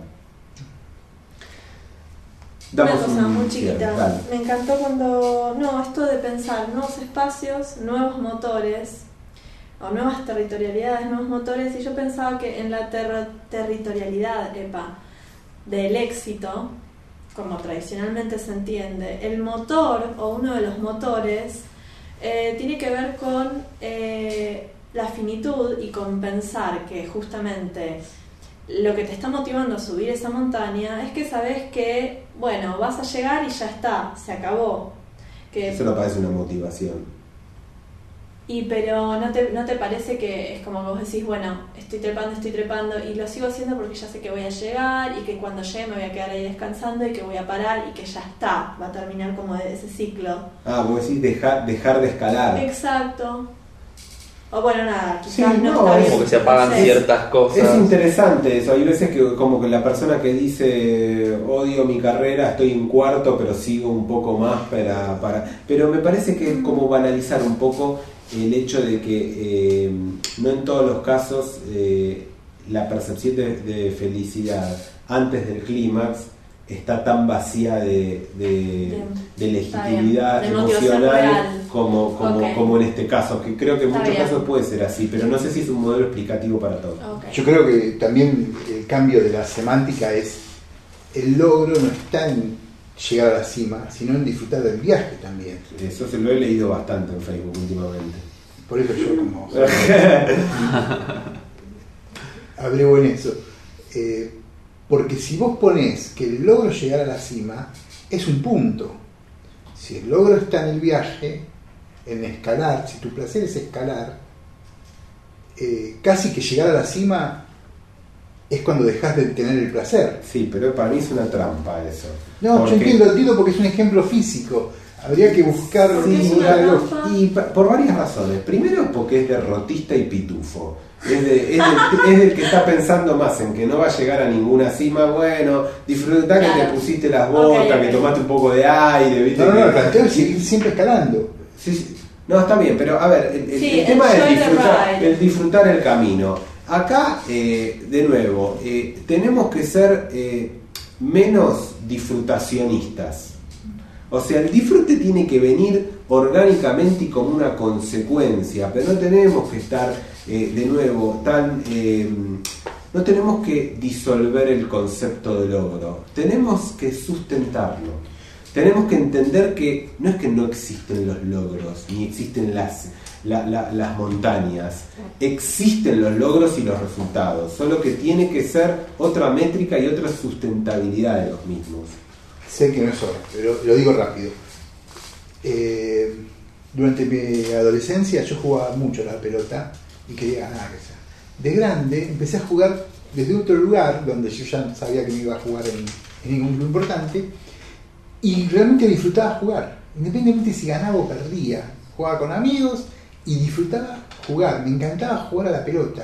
Una cosa muy chiquita, me encantó esto de pensar nuevos espacios, nuevos motores, o nuevas territorialidades, nuevos motores, y yo pensaba que en la territorialidad del éxito, como tradicionalmente se entiende, el motor o uno de los motores tiene que ver con la finitud y con pensar que justamente lo que te está motivando a subir esa montaña es que sabes que, bueno, vas a llegar y ya está, se acabó. Eso no parece una motivación. Pero ¿no te parece que es como que vos decís, bueno, estoy trepando y lo sigo haciendo porque ya sé que voy a llegar y que cuando llegue me voy a quedar ahí descansando y que voy a parar y que ya está, va a terminar como ese ciclo? Vos decís dejar de escalar. Exacto. O bueno, nada, quizás sí, no está bien. Como que se apagan ciertas cosas. Es interesante eso. Hay veces que como que la persona que dice odio mi carrera, estoy en cuarto, pero sigo un poco más para... Pero me parece que es como banalizar un poco el hecho de que no en todos los casos la percepción de felicidad antes del clímax está tan vacía de legitimidad emocional como en este caso, que creo que en muchos casos puede ser así, pero no sé si es un modelo explicativo para todos. Okay. Yo creo que también el cambio de la semántica es el logro no está en llegar a la cima, sino en disfrutar del viaje también. Eso se lo he leído bastante en Facebook últimamente. Por eso yo como abrego en eso. Porque si vos ponés que el logro llegar a la cima es un punto. Si el logro está en el viaje, en escalar, si tu placer es escalar, casi que llegar a la cima es cuando dejas de tener el placer. Sí, pero para mí es una trampa eso. No, yo entiendo porque es un ejemplo físico. Habría que buscar y por varias razones. Primero porque es derrotista y pitufo. Es del que está pensando más en que no va a llegar a ninguna cima. Bueno, disfruta que te pusiste las botas, que tomaste un poco de aire, ¿viste? No, el planteo es seguir siempre escalando. Sí. No, está bien, pero a ver, el tema es disfrutar el camino. Acá, de nuevo, tenemos que ser menos disfrutacionistas. O sea, el disfrute tiene que venir orgánicamente y como una consecuencia, pero no tenemos que estar, de nuevo, no tenemos que disolver el concepto de logro, tenemos que sustentarlo. Tenemos que entender que no es que no existen los logros, ni existen las montañas, existen los logros y los resultados, solo que tiene que ser otra métrica y otra sustentabilidad de los mismos. Sé que no es hora, pero lo digo rápido. Durante mi adolescencia yo jugaba mucho a la pelota y quería ganar. De grande empecé a jugar desde otro lugar, donde yo ya sabía que no iba a jugar en ningún club importante, y realmente disfrutaba jugar, independientemente si ganaba o perdía. Jugaba con amigos y disfrutaba jugar, me encantaba jugar a la pelota.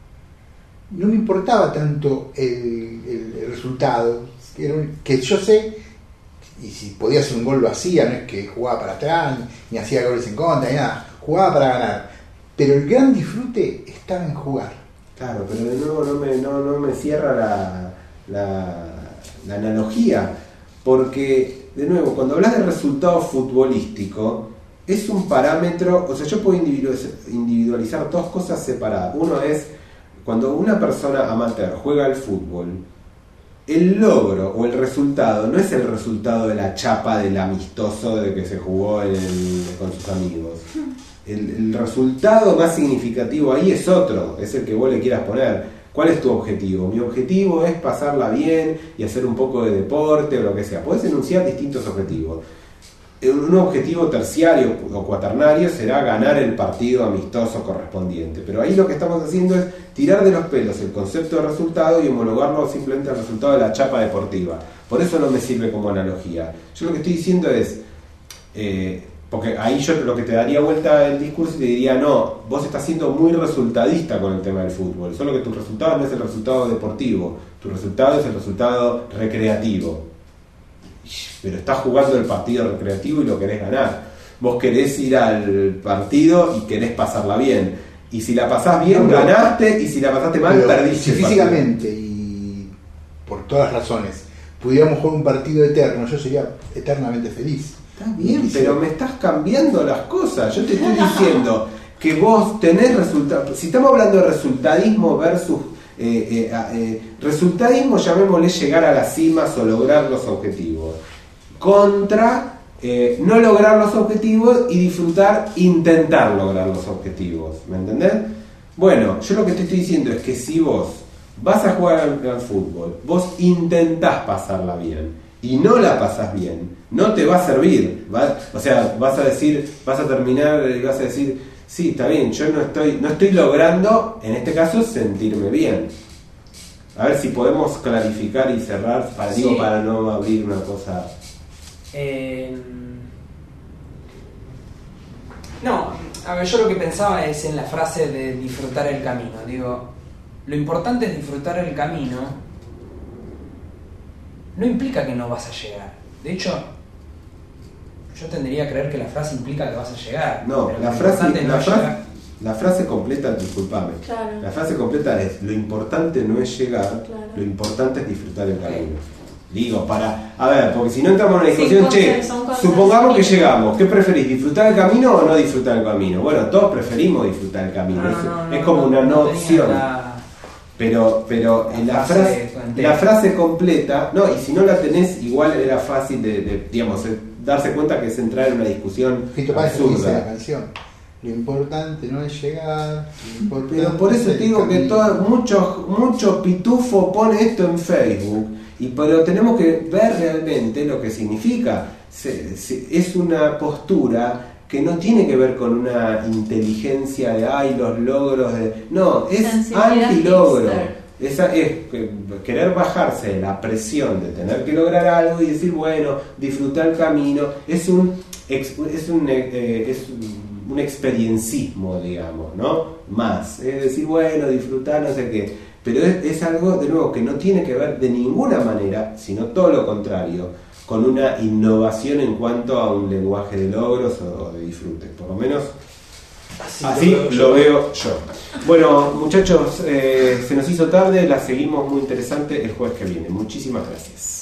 No me importaba tanto el resultado, que yo sé, y si podía hacer un gol lo hacía, no es que jugaba para atrás, ni hacía goles en contra, ni nada, jugaba para ganar. Pero el gran disfrute estaba en jugar. Claro, pero de nuevo no me cierra la analogía, porque de nuevo, cuando hablas de resultado futbolístico, es un parámetro, o sea, yo puedo individualizar dos cosas separadas. Uno es cuando una persona amateur juega al fútbol, el logro o el resultado no es el resultado de la chapa del amistoso de que se jugó con sus amigos. El resultado más significativo ahí es otro, es el que vos le quieras poner. ¿Cuál es tu objetivo? Mi objetivo es pasarla bien y hacer un poco de deporte o lo que sea. Podés enunciar distintos objetivos. Un objetivo terciario o cuaternario será ganar el partido amistoso correspondiente, pero ahí lo que estamos haciendo es tirar de los pelos el concepto de resultado y homologarlo simplemente al resultado de la chapa deportiva. Por eso no me sirve como analogía. Yo lo que estoy diciendo es, porque ahí yo lo que te daría vuelta el discurso y te diría, no, vos estás siendo muy resultadista con el tema del fútbol, solo que tu resultado no es el resultado deportivo, tu resultado es el resultado recreativo. Pero estás jugando el partido recreativo y lo querés ganar. Vos querés ir al partido y querés pasarla bien. Y si la pasás bien, ganaste, y si la pasaste mal, perdiste. Si físicamente y por todas las razones pudiéramos jugar un partido eterno, yo sería eternamente feliz. Está bien, pero me estás cambiando las cosas. Yo te estoy diciendo que vos tenés resultados. Si estamos hablando de resultadismo versus resultadismo, llamémosle llegar a las cimas o lograr los objetivos, contra no lograr los objetivos y disfrutar intentar lograr los objetivos. ¿Me entendés? Bueno, yo lo que te estoy diciendo es que si vos vas a jugar al fútbol, vos intentás pasarla bien y no la pasás bien, no te va a servir. O sea, vas a terminar y vas a decir, sí, está bien, yo no estoy logrando, en este caso, sentirme bien. A ver si podemos clarificar y cerrar, para no abrir una cosa. No, a ver, yo lo que pensaba es en la frase de disfrutar el camino. Digo, lo importante es disfrutar el camino. No implica que no vas a llegar. De hecho, yo tendría a creer que la frase implica que vas a llegar. No, la frase completa, disculpame. Claro. La frase completa es: lo importante no es llegar, claro, lo importante es disfrutar el camino. Digo, porque si no entramos en una discusión, supongamos que llegamos, ¿qué preferís? ¿Disfrutar el camino o no disfrutar el camino? Bueno, todos preferimos disfrutar el camino, es como una no opción. Pero en la frase completa, no, y si no la tenés, igual era fácil de darse cuenta que es entrar en una discusión absurda. La canción. Lo importante no es llegar, lo importante pero por eso es te digo que muchos pitufos pone esto en Facebook, pero tenemos que ver realmente lo que significa. Es una postura que no tiene que ver con una inteligencia de ay, los logros de. No, es anti-logro. Esa es querer bajarse de la presión de tener que lograr algo y decir, bueno, disfrutar el camino. Es un experiencismo, digamos, ¿no? Más. Es decir, bueno, disfrutar, no sé qué. Pero es algo, de nuevo, que no tiene que ver de ninguna manera, sino todo lo contrario, con una innovación en cuanto a un lenguaje de logros o de disfrute. Por lo menos así lo veo yo. Bueno, muchachos, se nos hizo tarde, la seguimos muy interesante el jueves que viene. Muchísimas gracias.